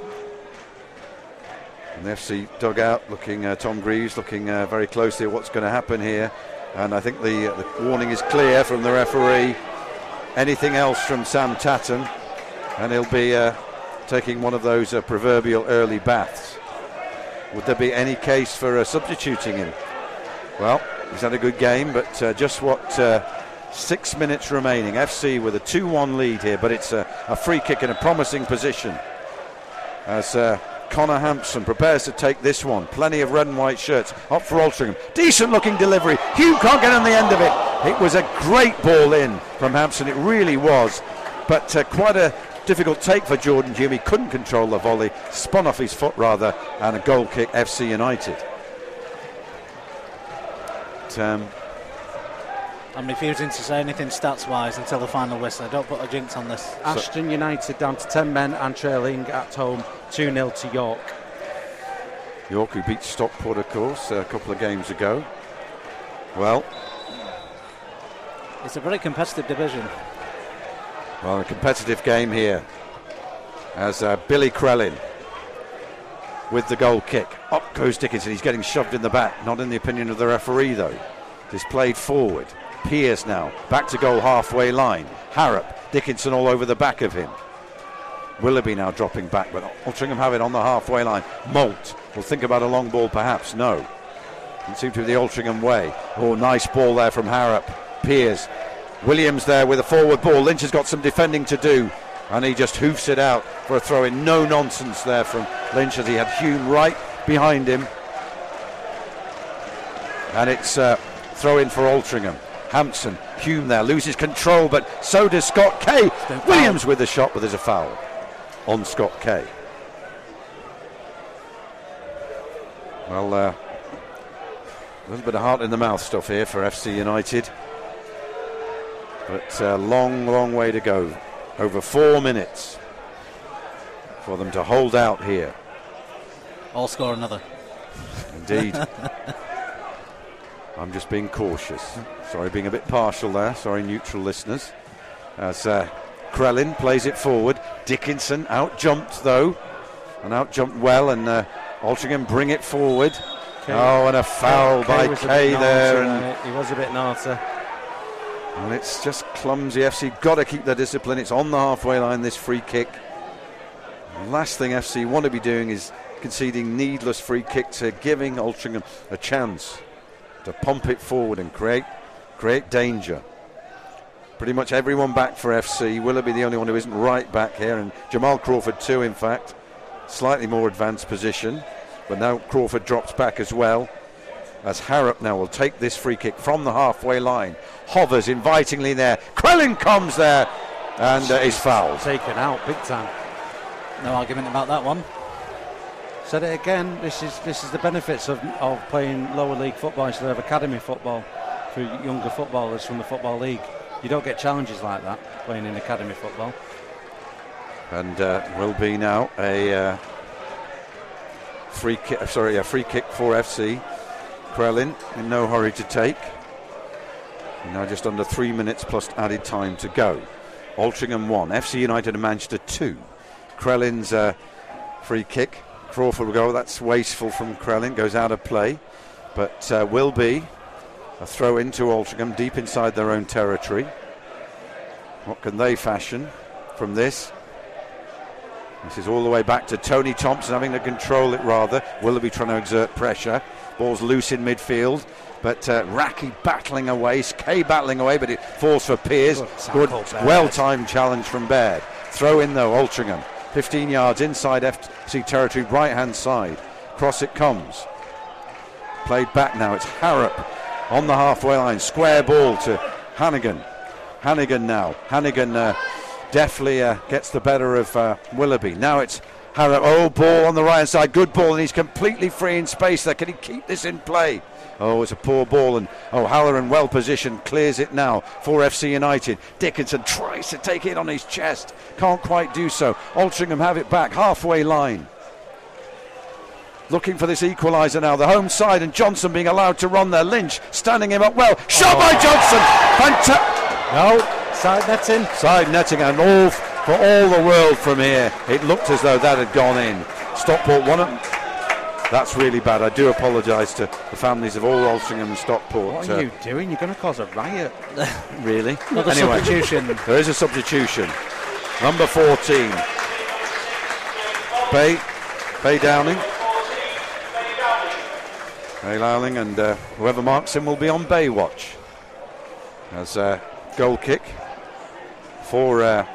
the FC dugout looking, Tom Greaves looking very closely at what's going to happen here. And I think the warning is clear from the referee. Anything else from Sam Tatum, and he'll be taking one of those proverbial early baths. Would there be any case for substituting him? Well, he's had a good game, but just 6 minutes remaining. FC with a 2-1 lead here, but it's a free kick in a promising position. As Connor Hampson prepares to take this one. Plenty of red and white shirts up for Altrincham. Decent looking delivery. Hume can't get on the end of it. It was a great ball in from Hampson. It really was. But quite a difficult take for Jordan Hume. He couldn't control the volley. Spun off his foot rather. And a goal kick, FC United. I'm refusing to say anything stats-wise until the final whistle. I don't put a jinx on this. Ashton United down to 10 men and trailing at home 2-0 to York. York, who beat Stockport, of course, a couple of games ago. Well, it's a very competitive division. Well, a competitive game here as Billy Krellin with the goal kick. Up goes Dickinson. He's getting shoved in the back. Not in the opinion of the referee, though. It's played forward. Pearce now back to goal halfway line. Harrop, Dickinson all over the back of him. Willoughby now dropping back, but Altrincham have it on the halfway line. Moult will think about a long ball, perhaps. No. It seemed to be the Altrincham way. Oh, nice ball there from Harrop. Pearce. Williams there with a forward ball. Lynch has got some defending to do, and he just hoofs it out for a throw in. No nonsense there from Lynch as he had Hume right behind him. And it's throw in for Altrincham. Hampson, Hume there, loses control, but so does Scott Kay. Williams with the shot, but there's a foul on Scott Kay. Well, a little bit of heart in the mouth stuff here for FC United. But a long way to go. Over 4 minutes for them to hold out here. I'll score another. Indeed. I'm just being cautious. Sorry, being a bit partial there. Sorry, neutral listeners. As Krellin plays it forward. Dickinson out-jumped, though. And out-jumped well. And Altrincham bring it forward. Kay. Oh, and a foul by Kay there. And he was a bit naughty. And it's just clumsy. FC got to keep their discipline. It's on the halfway line, this free kick. The last thing FC want to be doing is conceding needless free kicks, giving Altrincham a chance to pump it forward and create danger. Pretty much everyone back for FC. Willoughby the only one who isn't right back here, and Jamal Crawford too, in fact. Slightly more advanced position, but now Crawford drops back as well, as Harrop now will take this free kick from the halfway line. Hovers invitingly there. Krellin comes there and is fouled. Taken out big time. No argument about that one. Said it again. This is the benefits of playing lower league football instead of academy football for younger footballers from the Football League. You don't get challenges like that playing in academy football. And will be now a free kick. Sorry, a free kick for FC. Krellin in no hurry to take. And now just under 3 minutes plus added time to go. Altrincham 1, FC United and Manchester 2. Krellin's free kick. Crawford will go. That's wasteful from Krellin. Goes out of play, but will be a throw into Altrincham deep inside their own territory. What can they fashion from this? This is all the way back to Tony Thompson having to control it rather. Willoughby trying to exert pressure. Ball's loose in midfield, but Raki battling away. Kay battling away, but it falls for Pearce. Good, well-timed challenge from Baird. Throw in though, Altrincham. 15 yards inside FC territory, right-hand side. Cross it comes. Played back now. It's Harrop on the halfway line. Square ball to Hannigan. Hannigan now. Hannigan deftly gets the better of Willoughby. Now it's Harrop. Oh, ball on the right-hand side. Good ball, and he's completely free in space there. Can he keep this in play? Oh, it's a poor ball, and O'Halloran well positioned, clears it now for FC United. Dickinson tries to take it on his chest, can't quite do so. Altrincham have it back, halfway line. Looking for this equaliser now, the home side, and Johnson being allowed to run there. Lynch standing him up well. Shot by Johnson! No, side netting. Side netting, and all for all the world from here. It looked as though that had gone in. Stockport won it. That's really bad. I do apologise to the families of all Altrincham and Stockport. What are you doing? You're going to cause a riot. Really? Another substitution. There is a substitution. Number 14. Bay Downing. Bay Downing, and whoever marks him will be on Bay watch. As a goal kick for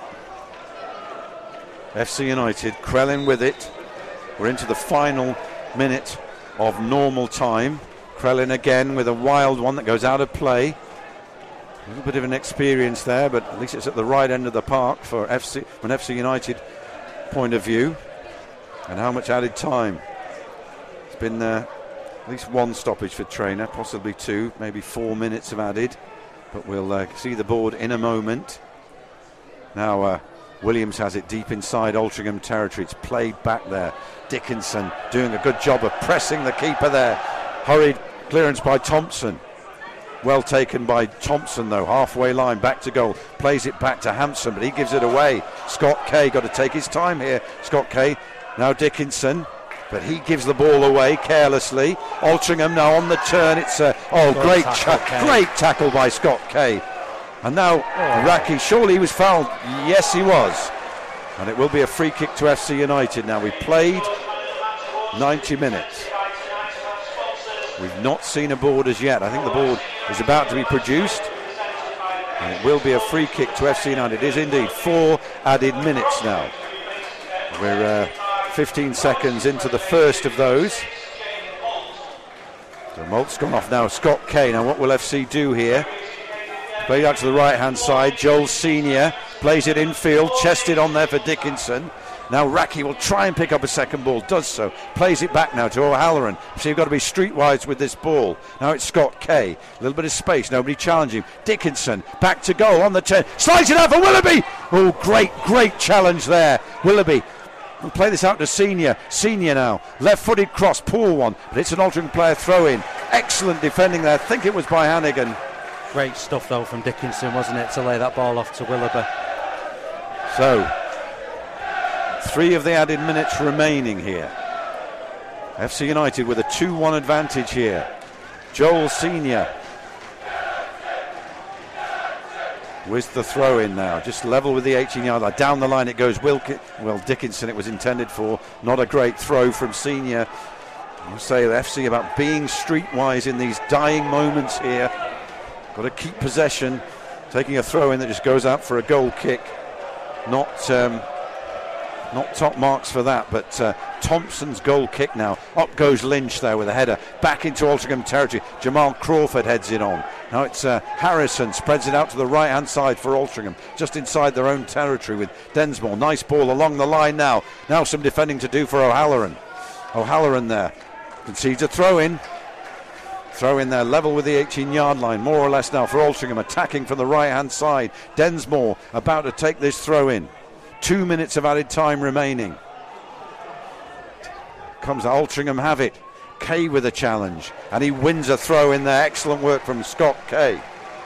FC United. Krellin with it. We're into the final minute of normal time. Krellin again with a wild one that goes out of play. A little bit of an experience there, but at least it's at the right end of the park for FC, from an FC United point of view. And how much added time? It's been at least one stoppage for Traynor, possibly two, maybe 4 minutes of added. But we'll see the board in a moment. Now Williams has it deep inside Altrincham territory. It's played back there. Dickinson doing a good job of pressing the keeper there. Hurried clearance by Thompson. Well taken by Thompson though, halfway line, back to goal, plays it back to Hampson, but he gives it away. Scott Kay got to take his time here. Scott Kay, now Dickinson, but he gives the ball away carelessly. Altrincham now on the turn. It's great tackle by Scott Kay. And now Raki, surely he was fouled. Yes, he was. And it will be a free kick to FC United. Now, we played 90 minutes. We've not seen a board as yet. I think the board is about to be produced. And it will be a free kick to FC United. It is indeed 4 added minutes now. We're 15 seconds into the first of those. So Malt's gone off now. Scott Kay. Now, what will FC do here? Played out to the right-hand side. Joel Senior plays it infield, chested on there for Dickinson. Now Raki will try and pick up a second ball, does so. Plays it back now to O'Halloran. So you've got to be streetwise with this ball. Now it's Scott Kay. A little bit of space, nobody challenging. Dickinson, back to goal on the turn. Slides it out for Willoughby. Oh, great challenge there. Willoughby. We'll play this out to Senior. Senior now. Left-footed cross, poor one. But it's an Altrincham player throw-in. Excellent defending there. I think it was by Hannigan. Great stuff though from Dickinson, wasn't it, to lay that ball off to Willoughby. So 3 of the added minutes remaining here. FC United with a 2-1 advantage here. Joel Senior with the throw in now, just level with the 18-yard line. Down the line it goes. Dickinson it was intended for. Not a great throw from Senior. I'll say the FC about being streetwise in these dying moments here. Got to keep possession. Taking a throw in that just goes out for a goal kick. Not top marks for that, but Thompson's goal kick now. Up goes Lynch there with a header. Back into Altrincham territory. Jamal Crawford heads it on. Now it's Harrison, spreads it out to the right-hand side for Altrincham. Just inside their own territory with Densmore. Nice ball along the line now. Now some defending to do for O'Halloran. O'Halloran there. Concedes a throw-in. Throw in there, level with the 18-yard line, more or less now for Altrincham, attacking from the right-hand side. Densmore about to take this throw in. 2 minutes of added time remaining. Comes Altrincham have it. Kay with a challenge, and he wins a throw in there. Excellent work from Scott Kay.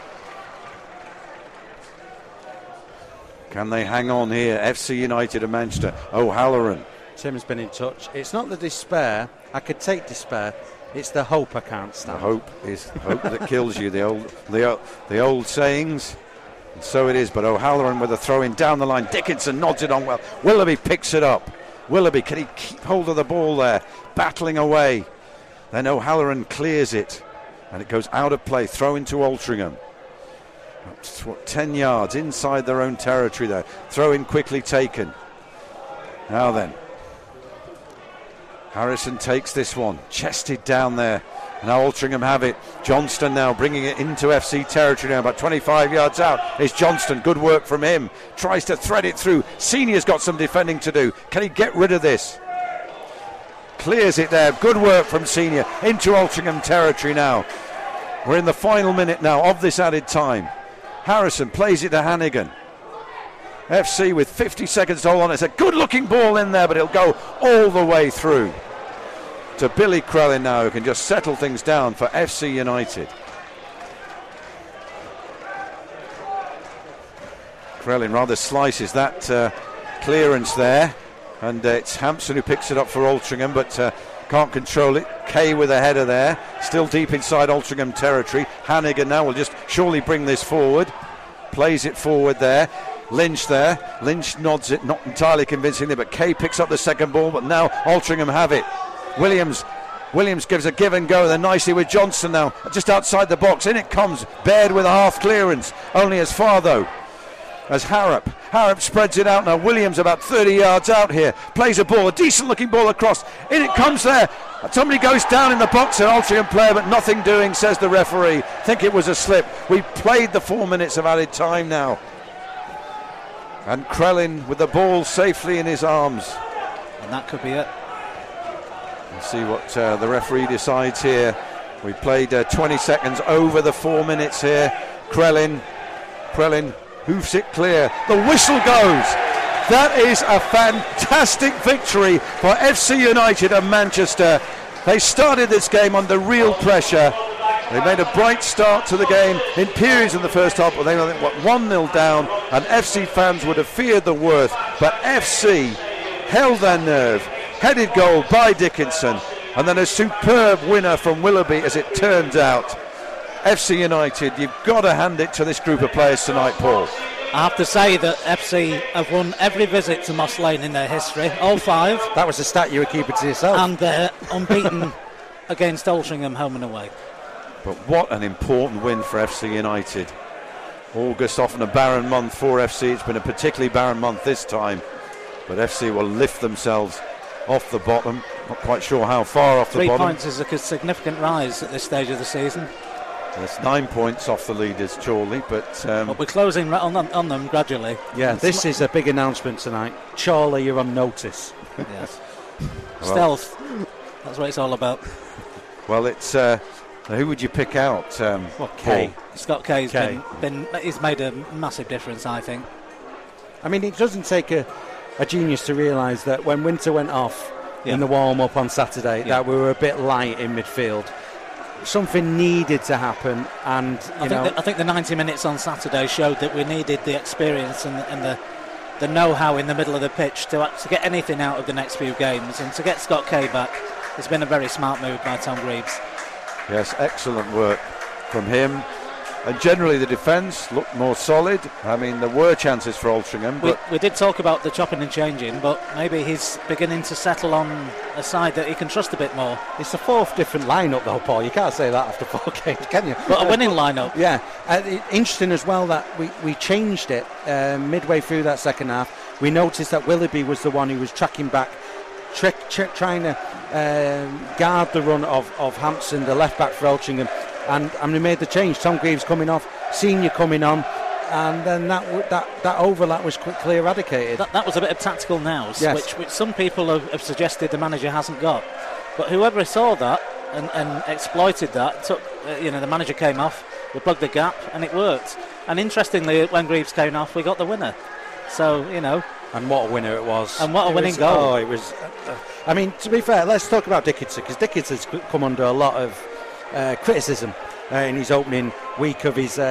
Can they hang on here? FC United of Manchester. O'Halloran. Tim's been in touch. It's not the despair. I could take despair. It's the hope I can't stand. The hope is hope that kills you. The old sayings. And so it is. But O'Halloran with a throw in down the line. Dickinson nods it on well. Willoughby picks it up. Willoughby, can he keep hold of the ball there? Battling away. Then O'Halloran clears it, and it goes out of play. Throw into Altrincham. 10 yards inside their own territory there. Throw in quickly taken. Now then. Harrison takes this one, chested down there. Now Altrincham have it. Johnston now bringing it into FC territory now, about 25 yards out is Johnston. Good work from him. Tries to thread it through. Senior's got some defending to do. Can he get rid of this? Clears it there. Good work from Senior into Altrincham territory now. We're in the final minute now of this added time. Harrison plays it to Hannigan. FC with 50 seconds to hold on. It's a good looking ball in there, but it'll go all the way through to Billy Crellin now, who can just settle things down for FC United. Crellin rather slices that clearance there, and it's Hampson who picks it up for Altrincham, but can't control it. Kay with a header there, still deep inside Altrincham territory. Hannigan now will just surely bring this forward, plays it forward there. Lynch there. Lynch nods it, not entirely convincingly, but Kay picks up the second ball, but now Altrincham have it. Williams gives a give and go there nicely with Johnson now, just outside the box. In it comes, Baird with a half clearance, only as far though as Harrop. Harrop spreads it out now. Williams about 30 yards out here, plays a ball, a decent looking ball across. In it comes there. Somebody goes down in the box, an Altrincham player, but nothing doing, says the referee. Think it was a slip. We played the 4 minutes of added time now. And Crellin with the ball safely in his arms. And that could be it. We'll see what the referee decides here. We played 20 seconds over the 4 minutes here. Crellin hoofs it clear. The whistle goes. That is a fantastic victory for FC United of Manchester. They started this game under real pressure, They made a bright start to the game in periods in the first half, but they were 1-0 down, and FC fans would have feared the worst. But FC held their nerve, headed goal by Dickinson, and then a superb winner from Willoughby, as it turns out. FC United, you've got to hand it to this group of players tonight, Paul. I have to say that FC have won every visit to Moss Lane in their history, all 5. That was a stat you were keeping to yourself. And they're unbeaten against Altrincham home and away. But what an important win for FC United. August, often a barren month for FC. It's been a particularly barren month this time. But FC will lift themselves off the bottom. Not quite sure how far off the bottom. 3 points is a significant rise at this stage of the season. There's 9 points off the leaders, Chorley, but we're closing on them gradually. Yeah, this is a big announcement tonight. Chorley, you're on notice. Yes. Stealth. That's what it's all about. Well, it's who would you pick out? Kay. Scott Kay's he's made a massive difference, I think. I mean, it doesn't take a genius to realise that when Winter went off in the warm-up on Saturday, that we were a bit light in midfield. Something needed to happen, and I think the 90 minutes on Saturday showed that we needed the experience and the know-how in the middle of the pitch to get anything out of the next few games, and to get Scott Kay back. It's been a very smart move by Tom Greaves. Yes, excellent work from him. And generally the defence looked more solid. I mean, there were chances for Altrincham. We did talk about the chopping and changing, but maybe he's beginning to settle on a side that he can trust a bit more. It's the 4th different lineup though, Paul. You can't say that after 4 games, can you? But a winning lineup. Yeah. Interesting as well that we changed it midway through that second half. We noticed that Willoughby was the one who was tracking back, trying to guard the run of Hampson, the left back for Altrincham. And we made the change. Tom Greaves coming off, Senior coming on, and then that overlap was quickly eradicated. That was a bit of tactical nous, yes. which some people have suggested the manager hasn't got. But whoever saw that and exploited that, the manager came off, we plugged the gap, and it worked. And interestingly, when Greaves came off, we got the winner. So, And what a winner it was. And what a winning goal. Oh, it was... I mean, to be fair, let's talk about Dickinson, because Dickinson's come under a lot of criticism in his opening week of his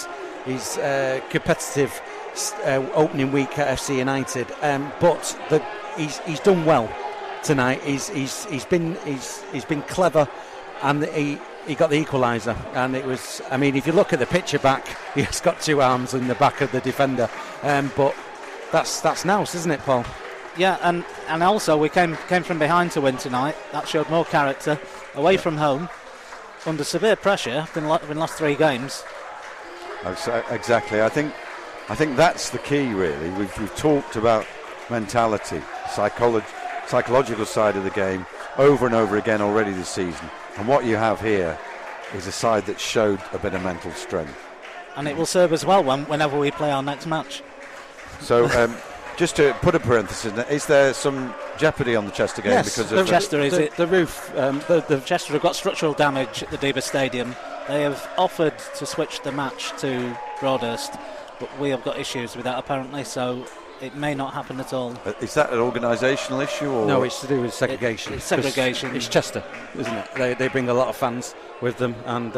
competitive opening week at FC United, but he's done well tonight. He's been clever, and he got the equaliser, and it was. I mean, if you look at the picture back, he's got 2 arms in the back of the defender, but that's nous, isn't it, Paul? Yeah, and also we came from behind to win tonight. That showed more character. Away from home, under severe pressure, after having lost 3 games. Exactly. I think that's the key, really. We've talked about mentality, psychological side of the game over and over again already this season. And what you have here is a side that showed a bit of mental strength. And it will serve us well whenever we play our next match. So, just to put a parenthesis in there, is there some jeopardy on the Chester game? Yes, because of the roof. The Chester have got structural damage at the Deba Stadium. They have offered to switch the match to Broadhurst, but we have got issues with that apparently, so it may not happen at all. Is that an organisational issue? Or? No, it's to do with segregation. It's segregation. It's Chester, isn't it? They bring a lot of fans with them, and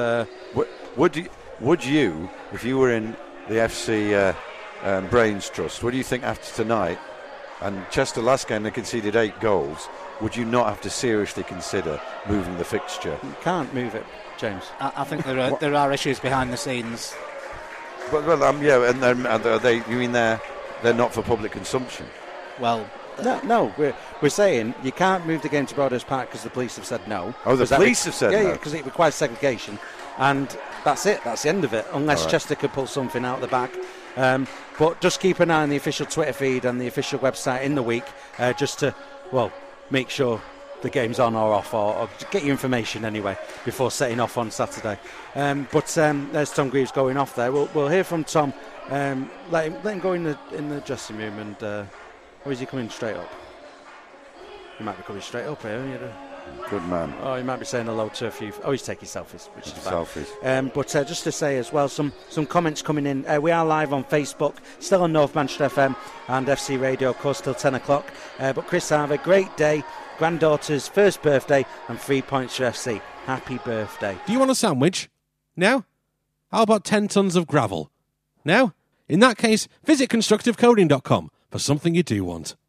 would you, if you were in the FC Brains Trust, what do you think after tonight? And Chester last game they conceded 8 goals. Would you not have to seriously consider moving the fixture? You can't move it, James. I think there are issues behind the scenes. But yeah, and are they? You mean they're not for public consumption? Well, no. We're saying you can't move the game to Broadhurst Park because the police have said no. Oh, the police have said no. Yeah, because it requires segregation, and that's it. That's the end of it. Unless Chester could pull something out of the back. But just keep an eye on the official Twitter feed and the official website in the week, just to make sure the game's on or off, or get your information anyway before setting off on Saturday. But there's Tom Greaves going off there. We'll hear from Tom. Let him go in the dressing room, and or is he coming straight up? He might be coming straight up here. Good man. Oh, he might be saying hello to a few. Oh, he's taking selfies, which is fine. Selfies. But just to say as well, some comments coming in. We are live on Facebook, still on North Manchester FM and FC Radio, of course, till 10 o'clock. But Chris Harvey, great day. Granddaughter's first birthday and 3 points for FC. Happy birthday. Do you want a sandwich? No? How about 10 tons of gravel? No? In that case, visit constructivecoding.com for something you do want.